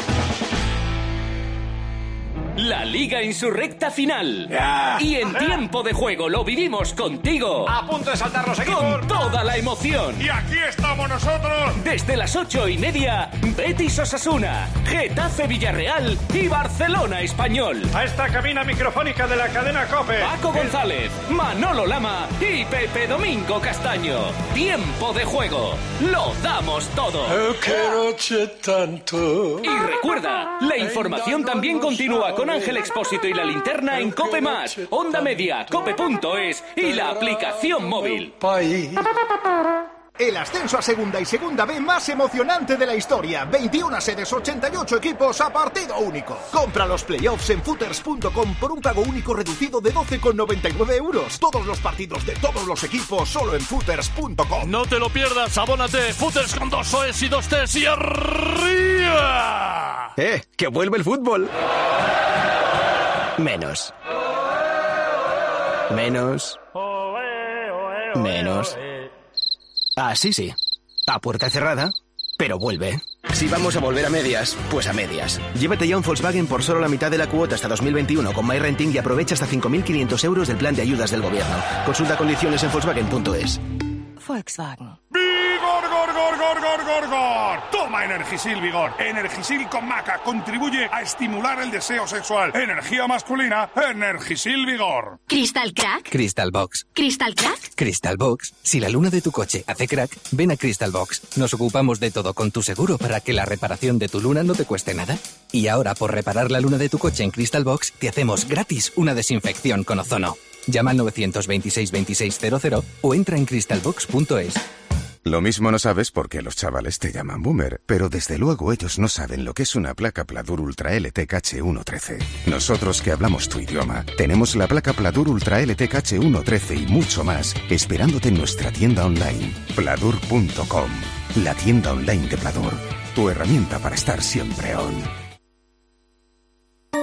La Liga en su recta final. Y en tiempo de juego lo vivimos contigo. A punto de saltar los equipos. Con toda la emoción. Y aquí estamos nosotros. Desde las 8:30, Betis Osasuna, Getafe Villarreal y Barcelona Español. A esta cabina microfónica de la cadena COPE. Paco González, Manolo Lama y Pepe Domingo Castaño. Tiempo de juego. Lo damos todo. Tanto. Y recuerda, la información también continúa con Ángel Expósito y la linterna en COPE+, Onda Media, cope.es y la aplicación móvil. El ascenso a Segunda y Segunda B más emocionante de la historia. 21 sedes, 88 equipos a partido único. Compra los playoffs en footers.com por un pago único reducido de 12,99 euros. Todos los partidos de todos los equipos solo en footers.com. No te lo pierdas, abónate. Footers con 2 OEs y 2 Ts y arriba. Que vuelve el fútbol. Menos. Ah, sí. A puerta cerrada, pero vuelve. Si vamos a volver a medias, pues a medias. Llévate ya un Volkswagen por solo la mitad de la cuota hasta 2021 con MyRenting y aprovecha hasta 5.500 euros del plan de ayudas del gobierno. Consulta condiciones en Volkswagen.es. Volkswagen. ¡Vigor, gor! Toma Energisil Vigor. Energisil con maca contribuye a estimular el deseo sexual. Energía masculina, Energisil Vigor. ¿Crystal Crack? Crystal Box. ¿Crystal Crack? Crystal Box. Si la luna de tu coche hace crack, ven a Crystal Box. Nos ocupamos de todo con tu seguro para que la reparación de tu luna no te cueste nada. Y ahora, por reparar la luna de tu coche en Crystal Box, te hacemos gratis una desinfección con ozono. Llama al 926 2600 o entra en crystalbox.es. Lo mismo no sabes porque los chavales te llaman boomer, pero desde luego ellos no saben lo que es una placa Pladur Ultra LT Cache 113. Nosotros que hablamos tu idioma, tenemos la placa Pladur Ultra LT Cache 113 y mucho más, esperándote en nuestra tienda online, pladur.com. La tienda online de Pladur, tu herramienta para estar siempre on.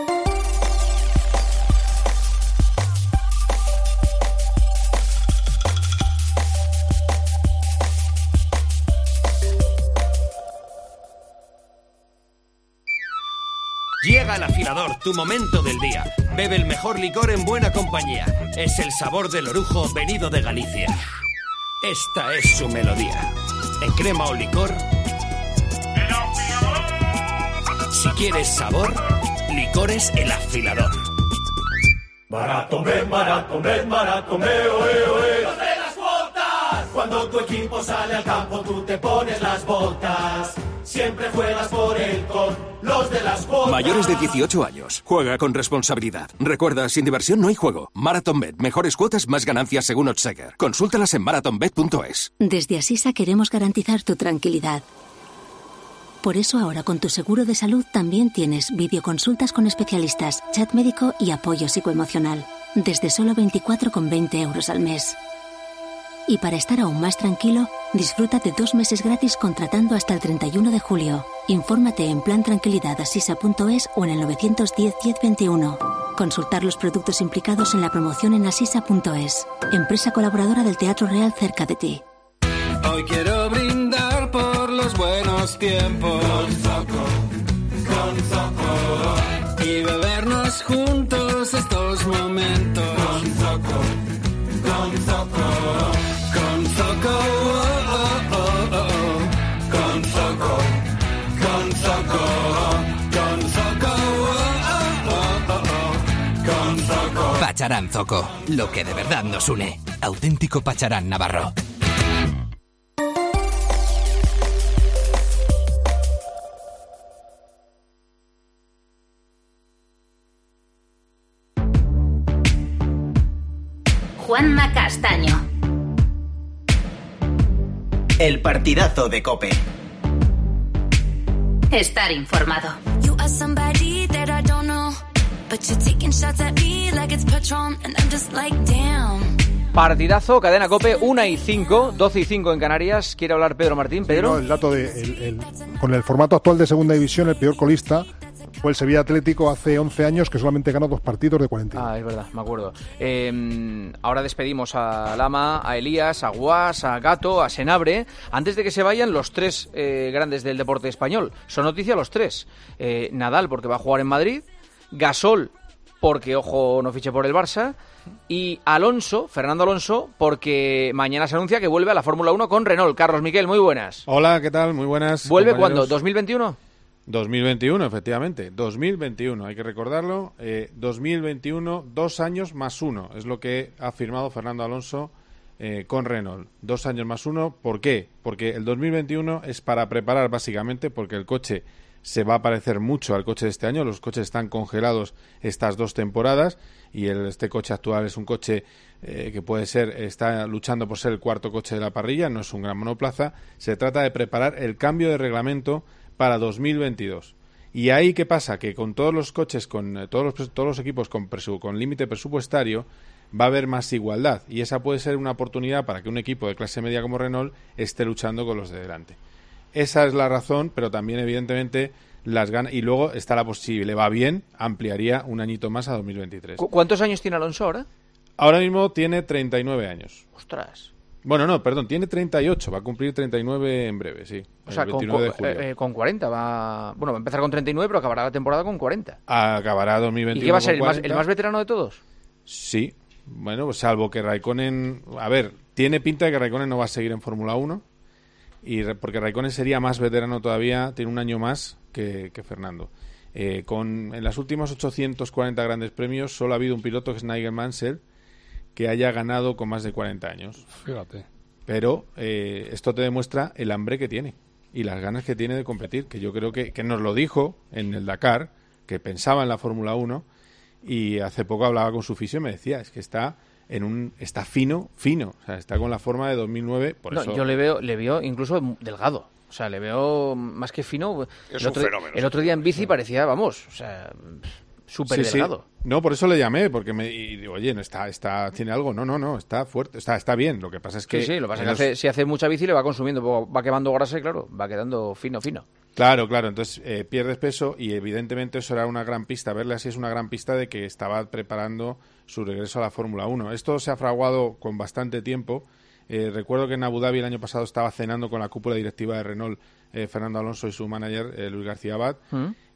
Llega el afilador, tu momento del día. Bebe el mejor licor en buena compañía. Es el sabor del orujo venido de Galicia. Esta es su melodía. En crema o licor. Si quieres sabor, Licores El Afilador. Maratón, maratón, maratón, oe, oe. ¡Los de las botas! Cuando tu equipo sale al campo, tú te pones las botas. Siempre juegas por él con los de las botas. Mayores de 18 años. Juega con responsabilidad. Recuerda, sin diversión no hay juego. MarathonBet. Mejores cuotas, más ganancias según Oddsheger. Consúltalas en marathonbet.es. Desde Asisa queremos garantizar tu tranquilidad. Por eso ahora con tu seguro de salud también tienes videoconsultas con especialistas, chat médico y apoyo psicoemocional. Desde solo 24,20 € al mes. Y para estar aún más tranquilo, disfruta de 2 meses gratis contratando hasta el 31 de julio. Infórmate en plantranquilidadasisa.es o en el 910 10 21. Consultar los productos implicados en la promoción en asisa.es. Empresa colaboradora del Teatro Real cerca de ti. Hoy quiero brindar por los buenos tiempos con Zoco y bebernos juntos estos momentos con Zoco, con Zoco, oh, oh, oh, oh. Con Zoco, con Zoco, oh, oh, oh, oh. Con Zoco. Pacharán Zoco, lo que de verdad nos une. Auténtico Pacharán navarro. Juanma Castaño. El partidazo de COPE. Estar informado. Partidazo, cadena COPE, 1:05, 12:05 en Canarias. ¿Quiere hablar Pedro Martín? ¿Pedro? Sí, no, el dato con el formato actual de segunda división, el peor colista fue el Sevilla Atlético hace 11 años, que solamente ganó 2 partidos de 41. Ah, es verdad, me acuerdo. Ahora despedimos a Lama, a Elías, a Guas, a Gato, a Senabre. Antes de que se vayan los 3 grandes del deporte español. Son noticia los 3. Nadal, porque va a jugar en Madrid. Gasol, porque, ojo, no fiche por el Barça. Y Alonso, Fernando Alonso, porque mañana se anuncia que vuelve a la Fórmula 1 con Renault. Carlos Miquel, muy buenas. Hola, ¿qué tal? Muy buenas. ¿Vuelve cuándo? ¿2021? 2021, efectivamente. 2021, hay que recordarlo. 2021, 2 años más 1. Es lo que ha firmado Fernando Alonso con Renault. 2 años más 1. ¿Por qué? Porque el 2021 es para preparar básicamente, porque el coche se va a parecer mucho al coche de este año. Los coches están congelados estas 2 temporadas y este coche actual es un coche que puede ser, está luchando por ser el 4º coche de la parrilla, no es un gran monoplaza. Se trata de preparar el cambio de reglamento para 2022. Y ahí, ¿qué pasa? Que con todos los coches, con todos los equipos con límite presupuestario, va a haber más igualdad. Y esa puede ser una oportunidad para que un equipo de clase media como Renault esté luchando con los de delante. Esa es la razón, pero también, evidentemente, las ganas. Y luego está la posibilidad, le va bien, ampliaría un añito más a 2023. ¿Cuántos años tiene Alonso ahora? Ahora mismo tiene 39 años. Ostras. Bueno, no, perdón, tiene 38, va a cumplir 39 en breve, sí. O sea, el 29 de julio. Con 40 va... Bueno, va a empezar con 39, pero acabará la temporada con 40. Acabará 2021. ¿Y qué va a ser, el más veterano de todos? Sí, bueno, pues salvo que Raikkonen... A ver, tiene pinta de que Raikkonen no va a seguir en Fórmula 1, porque Raikkonen sería más veterano todavía, tiene un año más que Fernando. En las últimas 840 grandes premios solo ha habido un piloto, que es Nigel Mansell, que haya ganado con más de 40 años. Fíjate. Pero esto te demuestra el hambre que tiene y las ganas que tiene de competir, que yo creo que nos lo dijo en el Dakar, que pensaba en la Fórmula 1, y hace poco hablaba con su fisio y me decía, es que está fino, o sea, está con la forma de 2009, por eso... Yo le veo incluso delgado, o sea, le veo más que fino. Es un fenómeno. El otro día en bici parecía, vamos, o sea... súper delgado. Sí. No, por eso le llamé, porque y digo, oye, ¿tiene algo? No, está fuerte, está bien. Lo que pasa es que... Sí, lo que pasa es que si hace mucha bici le va consumiendo, va quemando grasa y claro, va quedando fino. Claro, entonces pierdes peso y evidentemente eso era una gran pista, verle así es una gran pista de que estaba preparando su regreso a la Fórmula 1. Esto se ha fraguado con bastante tiempo. Recuerdo que en Abu Dhabi el año pasado estaba cenando con la cúpula directiva de Renault, Fernando Alonso y su manager, Luis García Abad,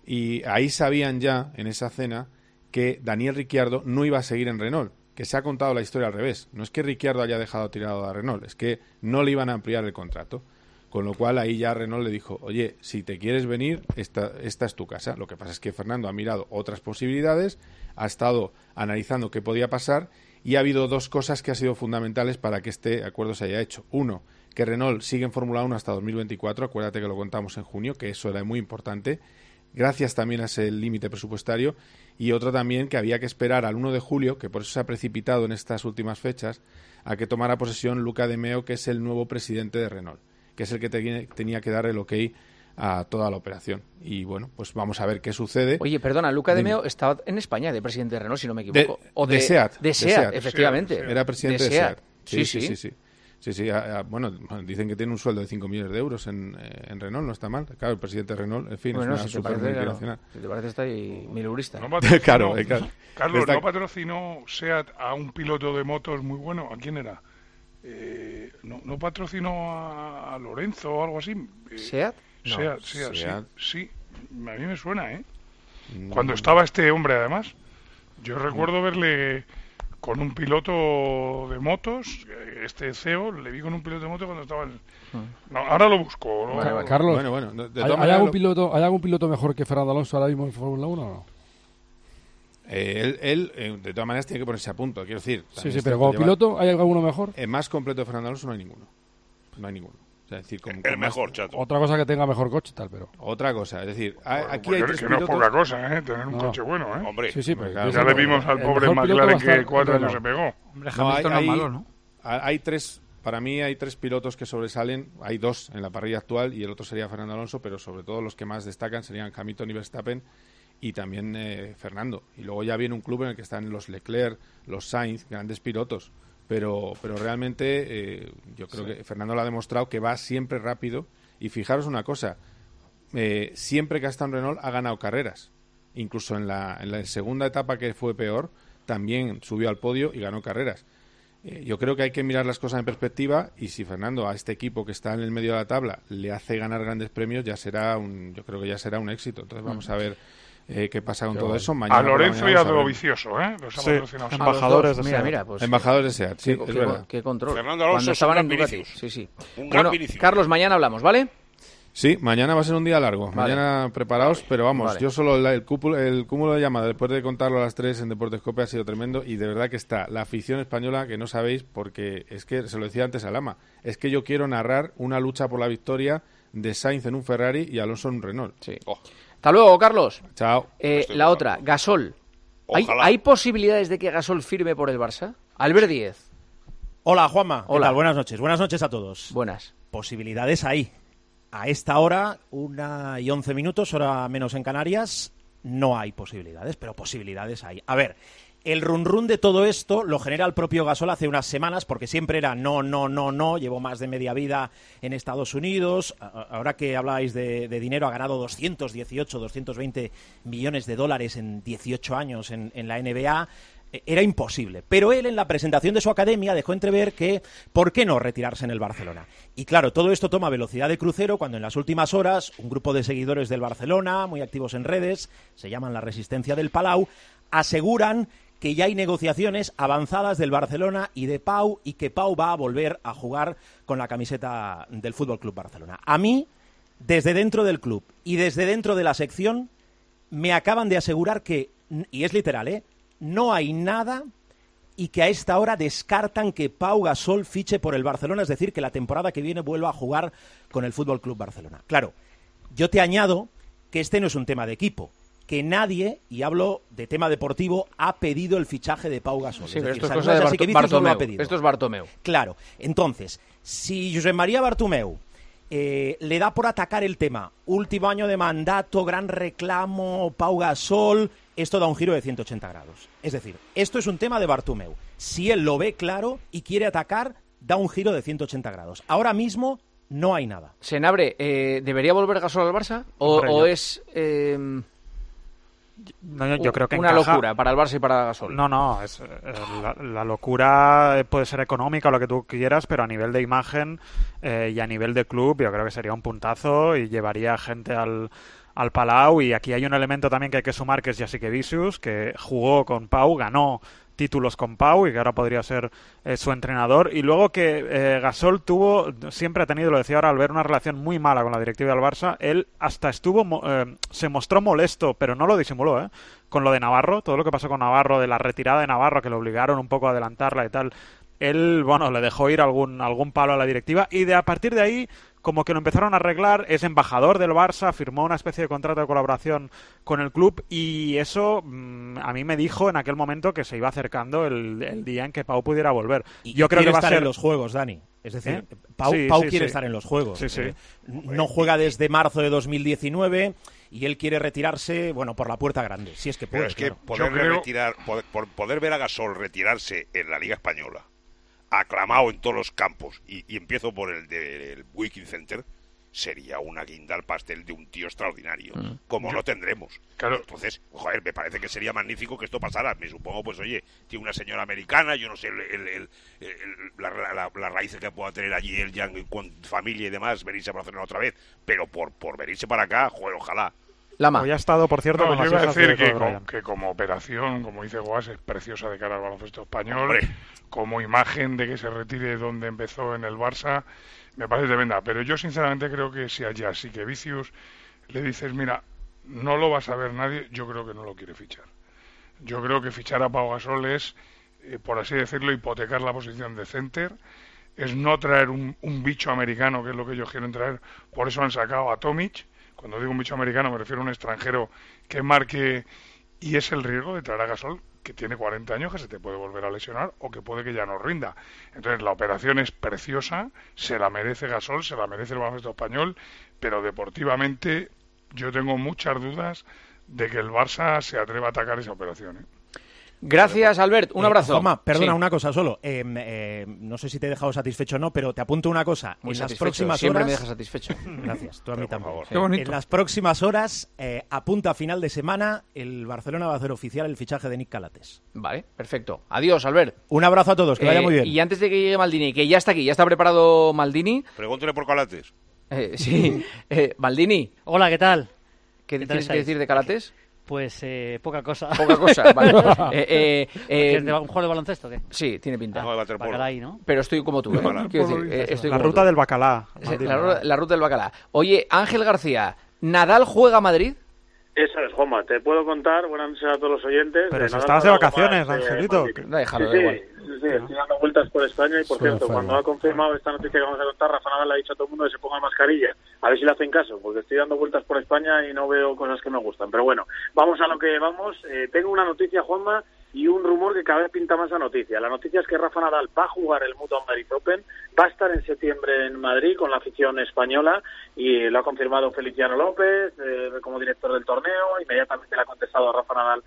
Y ahí sabían ya, en esa cena, que Daniel Ricciardo no iba a seguir en Renault, que se ha contado la historia al revés. No es que Ricciardo haya dejado tirado a Renault, es que no le iban a ampliar el contrato. Con lo cual ahí ya Renault le dijo, oye, si te quieres venir, esta es tu casa. Lo que pasa es que Fernando ha mirado otras posibilidades, ha estado analizando qué podía pasar y ha habido dos cosas que han sido fundamentales para que este acuerdo se haya hecho. Uno, que Renault sigue en Fórmula 1 hasta 2024, acuérdate que lo contamos en junio, que eso era muy importante, gracias también a ese límite presupuestario, y otro también que había que esperar al 1 de julio, que por eso se ha precipitado en estas últimas fechas, a que tomara posesión Luca De Meo, que es el nuevo presidente de Renault, que es el que tenía que dar el ok a toda la operación. Y bueno, pues vamos a ver qué sucede. Oye, perdona, Luca De Meo estaba en España de presidente de Renault, si no me equivoco. De SEAT. De SEAT, efectivamente. Era presidente de SEAT. Sí. Bueno, dicen que tiene un sueldo de 5 millones de euros en Renault, no está mal. Claro, el presidente de Renault, en fin, bueno, es una super multinacional. Si te parece, está ahí milurista. No claro. Carlos, ¿no patrocinó SEAT a un piloto de motos muy bueno? ¿A quién era? ¿No patrocinó a Lorenzo o algo así? ¿SEAT? SEAT, sí. A mí me suena, ¿eh? Cuando estaba este hombre, además. Yo recuerdo verle con un piloto de motos, este CEO, le vi con un piloto de motos cuando estaba en... No, ahora lo busco. ¿No? Carlos, ¿hay algún piloto mejor que Fernando Alonso ahora mismo en Fórmula 1 o no? Él, de todas maneras, tiene que ponerse a punto, quiero decir. Sí, pero como piloto, ¿hay alguno mejor? Más completo de Fernando Alonso no hay ninguno. O sea, es decir, el mejor, chato. Otra cosa que tenga mejor coche, tal, pero... Otra cosa, es decir, aquí hay tres que pilotos... no es poca cosa, tener un coche bueno, ¿eh? Hombre, sí, pero claro, ya le vimos al pobre McLaren que 4 años se pegó. Hombre, Hamilton no es malo, ¿no? Hay tres... Para mí hay tres pilotos que sobresalen. Hay dos en la parrilla actual y el otro sería Fernando Alonso, pero sobre todo los que más destacan serían Hamilton y Verstappen y también Fernando. Y luego ya viene un club en el que están los Leclerc, los Sainz, grandes pilotos. Pero realmente yo creo que Fernando lo ha demostrado que va siempre rápido. Y fijaros una cosa, siempre que ha estado en Renault ha ganado carreras. Incluso en la segunda etapa, que fue peor, también subió al podio y ganó carreras. Yo creo que hay que mirar las cosas en perspectiva, y si Fernando a este equipo que está en el medio de la tabla le hace ganar grandes premios, yo creo que ya será un éxito. Entonces vamos a ver qué pasa con todo eso. Mañana a Lorenzo y a Dovizioso, los ha patrocinado. Embajadores de SEAT. Mira, pues, embajadores de SEAT, sí, es verdad. Qué control. Fernando Alonso cuando estaban en Ducati. Sí. Un gran Vinicius. Carlos, mañana hablamos, ¿vale? Sí, mañana va a ser un día largo. Vale. Mañana preparaos, pero vamos, yo solo el cúmulo de llamadas después de contarlo a las 3 en Deportes Cope ha sido tremendo, y de verdad que está la afición española, que no sabéis, porque es que se lo decía antes a Lama, es que yo quiero narrar una lucha por la victoria de Sainz en un Ferrari y Alonso en un Renault. Sí. Hasta luego, Carlos. Chao. La otra, Gasol. ¿Hay posibilidades de que Gasol firme por el Barça? Albert Díez. Hola, Juanma. Hola. ¿Qué tal? Buenas noches. Buenas noches a todos. Buenas. Posibilidades hay. A esta hora, 1:11, hora menos en Canarias, no hay posibilidades, pero posibilidades hay. A ver, el run de todo esto lo genera el propio Gasol hace unas semanas, porque siempre era no, llevo más de media vida en Estados Unidos, ahora que habláis de dinero, ha ganado 220 millones de dólares en 18 años en la NBA. Era imposible, pero él en la presentación de su academia dejó entrever que ¿por qué no retirarse en el Barcelona? Y claro, todo esto toma velocidad de crucero cuando en las últimas horas un grupo de seguidores del Barcelona, muy activos en redes, se llaman la Resistencia del Palau, aseguran que ya hay negociaciones avanzadas del Barcelona y de Pau, y que Pau va a volver a jugar con la camiseta del Fútbol Club Barcelona. A mí, desde dentro del club y desde dentro de la sección, me acaban de asegurar que, y es literal, no hay nada, y que a esta hora descartan que Pau Gasol fiche por el Barcelona, es decir, que la temporada que viene vuelva a jugar con el Fútbol Club Barcelona. Claro, yo te añado que este no es un tema de equipo, que nadie, y hablo de tema deportivo, ha pedido el fichaje de Pau Gasol. Sí, pero esto es cosa de Bartomeu. Esto es Bartomeu. Claro, entonces, si Josep María Bartomeu le da por atacar el tema, último año de mandato, gran reclamo, Pau Gasol, esto da un giro de 180 grados. Es decir, esto es un tema de Bartomeu. Si él lo ve claro y quiere atacar, da un giro de 180 grados. Ahora mismo no hay nada. Senabre, ¿debería volver Gasol al Barça? ¿O es yo creo que una locura para el Barça y para Gasol? No, es la locura puede ser económica o lo que tú quieras, pero a nivel de imagen y a nivel de club yo creo que sería un puntazo y llevaría gente al al Palau, y aquí hay un elemento también que hay que sumar, que es Jasikevičius, que jugó con Pau, ganó títulos con Pau y que ahora podría ser su entrenador, y luego que Gasol siempre ha tenido, lo decía ahora Albert, una relación muy mala con la directiva del Barça. Él hasta se mostró molesto, pero no lo disimuló, con lo de Navarro, todo lo que pasó con Navarro, de la retirada de Navarro, que lo obligaron un poco a adelantarla y tal. Él, le dejó ir algún palo a la directiva, y a partir de ahí como que lo empezaron a arreglar. Es embajador del Barça, firmó una especie de contrato de colaboración con el club, y eso a mí me dijo en aquel momento que se iba acercando el día en que Pau pudiera volver. Y yo creo que va a estar en los Juegos, Dani. Es decir, Pau quiere estar en los Juegos. No juega desde marzo de 2019 y él quiere retirarse, por la puerta grande, si es que puede. Pero es que poder ver a Gasol retirarse en la Liga Española, aclamado en todos los campos, y empiezo por el del Wiking Center, sería una guinda al pastel de un tío extraordinario, como no tendremos. Claro. Entonces, me parece que sería magnífico que esto pasara. Me supongo, tiene una señora americana, yo no sé las raíces que pueda tener allí él ya con familia y demás, venirse a Barcelona otra vez, pero por venirse para acá, ojalá. Lama. Hoy ha estado, por cierto, con yo iba a decir que como operación, como dice Guas, es preciosa de cara al baloncesto español. ¡Hombre! Como imagen de que se retire donde empezó en el Barça, me parece tremenda. Pero yo sinceramente creo que si a Jasikevičius le dices, mira, no lo vas a ver nadie, yo creo que no lo quiere fichar. Yo creo que fichar a Pau Gasol es, por así decirlo, hipotecar la posición de center, es no traer un bicho americano, que es lo que ellos quieren traer. Por eso han sacado a Tomic. Cuando digo un bicho americano me refiero a un extranjero que marque, y es el riesgo de traer a Gasol, que tiene 40 años, que se te puede volver a lesionar o que puede que ya no rinda. Entonces la operación es preciosa, se la merece Gasol, se la merece el baloncesto español, pero deportivamente yo tengo muchas dudas de que el Barça se atreva a atacar esa operación. Gracias, Albert. Un abrazo. Juanma, perdona, una cosa solo. No sé si te he dejado satisfecho o no, pero te apunto una cosa. Muy en las próximas Siempre horas... me dejas satisfecho. Gracias, tú a mí tampoco. Qué bonito. En las próximas horas, apunta a final de semana, el Barcelona va a hacer oficial el fichaje de Nick Calates. Vale, perfecto. Adiós, Albert. Un abrazo a todos, que vaya muy bien. Y antes de que llegue Maldini, que ya está aquí, ya está preparado Maldini. Pregúntale por Calates. Sí. Maldini. Hola, ¿qué tal? ¿Qué tienes que decir de Calates? Pues poca cosa. Poca cosa, vale. ¿Es de un juego de baloncesto o qué? Sí, tiene pinta. Bacalai, ¿no? Pero estoy como tú. Quiero decir, estoy la como ruta tú. del bacalá. La ruta del bacalá. Oye, Ángel García, ¿Nadal juega a Madrid? Esa es, Juanma, te puedo contar, buenas noches a todos los oyentes. Pero si estabas de vacaciones, Angelito. Déjalo, sí, igual. Sí, estoy dando vueltas por España y, por cierto, cuando ha confirmado esta noticia que vamos a contar, Rafa Nadal le ha dicho a todo el mundo que se ponga mascarilla. A ver si le hacen caso, porque estoy dando vueltas por España y no veo cosas que me gustan. Pero bueno, vamos a lo que vamos. Tengo una noticia, Juanma, y un rumor que cada vez pinta más a noticia. La noticia es que Rafa Nadal va a jugar el Mutua Madrid Open, va a estar en septiembre en Madrid con la afición española, y lo ha confirmado Feliciano López como director del torneo. Inmediatamente le ha contestado a Rafa Nadal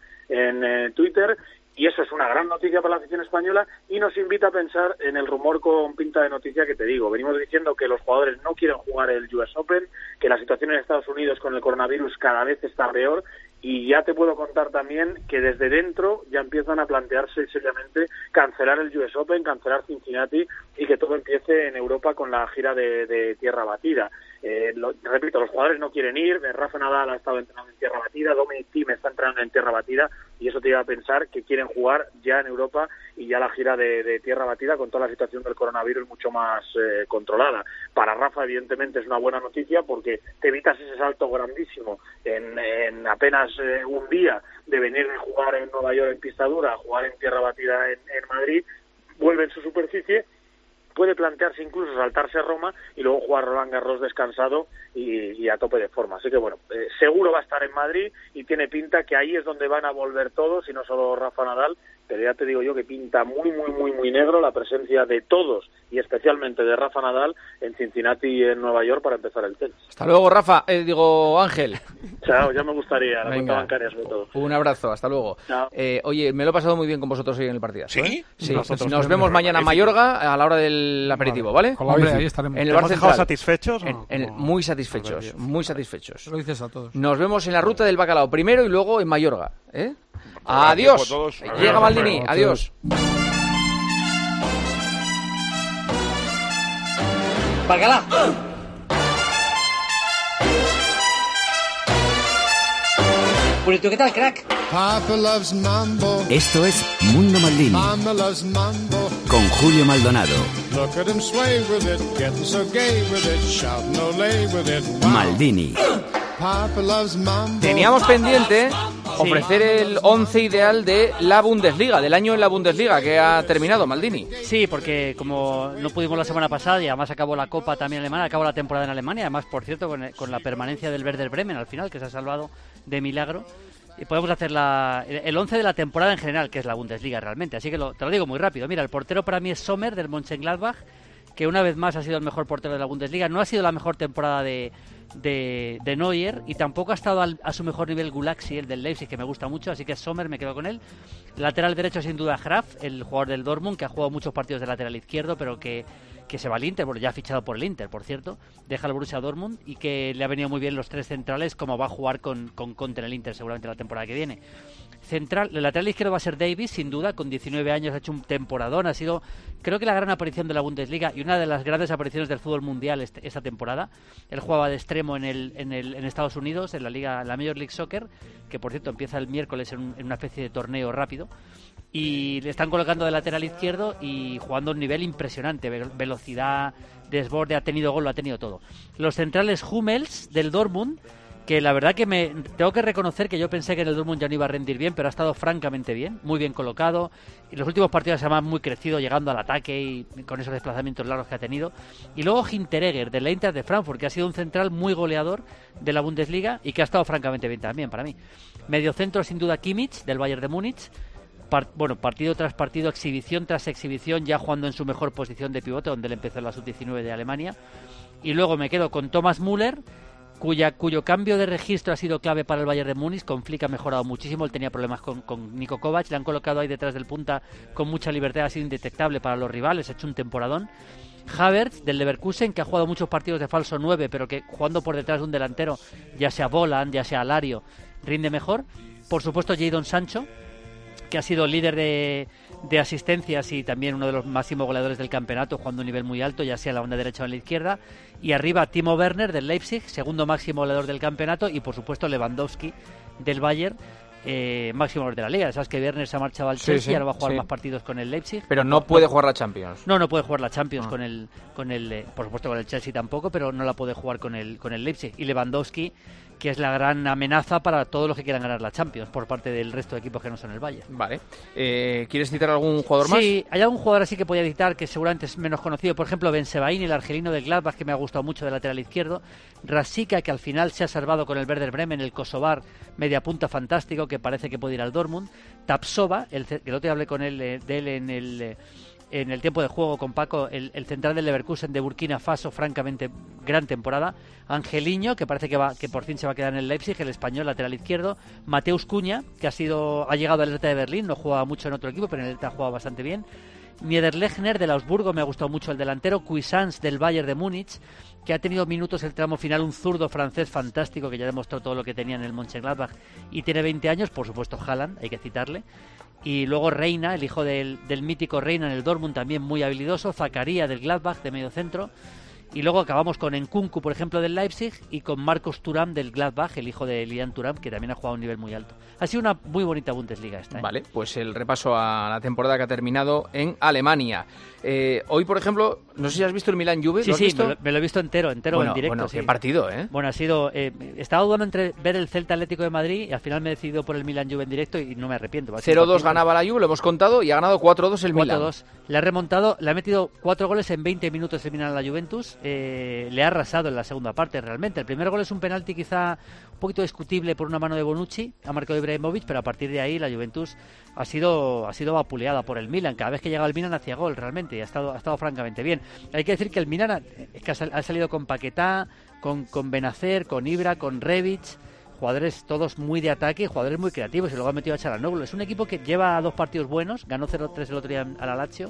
en Twitter. Y eso es una gran noticia para la afición española y nos invita a pensar en el rumor con pinta de noticia que te digo. Venimos diciendo que los jugadores no quieren jugar el US Open, que la situación en Estados Unidos con el coronavirus cada vez está peor, y ya te puedo contar también que desde dentro ya empiezan a plantearse seriamente cancelar el US Open, cancelar Cincinnati y que todo empiece en Europa con la gira de Tierra Batida. Repito, los jugadores no quieren ir. Rafa Nadal ha estado entrenando en Tierra Batida, Dominic Thiem está entrenando en Tierra Batida, y eso te lleva a pensar que quieren jugar ya en Europa y ya la gira de Tierra Batida con toda la situación del coronavirus mucho más controlada. Para Rafa, evidentemente, es una buena noticia porque te evitas ese salto grandísimo en apenas un día de venir de jugar en Nueva York en pista dura a jugar en Tierra Batida en Madrid. Vuelve en su superficie, puede plantearse incluso saltarse a Roma y luego jugar Roland Garros descansado y a tope de forma. Así que bueno, seguro va a estar en Madrid y tiene pinta que ahí es donde van a volver todos y no solo Rafa Nadal, pero ya te digo yo que pinta muy negro la presencia de todos y especialmente de Rafa Nadal en Cincinnati y en Nueva York para empezar el tenis. Hasta luego, Rafa. Ángel. Chao, ya me gustaría, la cuenta bancaria sobre todo. Un abrazo, hasta luego. Oye, me lo he pasado muy bien con vosotros hoy en el partido. ¿Sí? Sí. Nos vemos mañana en Mayorga a la hora del aperitivo, ¿vale? Hombre, ahí estaremos. En el Bar Central. ¿Satisfechos? Muy satisfechos, muy satisfechos. Lo dices a todos. Nos vemos en la ruta del bacalao primero y luego en Mayorga. Adiós. Llega Maldini. Adiós. Bacalao. Pues tú, ¿qué tal, crack? Esto es Mundo Maldini con Julio Maldonado. Maldini. Teníamos pendiente ofrecer el 11 ideal de la Bundesliga, del año en la Bundesliga, que ha terminado, Maldini. Sí, porque como no pudimos la semana pasada y además acabó la Copa también alemana, acabó la temporada en Alemania, además, por cierto, con la permanencia del Werder Bremen al final, que se ha salvado de milagro. Y podemos hacer el 11 de la temporada en general, que es la Bundesliga realmente. Así que te lo digo muy rápido. Mira, el portero para mí es Sommer, del Mönchengladbach, que una vez más ha sido el mejor portero de la Bundesliga. No ha sido la mejor temporada de Neuer, y tampoco ha estado a su mejor nivel Gulaxi, el del Leipzig, que me gusta mucho, así que Sommer, me quedo con él. Lateral derecho, sin duda, Graf, el jugador del Dortmund, que ha jugado muchos partidos de lateral izquierdo, pero que se va al Inter, bueno, ya ha fichado por el Inter, por cierto, deja el Borussia Dortmund, y que le ha venido muy bien los tres centrales, como va a jugar con Conte en el Inter seguramente la temporada que viene. El lateral izquierdo va a ser Davies, sin duda, con 19 años ha hecho un temporadón, ha sido, creo que la gran aparición de la Bundesliga y una de las grandes apariciones del fútbol mundial esta temporada. Él jugaba de extremo en Estados Unidos, en la Major League Soccer, que por cierto empieza el miércoles en una especie de torneo rápido, y le están colocando de lateral izquierdo y jugando a un nivel impresionante, velocidad, desborde, ha tenido gol, lo ha tenido todo. Los centrales, Hummels, del Dortmund, que la verdad que tengo que reconocer que yo pensé que en el Dortmund ya no iba a rendir bien, pero ha estado francamente bien, muy bien colocado, y los últimos partidos además muy crecido, llegando al ataque y con esos desplazamientos largos que ha tenido. Y luego Hinteregger, del Eintracht de Frankfurt, que ha sido un central muy goleador de la Bundesliga y que ha estado francamente bien también para mí. Mediocentro, sin duda, Kimmich, del Bayern de Múnich. Partido tras partido, exhibición tras exhibición, ya jugando en su mejor posición de pivote, donde él empezó en la sub-19 de Alemania. Y luego me quedo con Thomas Müller, cuyo cambio de registro ha sido clave para el Bayern de Múnich. Con Flick ha mejorado muchísimo, él tenía problemas con Niko Kovac, le han colocado ahí detrás del punta con mucha libertad, ha sido indetectable para los rivales, ha hecho un temporadón. Havertz, del Leverkusen, que ha jugado muchos partidos de falso 9, pero que jugando por detrás de un delantero, ya sea Voland, ya sea Alario, rinde mejor. Por supuesto, Jadon Sancho, que ha sido líder de asistencias y también uno de los máximos goleadores del campeonato, jugando a un nivel muy alto, ya sea en la banda derecha o en la izquierda. Y arriba Timo Werner, del Leipzig, segundo máximo goleador del campeonato, y por supuesto Lewandowski, del Bayern, máximo goleador de la liga. Sabes que Werner se ha marchado al Chelsea y ahora va a jugar más partidos con el Leipzig. Pero no puede jugar la Champions. No puede jugar la Champions con el por supuesto con el Chelsea tampoco, pero no la puede jugar con el Leipzig. Y Lewandowski, que es la gran amenaza para todos los que quieran ganar la Champions por parte del resto de equipos que no son el Bayern. Vale. ¿Quieres citar algún jugador más? Sí, hay algún jugador así que podía citar que seguramente es menos conocido. Por ejemplo, Ben Sebaini, el argelino del Gladbach, que me ha gustado mucho, de lateral izquierdo. Rasika, que al final se ha salvado con el Werder Bremen, el kosovar, media punta fantástico, que parece que puede ir al Dortmund. Tapsova, el otro día hablé con él de él en el tiempo de juego con Paco, el central del Leverkusen de Burkina Faso, francamente gran temporada. Angeliño, que parece que por fin se va a quedar en el Leipzig, el español, lateral izquierdo. Mateus Cunha, que ha llegado al Hertha de Berlín, no jugaba mucho en otro equipo, pero en el Hertha ha jugado bastante bien. Niederlechner, del Augsburgo, me ha gustado mucho el delantero. Cuisance, del Bayern de Múnich, que ha tenido minutos el tramo final, un zurdo francés fantástico que ya demostró todo lo que tenía en el Mönchengladbach y tiene 20 años. Por supuesto Haaland, hay que citarle. Y luego Reina, el hijo del mítico Reina en el Dortmund, también muy habilidoso. Zakaria, del Gladbach, de medio centro. Y luego acabamos con Nkunku, por ejemplo, del Leipzig, y con Marcos Thuram, del Gladbach, el hijo de Lilian Thuram, que también ha jugado a un nivel muy alto. Ha sido una muy bonita Bundesliga esta. Vale, pues el repaso a la temporada que ha terminado en Alemania. Hoy, por ejemplo, no sé si has visto el Milan-Juve. Sí, me lo he visto entero bueno, en directo. Bueno, sí. Qué partido, ¿eh? Bueno, ha sido... estaba dudando entre ver el Celta Atlético de Madrid y al final me he decidido por el Milan-Juve en directo y no me arrepiento. 0-2 ganaba la Juve, lo hemos contado, y ha ganado 4-2 el Milan. 4-2. Le ha remontado, le ha metido 4 goles en 20 minutos el Milan a la Juventus. Le ha arrasado en la segunda parte realmente. El primer gol es un penalti quizá un poquito discutible por una mano de Bonucci, ha marcado Ibrahimovic, pero a partir de ahí la Juventus ha sido vapuleada por el Milan. Cada vez que llegaba el Milan hacía gol realmente y ha estado francamente bien. Hay que decir que el Milan ha salido con Paquetá, con Benacer, con Ibra, con Rebic, jugadores todos muy de ataque, jugadores muy creativos, y luego ha metido a Çalhanoğlu. Es un equipo que lleva 2 partidos buenos, ganó 0-3 el otro día a la Lazio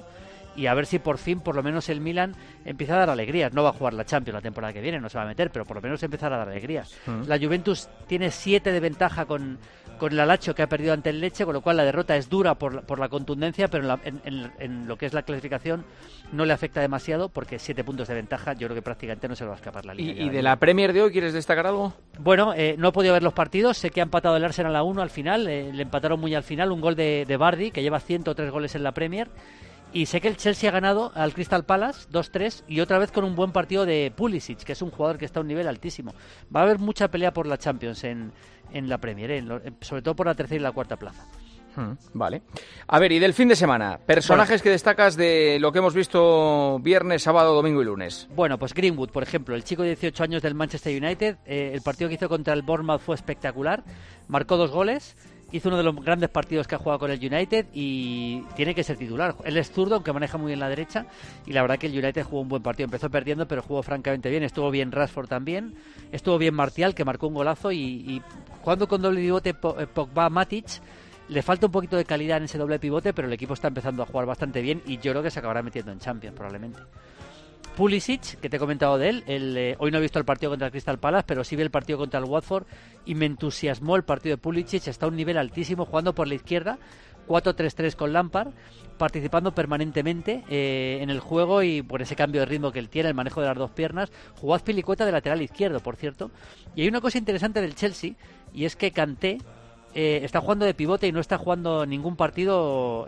y a ver si por fin, por lo menos el Milan empieza a dar alegrías. No va a jugar la Champions la temporada que viene, no se va a meter, pero por lo menos empezar a dar alegrías. La Juventus tiene 7 de ventaja con el Lazio, que ha perdido ante el Lecce, con lo cual la derrota es dura por la contundencia, pero en lo que es la clasificación no le afecta demasiado, porque 7 puntos de ventaja yo creo que prácticamente no se le va a escapar la Liga. ¿Y de la Premier de hoy quieres destacar algo? Bueno, no he podido ver los partidos, sé que ha empatado el Arsenal a 1 al final, le empataron muy al final, un gol de Vardy, que lleva 103 goles en la Premier. Y sé que el Chelsea ha ganado al Crystal Palace 2-3 y otra vez con un buen partido de Pulisic, que es un jugador que está a un nivel altísimo. Va a haber mucha pelea por la Champions en la Premier, sobre todo por la tercera y la cuarta plaza. Vale. A ver, y del fin de semana, personajes que destacas de lo que hemos visto viernes, sábado, domingo y lunes. Bueno, pues Greenwood, por ejemplo, el chico de 18 años del Manchester United, el partido que hizo contra el Bournemouth fue espectacular, marcó 2 goles. Hizo uno de los grandes partidos que ha jugado con el United y tiene que ser titular. Él es zurdo, aunque maneja muy bien la derecha, y la verdad que el United jugó un buen partido. Empezó perdiendo, pero jugó francamente bien. Estuvo bien Rashford también. Estuvo bien Martial, que marcó un golazo. Y jugando con doble pivote Pogba-Matic, le falta un poquito de calidad en ese doble pivote, pero el equipo está empezando a jugar bastante bien y yo creo que se acabará metiendo en Champions, probablemente. Pulisic, que te he comentado de él, hoy no he visto el partido contra el Crystal Palace, pero sí vi el partido contra el Watford y me entusiasmó el partido de Pulisic. Está a un nivel altísimo, jugando por la izquierda, 4-3-3 con Lampard, participando permanentemente en el juego y por ese cambio de ritmo que él tiene, el manejo de las dos piernas. Jugó Azpilicueta de lateral izquierdo, por cierto. Y hay una cosa interesante del Chelsea, y es que Kanté está jugando de pivote y no está jugando ningún partido...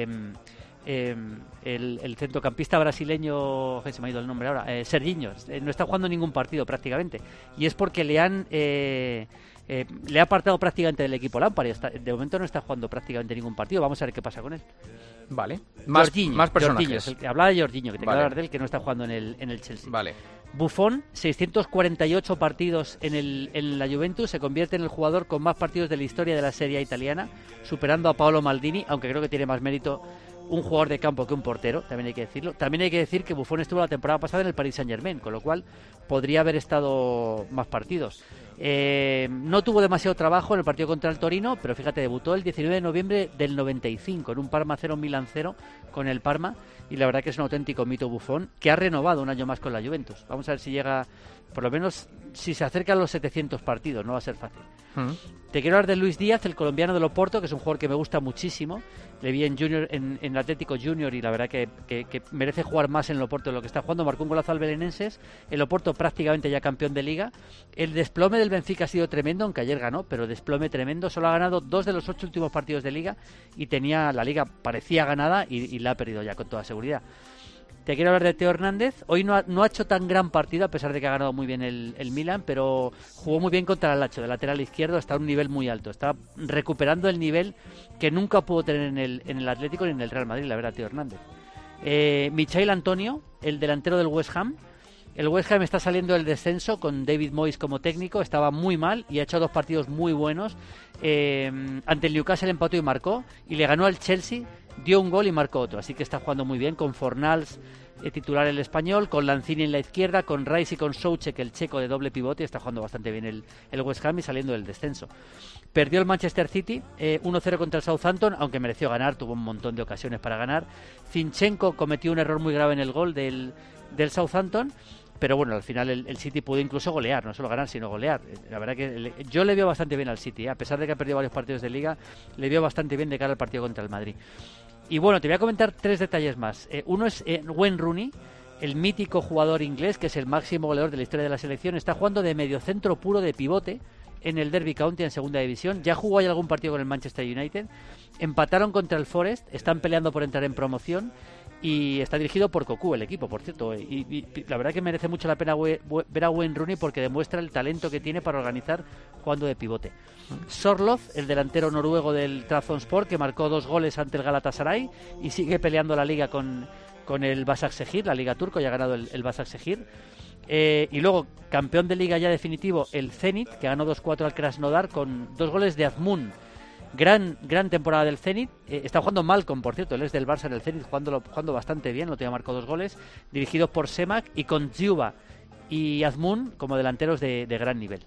el centrocampista brasileño, se me ha ido el nombre ahora, Serginho, no está jugando ningún partido prácticamente, y es porque le ha apartado prácticamente del equipo Lampard, y de momento no está jugando prácticamente ningún partido. Vamos a ver qué pasa con él. Vale, más personajes. Hablaba de Jorginho, que te quiero hablar de él, que no está jugando en el Chelsea. Vale. Buffon, 648 partidos en la Juventus, se convierte en el jugador con más partidos de la historia de la Serie A italiana, superando a Paolo Maldini, aunque creo que tiene más mérito un jugador de campo que un portero, también hay que decirlo. También hay que decir que Buffon estuvo la temporada pasada en el Paris Saint-Germain, con lo cual podría haber estado más partidos. No tuvo demasiado trabajo en el partido contra el Torino, pero fíjate, debutó el 19 de noviembre del 95 en un Parma 0 Milan 0 con el Parma, y la verdad que es un auténtico mito Buffon, que ha renovado un año más con la Juventus. Vamos a ver si llega, por lo menos si se acerca a los 700 partidos, no va a ser fácil. Te quiero hablar de Luis Díaz, el colombiano del Oporto, que es un jugador que me gusta muchísimo. Le vi en Atlético Junior y la verdad que merece jugar más en el Oporto de lo que está jugando. Marcó un golazo al Belenenses. El Oporto prácticamente ya campeón de Liga. El desplome del Benfica ha sido tremendo, aunque ayer ganó, pero desplome tremendo. Solo ha ganado 2 de los 8 últimos partidos de Liga y tenía la Liga, parecía ganada y la ha perdido ya con toda seguridad. Te quiero hablar de Teo Hernández. Hoy no ha hecho tan gran partido, a pesar de que ha ganado muy bien el Milan, pero jugó muy bien contra el Lazio, de lateral izquierdo. Está a un nivel muy alto. Está recuperando el nivel que nunca pudo tener en el Atlético ni en el Real Madrid, la verdad, Teo Hernández. Michail Antonio, el delantero del West Ham. El West Ham está saliendo del descenso con David Moyes como técnico. Estaba muy mal y ha hecho 2 partidos muy buenos. Ante el Newcastle empató y marcó. Y le ganó al Chelsea, dio un gol y marcó otro. Así que está jugando muy bien con Fornals, titular el español, con Lanzini en la izquierda, con Rice y con Soucek, el checo de doble pivote. Está jugando bastante bien el West Ham y saliendo del descenso. Perdió el Manchester City 1-0 contra el Southampton, aunque mereció ganar, tuvo un montón de ocasiones para ganar. Zinchenko cometió un error muy grave en el gol del Southampton, pero bueno, al final el City pudo incluso golear, no solo ganar, sino golear. La verdad que yo le veo bastante bien al City, a pesar de que ha perdido varios partidos de Liga, le veo bastante bien de cara al partido contra el Madrid. Y bueno, te voy a comentar 3 detalles más. Uno es Wayne Rooney, el mítico jugador inglés, que es el máximo goleador de la historia de la selección. Está jugando de mediocentro puro de pivote en el Derby County en segunda división. Ya jugó ahí algún partido con el Manchester United. Empataron contra el Forest, están peleando por entrar en promoción y está dirigido por Cocu, el equipo, por cierto. Y la verdad que merece mucho la pena ver a Wayne Rooney porque demuestra el talento que tiene para organizar jugando de pivote. Sorloth, el delantero noruego del Trabzonspor, que marcó 2 goles ante el Galatasaray y sigue peleando la liga con el Başakşehir, la liga turco, ya ha ganado el Başakşehir. Y luego, campeón de liga ya definitivo, el Zenit, que ganó 2-4 al Krasnodar con 2 goles de Azmoun. Gran temporada del Zenit. Está jugando Malcolm, por cierto, él es del Barça en el Zenit, jugando bastante bien, lo tenía marcado 2 goles, dirigidos por Semak, y con Djuba y Azmoun como delanteros de gran nivel.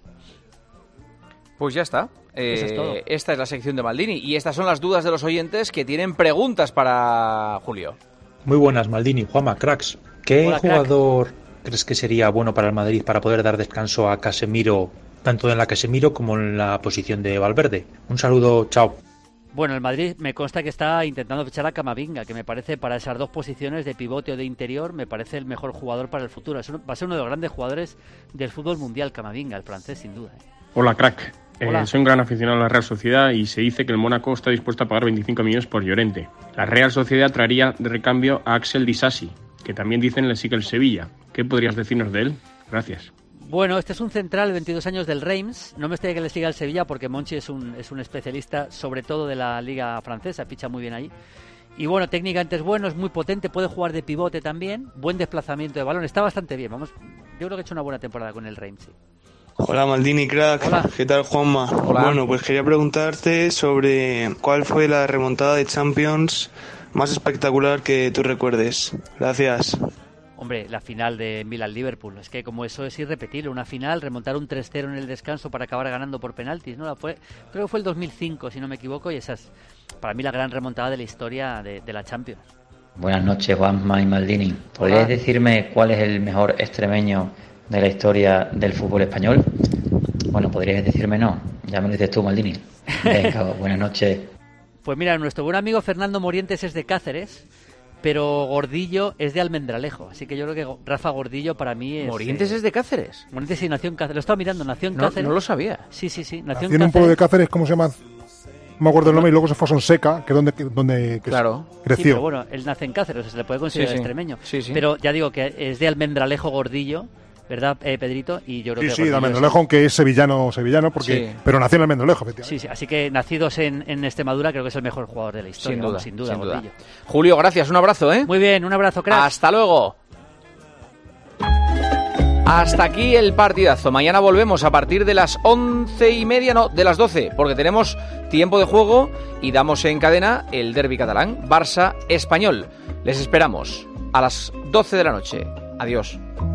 Pues ya está. Eso es todo. Esta es la sección de Maldini y estas son las dudas de los oyentes que tienen preguntas para Julio. Muy buenas, Maldini, Juanma, cracks. ¿Qué Hola, jugador crees que sería bueno para el Madrid para poder dar descanso a Casemiro, tanto en la Casemiro como en la posición de Valverde? Un saludo, chao. Bueno, el Madrid me consta que está intentando fichar a Camavinga, que me parece para esas dos posiciones de pivote o de interior, me parece el mejor jugador para el futuro. Va a ser uno de los grandes jugadores del fútbol mundial, Camavinga, el francés, sin duda. Hola, crack. Hola. Soy un gran aficionado a la Real Sociedad y se dice que el Mónaco está dispuesto a pagar 25 millones por Llorente. La Real Sociedad traería de recambio a Axel Disasi, que también dicen le sigue el Sevilla. ¿Qué podrías decirnos de él? Gracias. Bueno, este es un central de 22 años del Reims. No me extraña que le siga el Sevilla porque Monchi es un especialista sobre todo de la liga francesa, ficha muy bien ahí. Y bueno, técnicamente es bueno, es muy potente, puede jugar de pivote también, buen desplazamiento de balón, está bastante bien. Vamos, yo creo que ha hecho una buena temporada con el Reims, sí. Hola Maldini, crack. Hola. ¿Qué tal, Juanma? Hola. Bueno, pues quería preguntarte sobre cuál fue la remontada de Champions más espectacular que tú recuerdes. Gracias. Hombre, la final de Milan-Liverpool, es que como eso es irrepetible, una final, remontar un 3-0 en el descanso para acabar ganando por penaltis, ¿no? Creo que fue el 2005, si no me equivoco, y esa es para mí la gran remontada de la historia de la Champions. Buenas noches, Juanma y Maldini. ¿Podríais decirme cuál es el mejor extremeño de la historia del fútbol español? Bueno, podríais decirme no, ya me lo dices tú, Maldini. Venga, buenas noches. Pues mira, nuestro buen amigo Fernando Morientes es de Cáceres, pero Gordillo es de Almendralejo, así que yo creo que Rafa Gordillo para mí es... ¿Morientes es de Cáceres? Morientes sí nació en Cáceres, lo estaba mirando, nació en Cáceres. No lo sabía. Sí, nació en un pueblo de Cáceres, ¿cómo se llama? No me acuerdo el nombre, y luego se fue a Sonseca, que es donde claro. creció. Sí, pero bueno, él nace en Cáceres, o sea, se le puede considerar extremeño. Sí. Pero ya digo que es de Almendralejo Gordillo, ¿verdad, Pedrito? Y yo creo que Sí, de Almendralejo, aunque es sevillano, porque pero nació en Almendralejo, efectivamente. Sí, así que nacidos en Extremadura, creo que es el mejor jugador de la historia. Sin duda. Gordillo. Julio, gracias, un abrazo, ¿eh? Muy bien, un abrazo, crack. Hasta luego. Hasta aquí el partidazo. Mañana volvemos a partir de las 11:30, no, de las 12, porque tenemos tiempo de juego y damos en cadena el derbi catalán, Barça-Español. Les esperamos a las 12 de la noche. Adiós.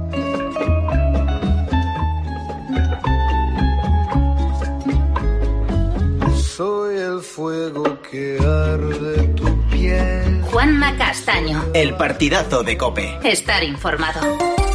Soy el fuego que arde tu piel. Juanma Castaño. El partidazo de COPE. Estar informado.